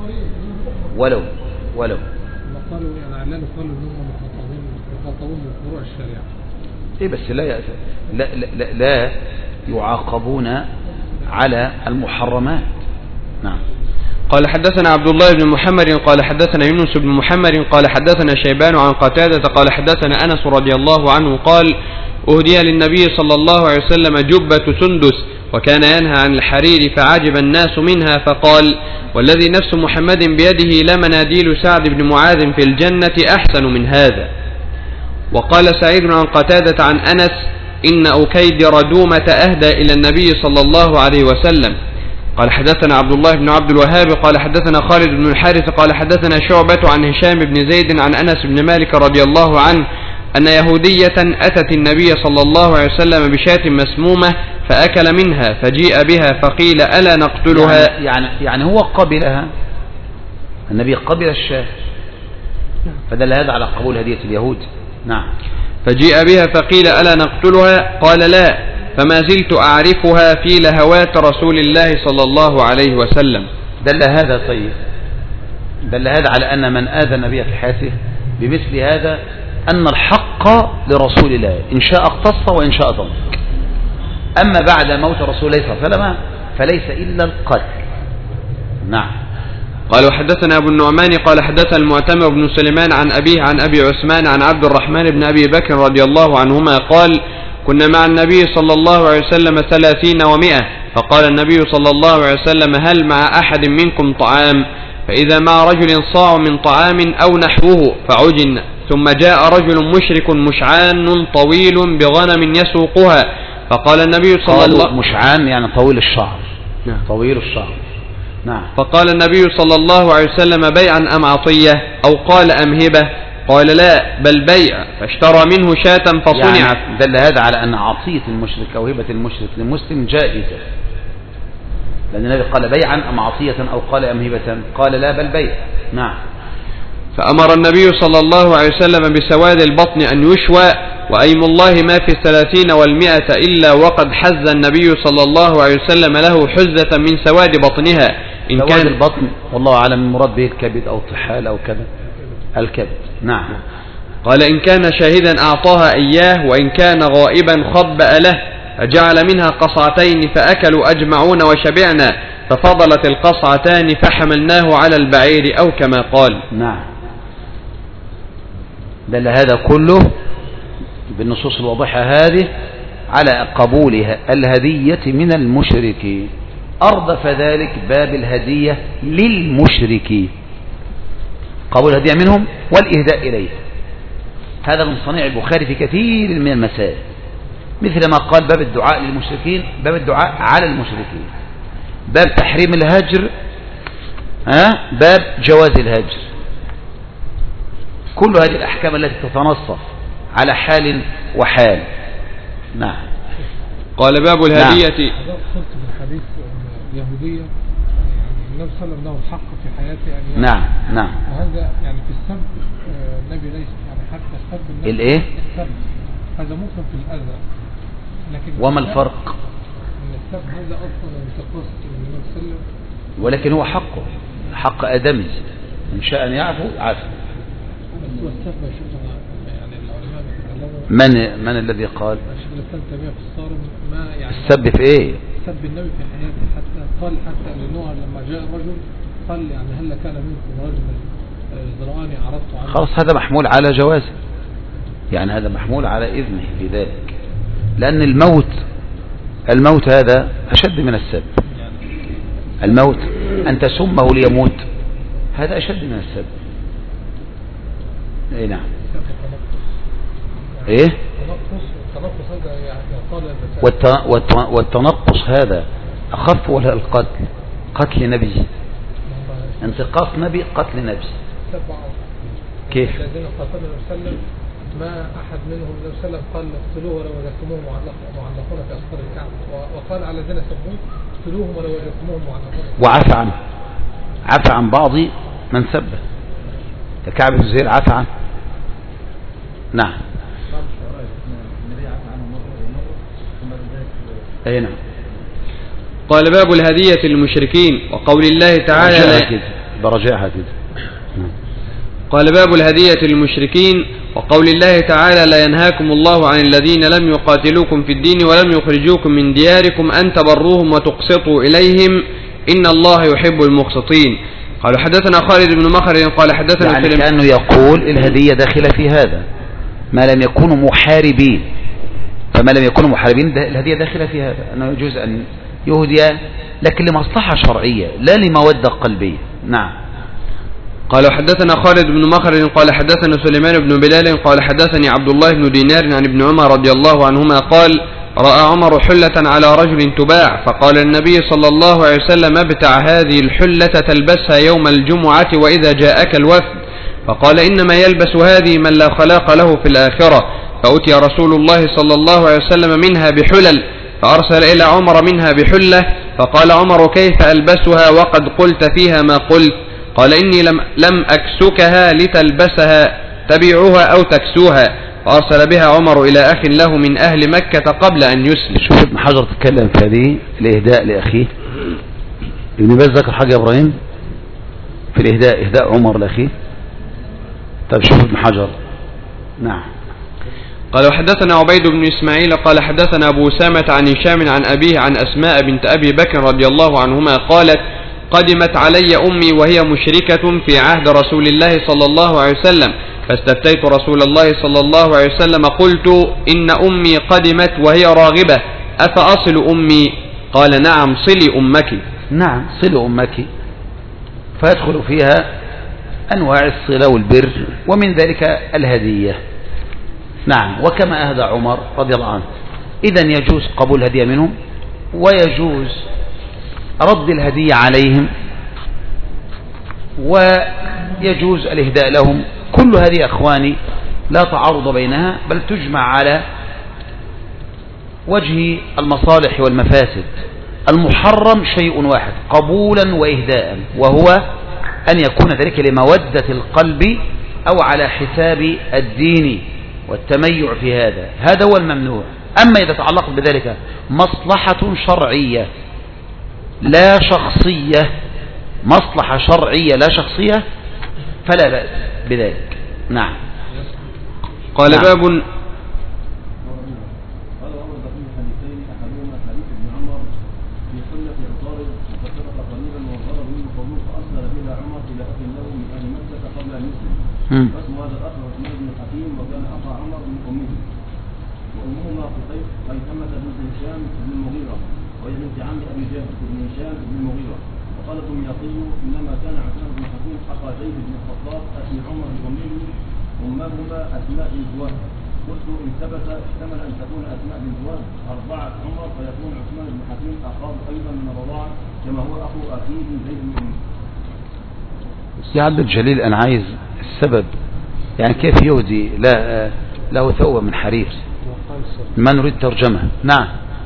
Speaker 2: ولو ولو
Speaker 3: قالوا يعني قالوا انهم مخاطبون مخاطبون بفروع الشريعة.
Speaker 2: إيه بس لا لا لا, لا, لا يعاقبون على المحرمات. نعم.
Speaker 4: قال حدثنا عبد الله بن محمد قال حدثنا يونس بن محمد قال حدثنا شيبان عن قتادة قال حدثنا أنس رضي الله عنه قال أهدي للنبي صلى الله عليه وسلم جبة سندس وكان ينهى عن الحرير فعجب الناس منها فقال والذي نفس محمد بيده لمناديل سعد بن معاذ في الجنة أحسن من هذا. وقال سعيد عن قتادة عن أنس إن أكيد ردومة أهدى إلى النبي صلى الله عليه وسلم. قال حدثنا عبد الله بن عبد الوهاب قال حدثنا خالد بن الحارث قال حدثنا شعبة عن هشام بن زيد عن أنس بن مالك رضي الله عنه أن يهودية أتت النبي صلى الله عليه وسلم بشاة مسمومة فأكل منها فجيء بها فقيل ألا نقتلها؟
Speaker 2: يعني, يعني, يعني هو قبلها، النبي قبل الشاة، فدل هذا على قبول هدية اليهود. نعم.
Speaker 4: فجيء بها فقيل ألا نقتلها؟ قال لا، فما زلت أعرفها في لهوات رسول الله صلى الله عليه وسلم.
Speaker 2: دل هذا طيب دل هذا على أن من آذى النبي في حياته بمثل هذا أن الحق لرسول الله إن شاء اقتص وإن شاء ضمك. أما بعد موت رسول الله صلى الله عليه وسلم فليس إلا القتل. نعم.
Speaker 4: قال وحدثنا أبو النعمان قال حدثنا المعتمر بن سليمان عن أبيه عن أبي عثمان عن عبد الرحمن بن أبي بكر رضي الله عنهما قال كنا مع النبي صلى الله عليه وسلم ثلاثين ومئة فقال النبي صلى الله عليه وسلم هل مع أحد منكم طعام؟ فإذا مع رجل صاع من طعام أو نحوه فعجن. ثم جاء رجل مشرك مشعان طويل بغنم يسوقها فقال النبي صلى الله عليه وسلم
Speaker 2: مشعان يعني طويل الشعر. نعم. طويل الشعر. نعم.
Speaker 4: فقال النبي صلى الله عليه وسلم بيعا أم عطية أو قال أم هبة؟ قال لا بل بيع فاشترى منه شاة فصنعت.
Speaker 2: يعني دل هذا على أن عطية المشرك أو هبة المشرك للمسلم جائزة لأن النبي قال بيعا أم عطية أو قال أم هبة؟ قال لا بل بيع. نعم.
Speaker 4: فأمر النبي صلى الله عليه وسلم بسواد البطن أن يشوى، وأيم الله ما في الثلاثين والمئة إلا وقد حز النبي صلى الله عليه وسلم له حزة من سواد بطنها. إن
Speaker 2: سواد
Speaker 4: كان
Speaker 2: البطن والله أعلم المراد به الكبد أو الطحال أو كذا، الكبد. نعم.
Speaker 4: قال إن كان شاهدا أعطاها إياه، وإن كان غائبا خبأ له، فجعل منها قصعتين فأكلوا أجمعون وشبعنا، ففضلت القصعتان فحملناه على البعير أو كما قال.
Speaker 2: نعم. دل هذا كله بالنصوص الواضحة هذه على قبولها الهدية من المشركين. أردف ذلك باب الهدية للمشركين، قبول الهدية منهم والإهداء إليه. هذا من صنيع البخاري في كثير من المسائل، مثل ما قال باب الدعاء للمشركين باب الدعاء على المشركين، باب تحريم الهجر، ها باب جواز الهجر. كل هذه الأحكام التي تتنصف على حال وحال. نعم.
Speaker 4: قال باب الهدية.
Speaker 3: هذا قلت في الحديث اليهودية يعني النبي صلى الله عليه وسلم له الحق في حياته أن
Speaker 2: نعم نعم.
Speaker 3: وهذا يعني في السب النبي ليس يعني حتى السب النبي
Speaker 2: الايه؟
Speaker 3: السب هذا ممكن في الأذى، لكن
Speaker 2: وما الفرق؟
Speaker 3: ان السب هذا أصلا انتقاص النبي صلى الله عليه وسلم،
Speaker 2: ولكن هو حقه، حق آدمي، إن شاء أن يعفو عفو.
Speaker 3: بس هو السب يا شيخنا يعني العلماء بيتكلموا
Speaker 2: من من الذي قال؟
Speaker 3: الشيخ الإسلام تيمية في الصارم ما يعني
Speaker 2: السب في ايه؟
Speaker 3: سب النبي في حياته، حتى قال حتى لنوح لما جاء الرجل قال يعني هل كان منكم رجل زرعاني عرضت عنه.
Speaker 2: خلاص هذا محمول على جوازه، يعني هذا محمول على إذنه في ذلك، لأن الموت الموت هذا أشد من السب. الموت أن تسمه ليموت هذا أشد من السب. اي نعم. ايه
Speaker 3: التنقص هذا يعني قال
Speaker 2: والت... والتنقص هذا أخف ولا القتل؟ قتل نبي، انتقاص نبي، قتل نبي. كيف؟
Speaker 3: الذين قاتلوا النبي صلى الله عليه وسلم ما أحد منهم النبي صلى الله عليه وسلم قال اقتلوه ولو وجدتموه معلقون في أسفار الكعبة، وقال على الذين سبوه اقتلوهم ولو وجدتموهم معلقون.
Speaker 2: وعفى عنه، عفى عن بعض من سبه، كعب بن زهير عفى عنه. نعم. اي نعم.
Speaker 4: قال باب الهدية للمشركين وقول الله تعالى
Speaker 2: برجعها كده.
Speaker 4: قال باب الهدية للمشركين وقول الله تعالى لا ينهاكم الله عن الذين لم يقاتلوكم في الدين ولم يخرجوكم من دياركم أن تبروهم وتقسطوا إليهم إن الله يحب المقسطين. قال حدثنا خالد بن مخرج قال حدثنا
Speaker 2: يعني كأنه يقول الهدية داخلة في هذا ما لم يكونوا محاربين، فما لم يكونوا محاربين الهدية داخلة في هذا، أنه يجوز أن يهدي لكن لمصلحة شرعية لا لمودة قلبية. نعم.
Speaker 4: قال حدثنا خالد بن مخرج قال حدثنا سليمان بن بلال قال حدثني عبد الله بن دينار عن ابن عمر رضي الله عنهما قال رأى عمر حلة على رجل تباع، فقال النبي صلى الله عليه وسلم ابتع هذه الحلة تلبسها يوم الجمعة وإذا جاءك الوفد، فقال إنما يلبس هذه من لا خلاق له في الآخرة، فأتي رسول الله صلى الله عليه وسلم منها بحلل، فأرسل إلى عمر منها بحلة، فقال عمر كيف ألبسها وقد قلت فيها ما قلت؟ قال إني لم, لم أكسكها لتلبسها، تبيعها أو تكسوها، فأرسل بها عمر إلى أخ له من أهل مكة قبل أن يسلم.
Speaker 2: شوف ابن حجر تتكلم في هذه الإهداء لأخيه. ابن باز ذكر حاجة يا إبراهيم في الإهداء، إهداء عمر لأخيه. طيب شوف ابن حجر. نعم.
Speaker 4: قال وحدثنا عبيد بن إسماعيل قال حدثنا أبو سامة عن هشام عن أبيه عن أسماء بنت أبي بكر رضي الله عنهما قالت قدمت علي أمي وهي مشركة في عهد رسول الله صلى الله عليه وسلم، فاستفتيت رسول الله صلى الله عليه وسلم قلت إن أمي قدمت وهي راغبة أفأصل أمي؟ قال نعم صلي أمك.
Speaker 2: نعم صلي أمك، فيدخل فيها أنواع الصلة والبر ومن ذلك الهدية. نعم. وكما أهدى عمر رضي الله عنه، إذن يجوز قبول هدية منهم ويجوز رد الهدية عليهم ويجوز الإهداء لهم. كل هذه أخواني لا تعارض بينها، بل تجمع على وجه المصالح والمفاسد. المحرم شيء واحد قبولا وإهداء، وهو أن يكون ذلك لمودة القلب أو على حساب الدين والتميع في هذا، هذا هو الممنوع. أما إذا تعلق بذلك مصلحة شرعية لا شخصية، مصلحة شرعية لا شخصية، فلا بأس بذلك. نعم.
Speaker 4: قال
Speaker 2: نعم.
Speaker 4: باب
Speaker 5: واسم هذا الأخ عثمان بن حكيم وكان أخا عمر بن أمه، وأمهما قصيف خيثمة بنت هشام بن المغيرة وهي بنت عم أبي جهل بن هشام بن المغيرة. وقالت أم يقي إنما كان عثمان بن حكيم أخا زيد بن الخطاب أخي عمر بن أمه، أمهما أسماء بنت وهب. قلت إن ثبت احتمل أن تكون أسماء بنت وهب أربعة عمر فيكون عثمان بن حكيم أخاه أيضا من الرضاعة كما هو أخو أخيه زيد بن أمه.
Speaker 2: يا عبد الجليل أنا عايز السبب، يعني كيف يهدي لا له ثوبة من حرير؟ ما نريد ترجمة. نعم.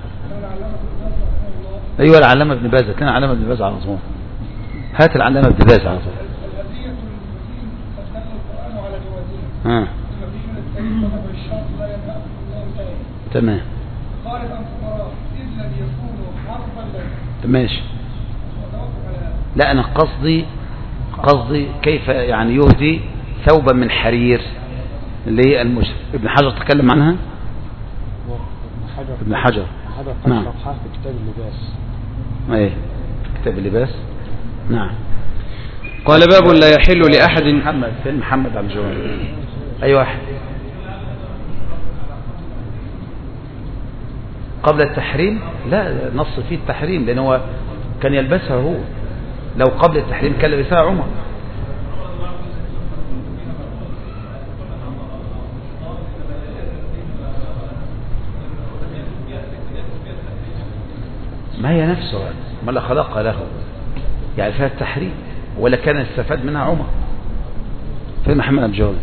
Speaker 2: أيها العلامة ابن باز، كان العلامة ابن باز على طول، هات العلامة ابن باز على طول. ها تمام. ماشي. لا أنا قصدي قصدي كيف يعني يهدي ثوبا من حرير اللي المشرك. ابن حجر تكلم عنها. ابن حجر نعم
Speaker 8: في كتاب اللباس.
Speaker 2: ايه كتاب اللباس. نعم.
Speaker 4: قال باب لا يحل لأحد.
Speaker 2: محمد فين محمد عبد الجواد؟ اي واحد قبل التحريم؟ لا نص فيه التحريم لأنه هو كان يلبسها هو. لو قبل التحريم كان لبسها عمر. ما هي نفسها ما لا خلق له، يعني فيها التحريم ولا كان استفاد منها عمر. في محمد عبد الجواد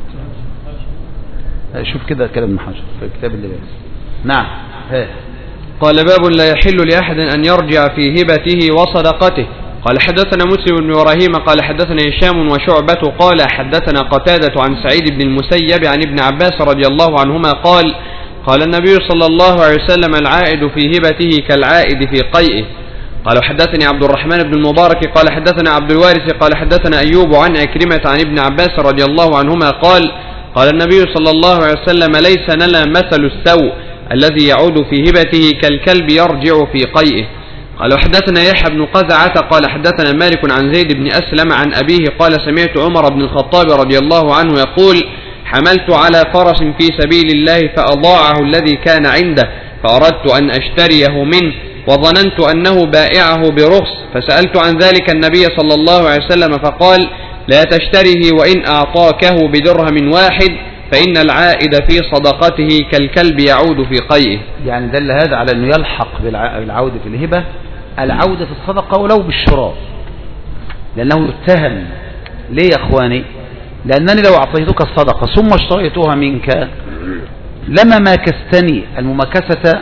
Speaker 2: شوف كده كلام ابن حجر في كتاب اللباس. نعم. ها.
Speaker 4: قال باب لا يحل لأحد أن يرجع في هبته وصدقته. قال حدثنا مسلم بن إبراهيم قال حدثنا هشام وشعبة قال حدثنا قتادة عن سعيد بن المسيب عن ابن عباس رضي الله عنهما قال قال النبي صلى الله عليه وسلم العائد في هبته كالعائد في قيئه. قال حدثني عبد الرحمن بن المبارك قال حدثنا عبد الوارث قال حدثنا أيوب عن عكرمة عن ابن عباس رضي الله عنهما قال قال النبي صلى الله عليه وسلم ليس لنا مثل السوء الذي يعود في هبته كالكلب يرجع في قيئه. قال حدثنا يحيى بن قزعة قال حدثنا مالك عن زيد بن أسلم عن أبيه قال سمعت عمر بن الخطاب رضي الله عنه يقول حملت على فرس في سبيل الله فأضاعه الذي كان عنده فأردت أن أشتريه منه وظننت أنه بائعه برخص فسألت عن ذلك النبي صلى الله عليه وسلم فقال لا تشتره وإن أعطاكه بدرهم واحد فإن العائد في صدقته كالكلب يعود في قيئه.
Speaker 2: يعني دل هذا على أنه يلحق بالعودة في الهبة العودة في الصدقة ولو بالشراء، لأنه يتهم. ليه يا أخواني؟ لأنني لو أعطيتك الصدقة ثم اشتريتها منك لما ماكستني المماكسة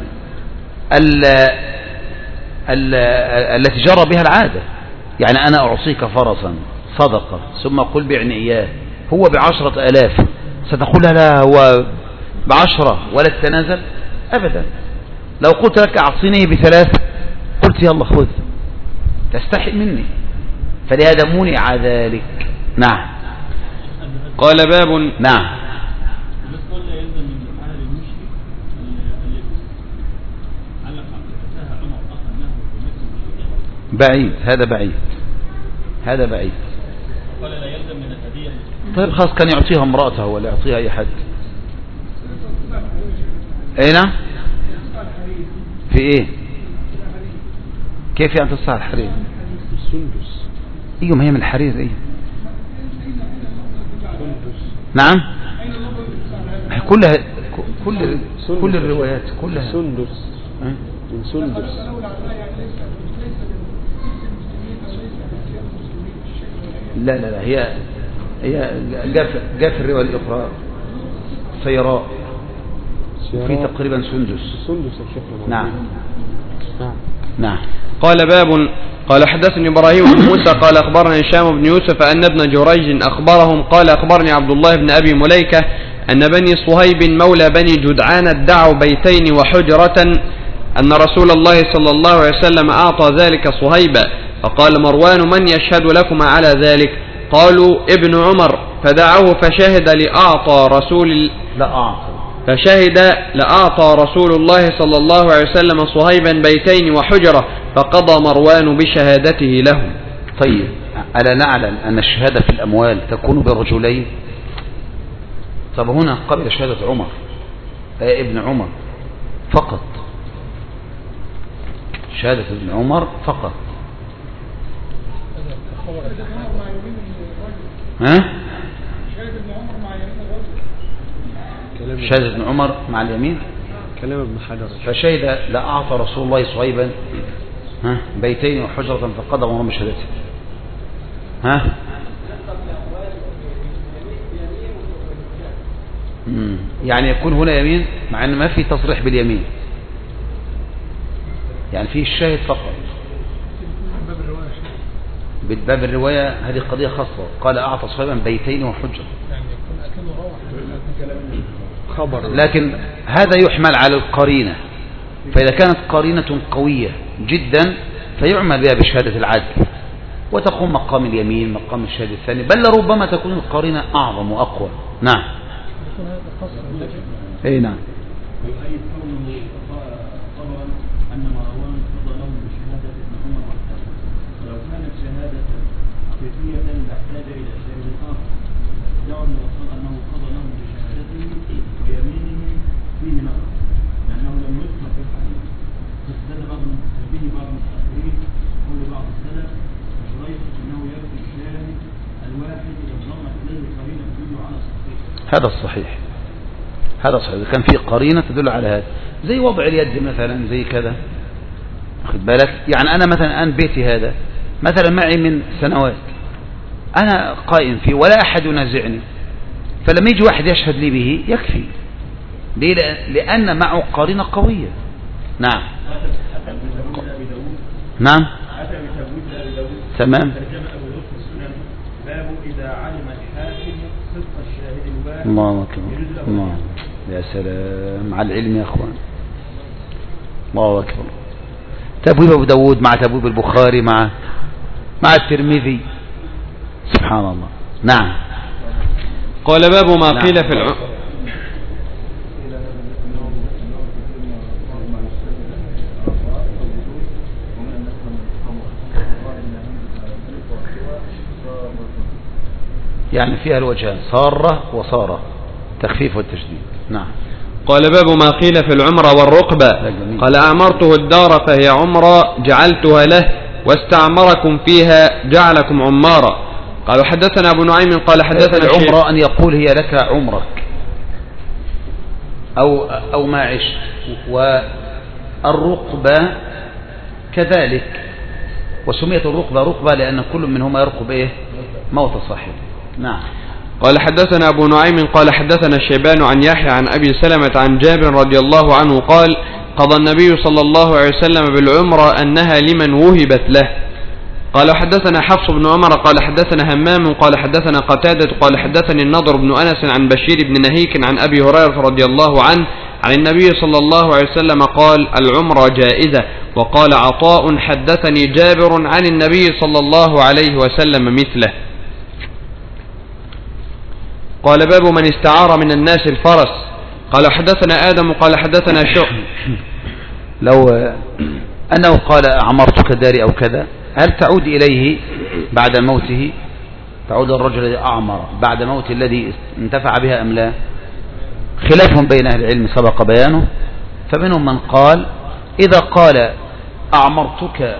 Speaker 2: التي جرى بها العادة. يعني أنا أعطيك فرسا صدقة ثم أقول بعني إياه هو بعشرة آلاف، ستقول لا هو بعشرة ولا تتنازل أبدا. لو قلت لك أعطيني بثلاثة قلت يلا خذ، تستحي مني، فلهذا منع ذلك. نعم.
Speaker 4: قال باب.
Speaker 2: نعم. بعيد هذا بعيد هذا بعيد.
Speaker 6: قال لا يلزم من الهدية.
Speaker 2: طيب خلاص كان يعطيها امرأته ولا يعطيها أي حد. اي نعم. في ايه؟ كيف يعني تصنع الحرير؟
Speaker 8: السندس.
Speaker 2: ايوه ما هي من الحرير. ايه نعم. كلها كل كل الروايات كلها
Speaker 8: سندس من سندس.
Speaker 2: لا لا لا هي هي جاء جاء في الرواية الأخرى سيراء في تقريبا سندس.
Speaker 8: سندس يا شيخ.
Speaker 2: نعم.
Speaker 8: نعم.
Speaker 2: نعم.
Speaker 4: قال باب. قال حدثني إبراهيم بن موسى قال أخبرني هشام بن يوسف أن ابن جريج أخبرهم قال أخبرني عبد الله بن أبي مليكة أن بني صهيب مولى بني جدعان ادعوا بيتين وحجرة أن رسول الله صلى الله عليه وسلم أعطى ذلك صهيبا، فقال مروان من يشهد لكما على ذلك؟ قالوا ابن عمر، فدعوه فشهد لأعطى رسول
Speaker 2: لا أعطى
Speaker 4: فشهد لأعطى رسول الله صلى الله عليه وسلم صهيبا بيتين وحجرة، فقضى مروان بشهادته لهم.
Speaker 2: طيب، ألا نعلم أن الشهادة في الأموال تكون بالرجلين؟ طب هنا قبل شهادة عمر آه ابن عمر فقط، شهادة ابن عمر فقط. ها؟ شهادة ابن عمر مع اليمين
Speaker 8: كلام ابن حجر.
Speaker 2: فشهد لا أعطى رسول الله صهيبا ها بيتين وحجرة فقضى مروان بشهادته. ها؟ مم. يعني يكون هنا يمين مع أن ما في تصريح باليمين، يعني فيه الشاهد فقط. بالباب الرواية هذه قضية خاصة، قال أعطى صهيبا بيتين وحجرة،
Speaker 8: خبر.
Speaker 2: لكن هذا يحمل على القرينة، فإذا كانت قرينة قوية جدا فيعمل بها بشهادة العدل وتقوم مقام اليمين مقام الشهادة الثاني، بل ربما تكون القرينة أعظم وأقوى. نعم. اي نعم.
Speaker 7: ويؤيد قوله طبعا أن مروان قضى لهم بشهادة ابن عمر وحده، ولو كانت شهادة حقيقية لاحتاج إلى شاهد آخر. دعوا الرسول أنه قضى لهم بشهادته ويمينه فيه نظر، لأنه لم يذكر في الحديث. فاستدل بعض به بعض المتأخرين قول بعض السلف وشريح أنه يكفي الشاهد الواحد إذا انضمت إليه قرينة تدل على الصحيح.
Speaker 2: هذا الصحيح، هذا صحيح. كان في قرينة تدل على هذا، زي وضع اليد مثلا، زي كذا، أخذ بالك؟ يعني أنا مثلا الآن بيتي هذا مثلا معي من سنوات، أنا قائم فيه ولا أحد ينازعني، فلما يجي واحد يشهد لي به يكفي، لأن معه قرينة قوية. نعم. نعم. تمام.
Speaker 7: باب إذا علم الحاكم صدق الشاهد الواحد.
Speaker 2: الله أكبر، الله، يا سلام مع العلم يا أخوان، الله أكبر. تبويب أبو داود مع تبويب البخاري مع مع الترمذي، سبحان الله. نعم.
Speaker 4: قال باب ما قيل
Speaker 2: نعم.
Speaker 4: في العمر.
Speaker 2: يعني فيها الوجهان، صارة وصارة، تخفيف والتشديد. نعم.
Speaker 4: قال باب ما قيل في العمرة والرقبة. قال أعمرته الدار فهي عمرة جعلتها له، واستعمركم فيها جعلكم عمارا. قالوا حدثنا أبو نعيم قال حدثنا
Speaker 2: العمرة أن يقول هي لك عمرك أو أو ما عشت، والرقبة كذلك، وسميت الرقبة رقبة لأن كل منهما يرقب إيه؟ موت صاحبه. نعم.
Speaker 4: قال حدثنا أبو نعيم قال حدثنا الشيبان عن يحيى عن أبي سلمة عن جابر رضي الله عنه قال قضى النبي صلى الله عليه وسلم بالعمرة أنها لمن وهبت له. قال حدثنا حفص بن عمر قال حدثنا همام قال حدثنا قتادة قال حدثني النضر بن أنس عن بشير بن نهيك عن أبي هريرة رضي الله عنه عن النبي صلى الله عليه وسلم قال العمرة جائزة. وقال عطاء حدثني جابر عن النبي صلى الله عليه وسلم مثله. قال باب من استعار من الناس الفرس. قال حدثنا آدم قال حدثنا شو
Speaker 2: لو أنه قال أعمرتك داري أو كذا، هل تعود إليه بعد موته؟ تعود الرجل الذي أعمر بعد موت الذي انتفع بها أم لا؟ خلاف بين أهل العلم سبق بيانه، فمنهم من قال إذا قال أعمرتك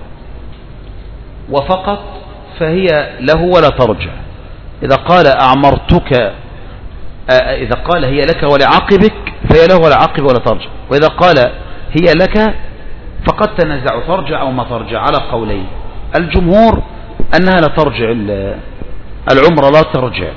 Speaker 2: وفقط فهي له ولا ترجع. إذا قال أعمرتك إذا قال هي لك ولعقبك فهي له ولا عقب ولا ترجع. وإذا قال هي لك فقد تنزع ترجع أو ما ترجع على قولين. الجمهور أنها لا ترجع، العمرة لا ترجع،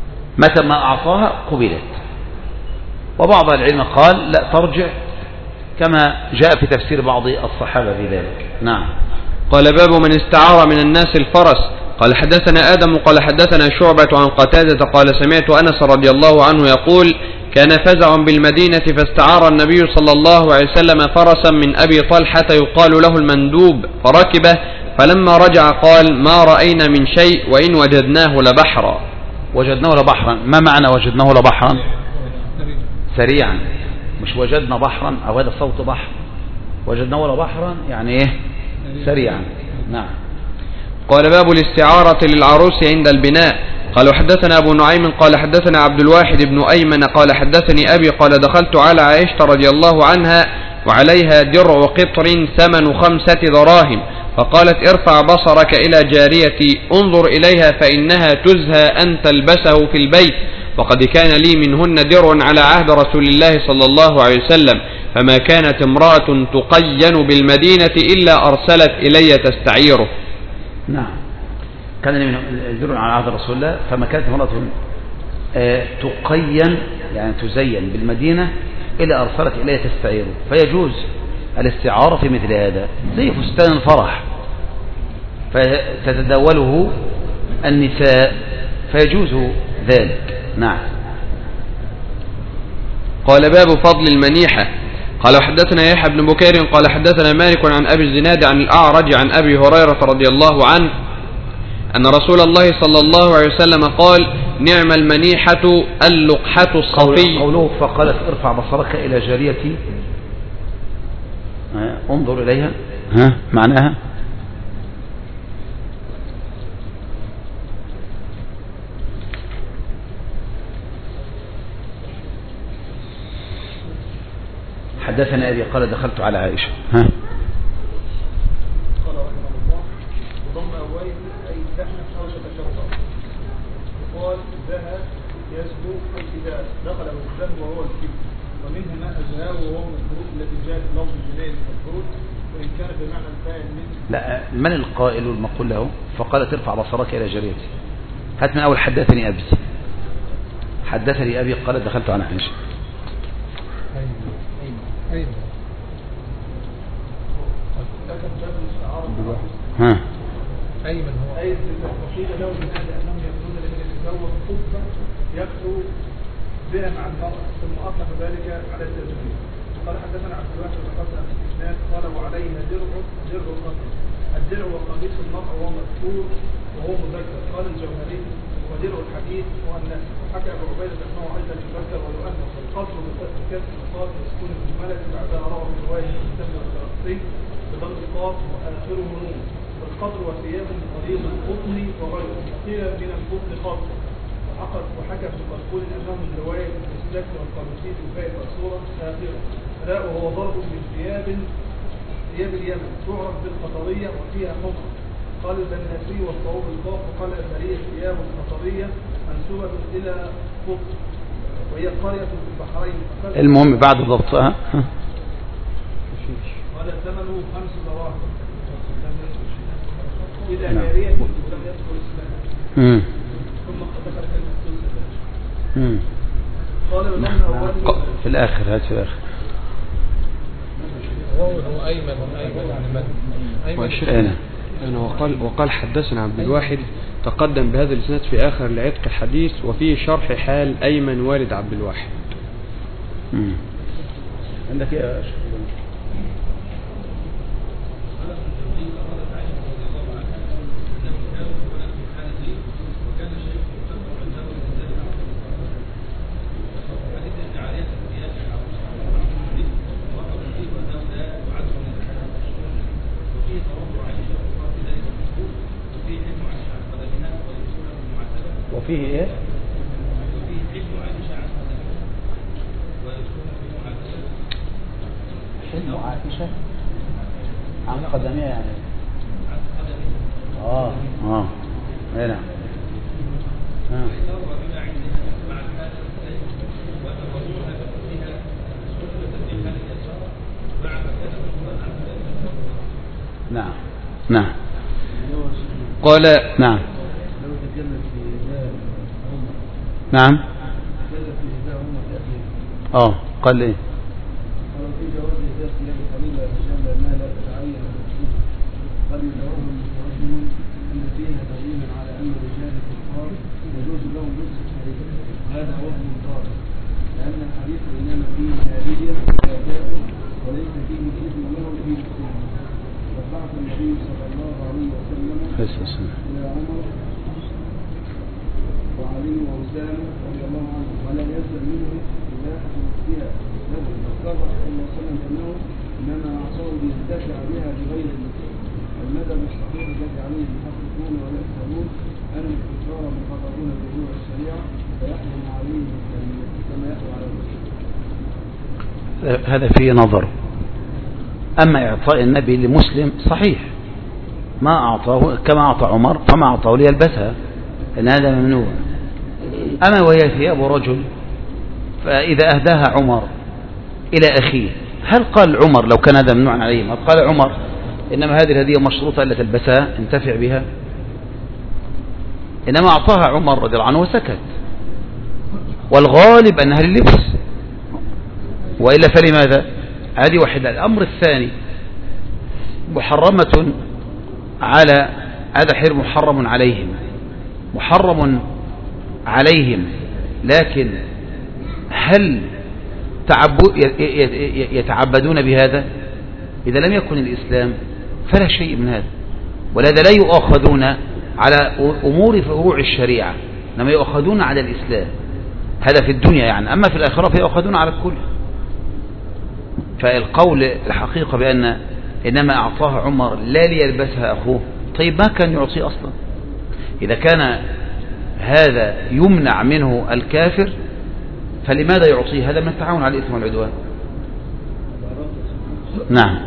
Speaker 2: متى ما أعطاها قبلت. وبعض العلم قال لا ترجع كما جاء في تفسير بعض الصحابة في ذلك. نعم.
Speaker 4: قال باب من استعار من الناس الفرس. قال حدثنا آدم قال حدثنا شعبة عن قتادة قال سمعت أنس رضي الله عنه يقول كان فزع بالمدينة فاستعار النبي صلى الله عليه وسلم فرسا من أبي طلحة يقال له المندوب فركبه، فلما رجع قال ما رأينا من شيء وإن وجدناه لبحرا.
Speaker 2: وجدناه لبحرا، ما معنى وجدناه لبحرا؟ سريعا، مش وجدنا بحرا أو هذا صوت بحر، وجدناه لبحرا يعني إيه؟ سريعا. نعم.
Speaker 4: قال باب الاستعارة للعروس عند البناء. قال حدثنا أبو نعيم قال حدثنا عبد الواحد بن أيمن قال حدثني أبي قال دخلت على عائشة رضي الله عنها وعليها درع قطر ثمن خمسة دراهم، فقالت ارفع بصرك إلى جاريتي انظر إليها فإنها تزهى أن تلبسه في البيت، وقد كان لي منهن درع على عهد رسول الله صلى الله عليه وسلم، فما كانت امرأة تقين بالمدينة إلا أرسلت إلي تستعيره.
Speaker 2: نعم. كان لي منه درع على عهد رسول الله، فما كانت امرأة تقين يعني تزين بالمدينة إلا أرسلت إلي تستعيره، فيجوز الاستعارة في مثل هذا زي فستان الفرح فتتداوله النساء فيجوز ذلك. نعم.
Speaker 4: قال باب فضل المنيحة. قال حدثنا يحيى بن بكير قال حدثنا مالك عن أبي الزناد عن الأعرج عن أبي هريرة رضي الله عنه أن رسول الله صلى الله عليه وسلم قال نعم المنيحة اللقحة الصفي.
Speaker 2: قوله فقالت ارفع بصرك إلى جاريتي انظر إليها، ها معناها حدثنا أبي قال دخلت على عائشة. ها
Speaker 3: قال رحمه الله وضم أوائل أي سهل حوشة شرطة، وقال ذهب يزهو الكتاب دخل بالزهو وهو الكتاب، ومنها ما أزهاه وهو المفروض الذي جاء في لفظ الجنائي المفروض وإن كان بمعنى الفاعل منه.
Speaker 2: لا، من القائل المقول له فقال ترفع بصرك إلى جاريتي؟ هات من أول حدثني أبي حدثني أبي قال دخلت على عائشة.
Speaker 3: أيوة.
Speaker 2: ها
Speaker 3: أيمن هو أيمن وقيل له من أهل أنهم يقولون لمن يتزوج خطبة يخلو بها مع المرأة ثم أطلق ذلك على التزويج. قال حدثنا عبد الواحد بن قاسم عن الإسناد قال وعليها درع درع قطر، الدرع وقميص المرأة وهو مذكور وهو مذكر. قال الجوهري ودرع الحديث والناس. وحكى أبو عبيدة أنه أيضا مذكر ويؤنث القصر بكسر القاف وسكون المهملة بعدها روى في رواية المستمر الفلسطيني بضم القاف وآخره نون. والقطر وثياب قليل القطن وغيره قيل من القطن قطر. وحكى وحكى ابن مسعود أنه من رواية الإسلام والقاموسي في فائد مأسورة آخرة لا وهو ضرب من ثياب ثياب اليمن تعرف بالقطرية وفيها حمر. قال البناسي والصواب القاف وقال الأثرية ثياب القطرية منسوبة إلى قطر وهي قرية في البحرين.
Speaker 2: المهم بعد ضبطها
Speaker 3: قال ثمنه خمس دراهم إذا جارية لم يذكر اسمها ثم دخل كلمة قال بالضمن
Speaker 2: في الآخر هات في الآخر
Speaker 3: هو أيمن أيمن
Speaker 4: أيمن أنا وقال وقال حدثنا عبد الواحد تقدم بهذا الإسناد في آخر العتق حديث وفيه شرح حال أيمن والد عبد الواحد.
Speaker 2: مم. عندك إيه يا شيخ؟ وفيه ايه؟ حلم عائشة عن قدمها يعني اه اه ايه نعم اه نعم نعم
Speaker 4: قال
Speaker 2: نعم نعم اه قال ايه
Speaker 5: الصيام قليلا عشان ما لا تتعين المقصود قد يتوهم المتوهم ان فيها دليلا على ان الرجال الكفار يجوز لهم نصف الشريك هذا وهم ضار لان الحديث انما فيه هاديه واداء وليس فيه اذن له في الصيام وبعث النبي صلى الله عليه وسلم الى عمر وعلي وأسامة رضي الله عنه ولا يلزم منه إباحة نفسها له فقال صلى الله عليه وسلم أنه إنما أعطاه لينتفع بها بغير المسلم المذهب الصحيح الذي عليه المحققون ولا يفهمون أن الكفار مخاطبون بوضوح الشريعة فيحرم عليهم الكلمات كما يحرم على المسلم.
Speaker 2: هذا فيه نظر. أما إعطاء النبي لمسلم صحيح ما أعطاه كما أعطى عمر فما أعطاه ليلبسها إن هذا ممنوع. أما وهي ثياب رجل فإذا أهداها عمر إلى أخيه هل قال عمر لو كان هذا ممنوعا عليهم هل قال عمر إنما هذه الهدية مشروطة ألا تلبسها انتفع بها؟ إنما أعطاها عمر رضي الله عنه وسكت والغالب أنها لللبس وإلا فلماذا؟ هذه واحدة. الأمر الثاني محرمة على هذا حر محرم عليهم محرم عليهم لكن هل يتعبدون بهذا؟ إذا لم يكن الإسلام فلا شيء من هذا ولهذا لا يؤخذون على أمور فروع الشريعة إنما يؤخذون على الإسلام هذا في الدنيا يعني أما في الآخرة فيؤخذون على الكل. فالقول الحقيقة بأن إنما أعطاها عمر لا ليلبسها أخوه طيب ما كان يعطي أصلا؟ إذا كان هذا يمنع منه الكافر فلماذا يعطيه؟ هذا من التعاون على الإثم والعدوان. نعم.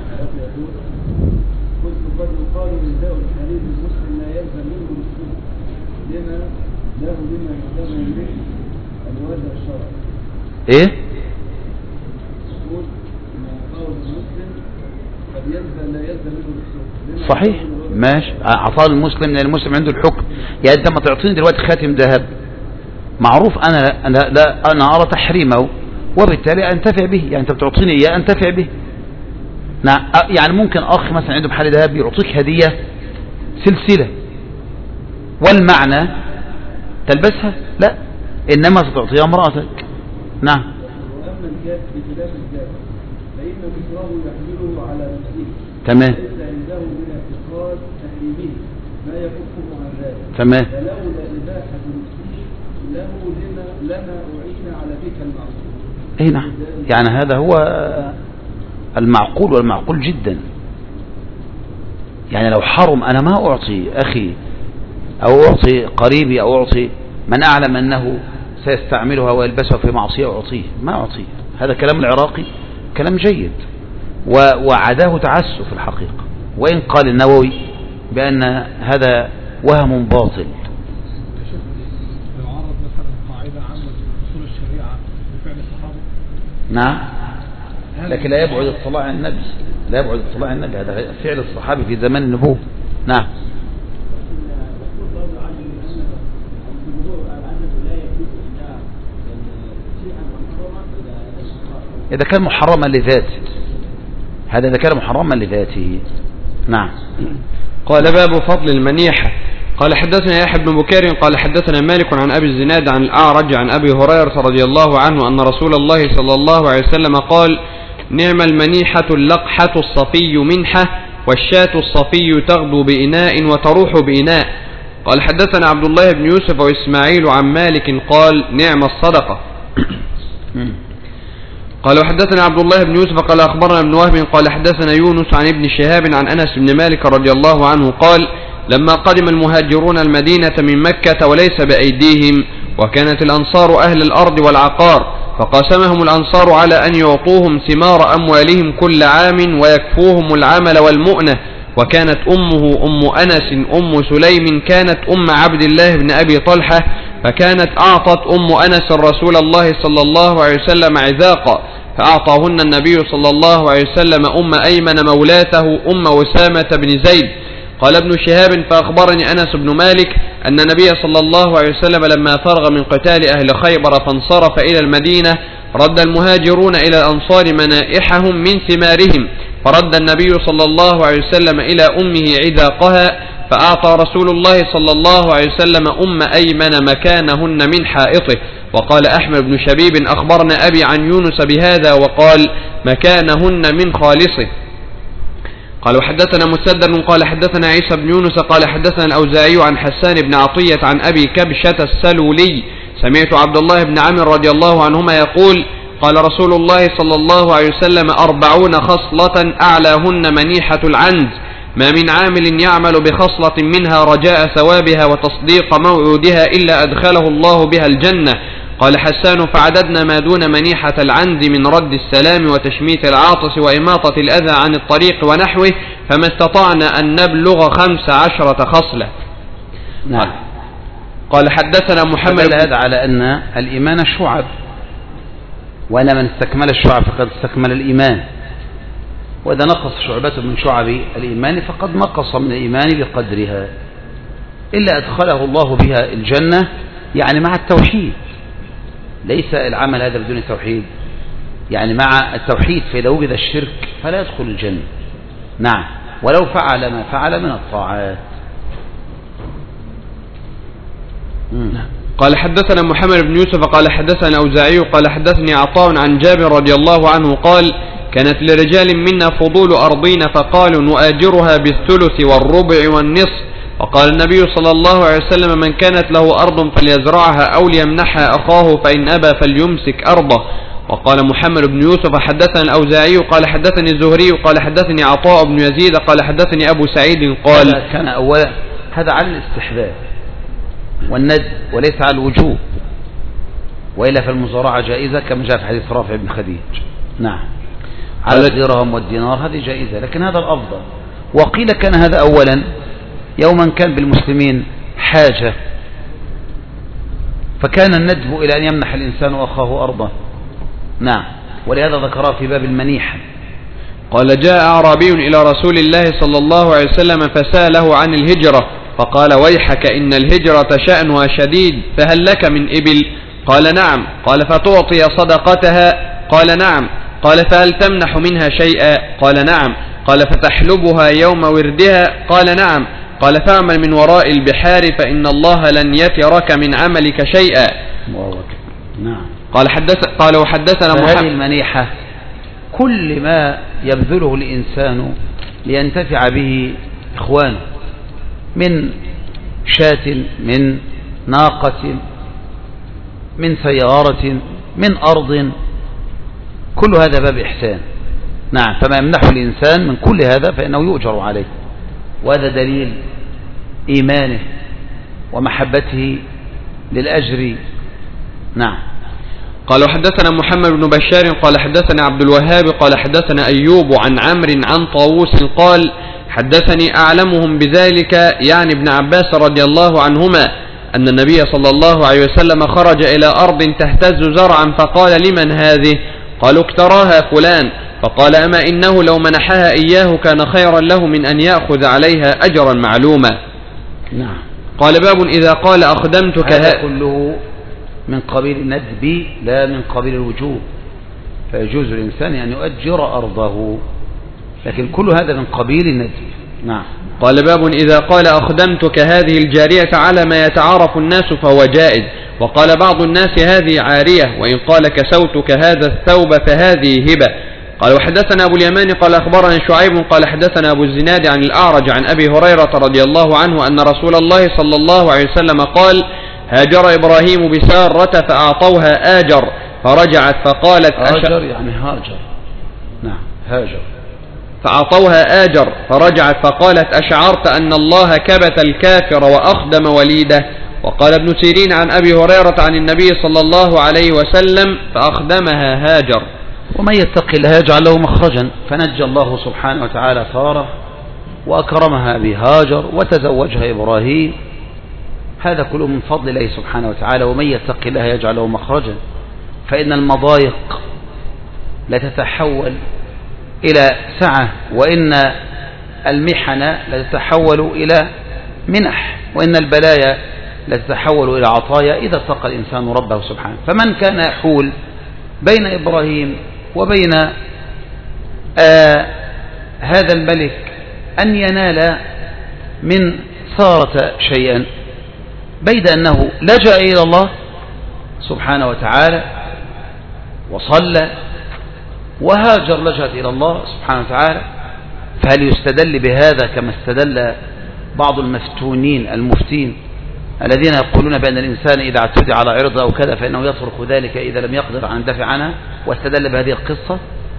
Speaker 5: قلت قد يقال نداء الحديث المسلم لا يلزم منه مسلم لما له لما يحتمل به الوجه الشرعي.
Speaker 2: إيه؟
Speaker 5: يقول ما قول المسلم قد يلزم لا يلزم منه مسلم.
Speaker 2: صحيح ماشي. أعطاه المسلم لأن المسلم عنده الحكم. يعني أنت ما تعطيني دلوقتي خاتم ذهب معروف أنا أنا لا أنا أرى تحريمه وبالتالي أنتفع به. يعني أنت بتعطيني إياه أنتفع به. نعم. يعني ممكن أخ مثلا عنده محل ذهب يعطيك هدية سلسلة والمعنى تلبسها لا إنما ستعطيها امرأتك. نعم.
Speaker 5: وأما الكاف بخلاف الكاف فإن كفره يحمله على نفسه
Speaker 2: تمام.
Speaker 5: ليس عنده من اعتقاد تحريمه ما يكفه عن ذلك.
Speaker 2: تمام.
Speaker 5: فلولا إباحة نفسه له لما لما أعين على تلك المعصية.
Speaker 2: اي نعم. يعني هذا هو المعقول والمعقول جدا. يعني لو حرم أنا ما أعطي أخي أو أعطي قريبي أو أعطي من أعلم أنه سيستعملها ويلبسها في معصية أعطيه ما أعطيه. هذا كلام العراقي كلام جيد وعداه تعسف في الحقيقة وإن قال النووي بأن هذا وهم باطل.
Speaker 3: لو عرض مثلا قاعدة عامة في أصول الشريعة بفعل الصحابة
Speaker 2: نعم لكن لا يبعد اطلاع عن النبي لا يبعد اطلاع عن النبي هذا فعل الصحابي في زمان النبوة. نعم. إذا كان محرما لذاته هذا إذا كان محرما لذاته. نعم.
Speaker 4: قال باب فضل المنيحة. قال حدثنا يحيى بن بكير قال حدثنا مالك عن أبي الزناد عن الأعرج عن أبي هريرة رضي الله عنه أن رسول الله صلى الله عليه وسلم قال نعم المنيحة اللقحة الصفي منحة والشاة الصفي تغدو بإناء وتروح بإناء. قال حدثنا عبد الله بن يوسف وإسماعيل عن مالك قال نعم الصدقة. قال وحدثنا عبد الله بن يوسف قال أخبرنا ابن وهب قال حدثنا يونس عن ابن شهاب عن أنس بن مالك رضي الله عنه قال لما قدم المهاجرون المدينة من مكة وليس بأيديهم وكانت الأنصار أهل الأرض والعقار فقاسمهم الأنصار على أن يعطوهم ثمار أموالهم كل عام ويكفوهم العمل والمؤنة. وكانت أمه أم أنس أم سليم كانت أم عبد الله بن أبي طلحة فكانت أعطت أم أنس رسول الله صلى الله عليه وسلم عذاقا فأعطاهن النبي صلى الله عليه وسلم أم أيمن مولاته أم وسامة بن زيد. قال ابن شهاب فأخبرني أنس بن مالك أن النبي صلى الله عليه وسلم لما فرغ من قتال أهل خيبر فانصرف إلى المدينة رد المهاجرون إلى الأنصار منائحهم من ثمارهم، فرد النبي صلى الله عليه وسلم إلى أمه عذاقها، فأعطى رسول الله صلى الله عليه وسلم أم أيمن مكانهن من حائطه. وقال أحمد بن شبيب أخبرنا أبي عن يونس بهذا وقال مكانهن من خالصه. قال وحدثنا مسدد قال حدثنا عيسى بن يونس قال حدثنا الأوزاعي عن حسان بن عطية عن أبي كبشة السلولي سمعت عبد الله بن عمرو رضي الله عنهما يقول قال رسول الله صلى الله عليه وسلم أربعون خصلة أعلاهن منيحة العند، ما من عامل يعمل بخصلة منها رجاء ثوابها وتصديق موعودها إلا أدخله الله بها الجنة. قال حسان فعددنا ما دون منيحة العند من رد السلام وتشميت العاطس وإماطة الأذى عن الطريق ونحوه، فما استطعنا أن نبلغ خمس عشرة خصلة.
Speaker 2: نعم.
Speaker 4: قال حدثنا محمد
Speaker 2: هذا على أن الإيمان شعب، وأن من استكمل الشعب فقد استكمل الإيمان، وإذا نقص شعبة من شعب الإيمان فقد نقص من الإيمان بقدرها، إلا أدخله الله بها الجنة، يعني مع التوحيد، ليس العمل هذا بدون التوحيد، يعني مع التوحيد، فإذا وجد الشرك فلا يدخل الجنة. نعم، ولو فعل ما فعل من الطاعات.
Speaker 4: نعم. قال حدثنا محمد بن يوسف قال حدثنا الأوزاعي قال حدثني عطاء عن جابر رضي الله عنه قال كانت لرجال منا فضول أرضين فقالوا نؤاجرها بالثلث والربع والنصف، وقال النبي صلى الله عليه وسلم من كانت له أرض فليزرعها أو ليمنحها أخاه فإن أبى فليمسك أرضه. وقال محمد بن يوسف حدثنا الأوزاعي قال حدثني الزهري قال حدثني عطاء بن يزيد قال حدثني أبو سعيد قال
Speaker 2: هذا كان أولا هذا على الاستحباب والند وليس على الوجوب، وإلا فالمزارعة جائزة كما جاء في حديث رافع بن خديج. نعم، على الدرهم والدينار هذه جائزة، لكن هذا الأفضل. وقيل كان هذا أولا يوما كان بالمسلمين حاجة، فكان الندب إلى أن يمنح الإنسان أخاه أرضه. نعم، ولهذا ذكرها في باب المنيحة.
Speaker 4: قال جاء أعرابي إلى رسول الله صلى الله عليه وسلم فسأله عن الهجرة، فقال ويحك إن الهجرة شأنها شديد، فهل لك من إبل؟ قال نعم. قال فتعطي صدقتها؟ قال نعم. قال فهل تمنح منها شيئا؟ قال نعم. قال فتحلبها يوم وردها؟ قال نعم. قال فاعمل من وراء البحار فإن الله لن يترك من عملك شيئا.
Speaker 2: نعم.
Speaker 4: قال حدث قال وحدثنا محمد.
Speaker 2: هذه المنيحة كل ما يبذله الإنسان لينتفع به إخوانه من شاة، من ناقة، من سيارة، من أرض، كل هذا باب إحسان. نعم، فما يمنحه الإنسان من كل هذا فإنه يؤجر عليه، وهذا دليل إيمانه ومحبته للأجر. نعم.
Speaker 4: قال وحدثنا محمد بن بشار قال حدثنا عبد الوهاب قال حدثنا أيوب عن عمرو عن طاووس قال حدثني أعلمهم بذلك يعني ابن عباس رضي الله عنهما أن النبي صلى الله عليه وسلم خرج إلى أرض تهتز زرعا فقال لمن هذه؟ قالوا اكتراها فلان، فقال أما إنه لو منحها إياه كان خيرا له من أن يأخذ عليها أجرا معلوما.
Speaker 2: نعم.
Speaker 4: قال باب إذا قال أخدمتك
Speaker 2: هذا كله من قبيل الندب لا من قبيل الوجوب، فيجوز الإنسان أن يؤجر أرضه، لكن كل هذا من قبيل الندب. نعم.
Speaker 4: قال باب إذا قال أخدمتك هذه الجارية على ما يتعارف الناس فهو جائز، وقال بعض الناس هذه عارية، وإن قال كسوتك هذا الثوب فهذه هبة. قال وحدثنا أبو اليمان قال أخبرنا شعيب قال حدثنا أبو الزناد عن الأعرج عن أبي هريرة رضي الله عنه أن رسول الله صلى الله عليه وسلم قال هاجر إبراهيم بسارة فأعطوها آجر فرجعت فقالت
Speaker 2: آجر يعني هاجر. نعم، هاجر.
Speaker 4: فأعطوها آجر فرجعت فقالت أشعرت أن الله كبت الكافر وأخدم وليده. وقال ابن سيرين عن أبي هريرة عن النبي صلى الله عليه وسلم فأخدمها هاجر.
Speaker 2: ومن يتق الله يجعل له مخرجا، فنجى الله سبحانه وتعالى سارة وأكرمها بهاجر وتزوجها إبراهيم، هذا كله من فضل الله سبحانه وتعالى. ومن يتق الله يجعل له مخرجا، فإن المضايق لا تتحول إلى سعة، وإن المحن لا تتحول إلى منح، وإن البلايا لا تتحول إلى عطايا إذا اتقى الإنسان ربه سبحانه. فمن كان يحول بين إبراهيم وبين آه هذا الملك أن ينال من سارة شيئا، بيد أنه لجأ إلى الله سبحانه وتعالى وصلى وهاجر لجأت إلى الله سبحانه وتعالى. فهل يستدل بهذا كما استدل بعض المفتونين المفتين الذين يقولون بأن الإنسان إذا اعتدى على عرضه أو كذا فإنه يترك ذلك إذا لم يقدر عن الدفع عنها، واستدل بهذه القصة؟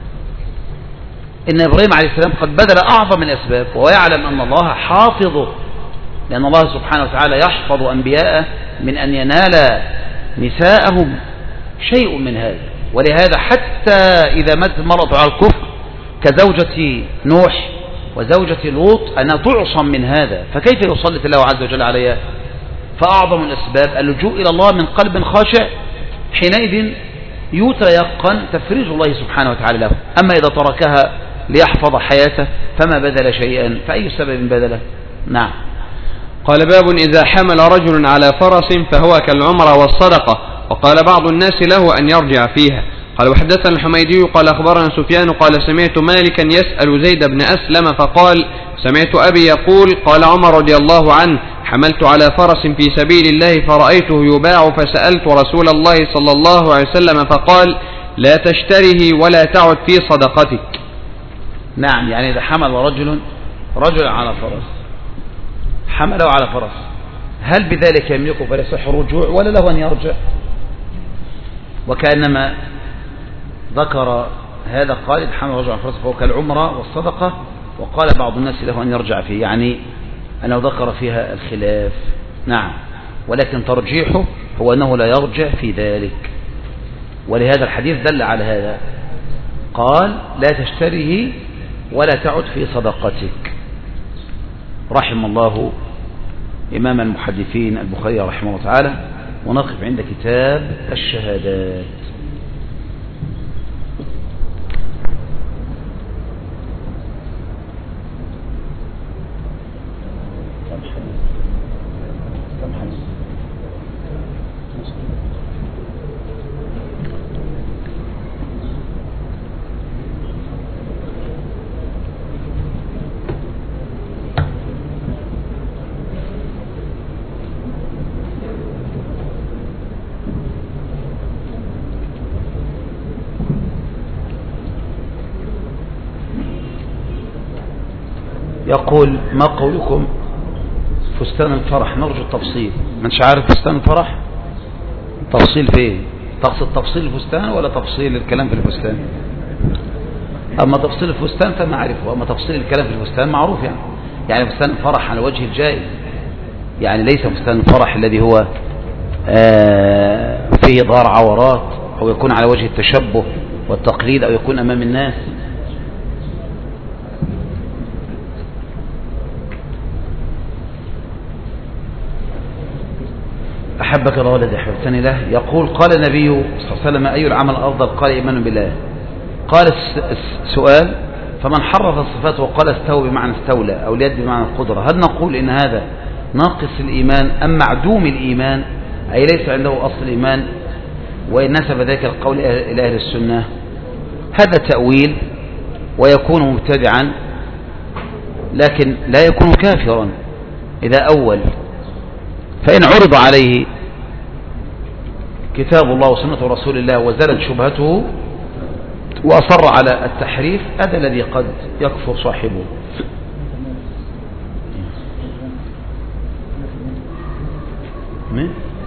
Speaker 2: إن إبراهيم عليه السلام قد بذل أعظم الأسباب ويعلم أن الله حافظه، لأن الله سبحانه وتعالى يحفظ أنبياءه من أن ينال نساءهم شيء من هذا. ولهذا حتى إذا ماتت المرأة على الكفر كزوجة نوح وزوجة لوط أنها تعصم من هذا، فكيف يسلط الله عز وجل عليها؟ فأعظم الأسباب اللجوء إلى الله من قلب خاشع، حينئذ يتيقن تفريج الله سبحانه وتعالى له. أما إذا تركها ليحفظ حياته فما بذل شيئا، فأي سبب بذله؟ نعم.
Speaker 4: قال باب إذا حمل رجل على فرس فهو كالعمرة والصدقة، وقال بعض الناس له أن يرجع فيها. قال وحدثنا الحميدي قال أخبرنا سفيان قال سمعت مالكا يسأل زيد بن أسلم فقال سمعت أبي يقول قال عمر رضي الله عنه حملت على فرس في سبيل الله فرأيته يباع فسألت رسول الله صلى الله عليه وسلم فقال لا تشتره ولا تعد في صدقتك.
Speaker 2: نعم، يعني إذا حمل رجل رجل على فرس حمله على فرس، هل بذلك يملكه فلا يصح الرجوع ولا له أن يرجع؟ وكأنما ذكر هذا قال حمل رجل على فرس فهو كالعمرة والصدقة، وقال بعض الناس له أن يرجع فيه، يعني أنه ذكر فيها الخلاف. نعم، ولكن ترجيحه هو أنه لا يرجع في ذلك، ولهذا الحديث دل على هذا، قال لا تشتره ولا تعد في صدقتك. رحم الله إمام المحدثين البخاري رحمه الله تعالى. ونقف عند كتاب الشهادات. يقول ما قولكم فستان الفرح؟ نرجو التفصيل. منش عارف فستان الفرح تفصيل فين؟ تقصد تفصيل الفستان ولا تفصيل الكلام في الفستان؟ أما تفصيل الفستان فما أعرفه، أما تفصيل الكلام في الفستان معروف. يعني يعني فستان الفرح على وجه الجائز، يعني ليس فستان الفرح الذي هو آه فيه ظهر عورات أو يكون على وجه التشبه والتقليد أو يكون أمام الناس. أحبك الله الذي أحببتني له. يقول قال النبي صلى الله عليه وسلم أي العمل أفضل؟ قال إيمان بالله. قال السؤال فمن حرف الصفات وقال استوى بمعنى استولى أو اليد بمعنى القدرة، هل نقول إن هذا ناقص الإيمان أم معدوم الإيمان، أي ليس عنده أصل الإيمان، وإن نسب ذلك القول إلى أهل السنة؟ هذا تأويل ويكون مبتدعا، لكن لا يكون كافرا إذا أول. فإن عرض عليه كتاب الله وسنة رسول الله وزالت شبهته وأصر على التحريف، هذا الذي قد يكفر صاحبه. من؟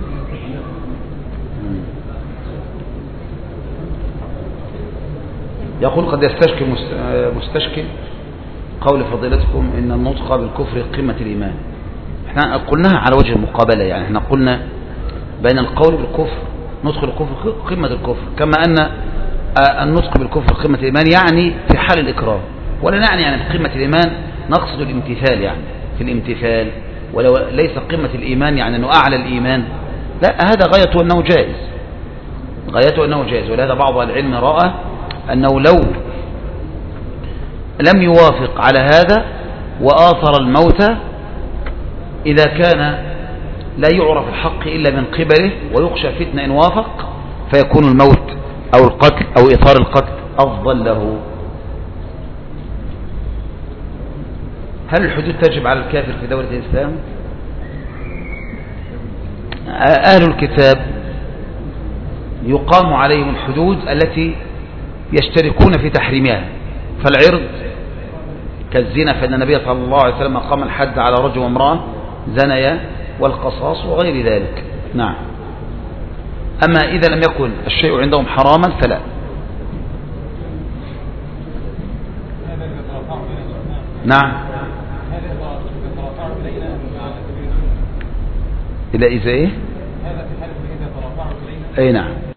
Speaker 2: يقول قد يستشكي مستشكي قول فضيلتكم إن النطق بالكفر قمة الإيمان. احنا قلناها على وجه المقابلة، يعني احنا قلنا بين القول بالكفر نطق الكفر قمة الكفر، كما أن النطق بالكفر قمة الإيمان يعني في حال الإكراه، ولا نعني يعني في قمة الإيمان نقصد الامتثال، يعني في الامتثال، ولو ليس قمة الإيمان يعني أنه أعلى الإيمان، لا، هذا غايته أنه جائز، غايته أنه جائز. ولهذا بعض العلم رأى أنه لو لم يوافق على هذا وآثر الموت إذا كان لا يعرف الحق إلا من قبله ويخشى فتنة إن وافق فيكون الموت أو القتل أو إثار القتل أفضل له. هل الحدود تجب على الكافر في دولة الإسلام؟ أهل الكتاب يقام عليهم الحدود التي يشتركون في تحريمها، فالعرض كالزنا فإن النبي صلى الله عليه وسلم قام الحد على رجل وامرأة زنيا، والقصاص وغير ذلك. نعم. أما إذا لم يكن الشيء عندهم حراما فلا. نعم. إلى إذا إيه؟ أي نعم.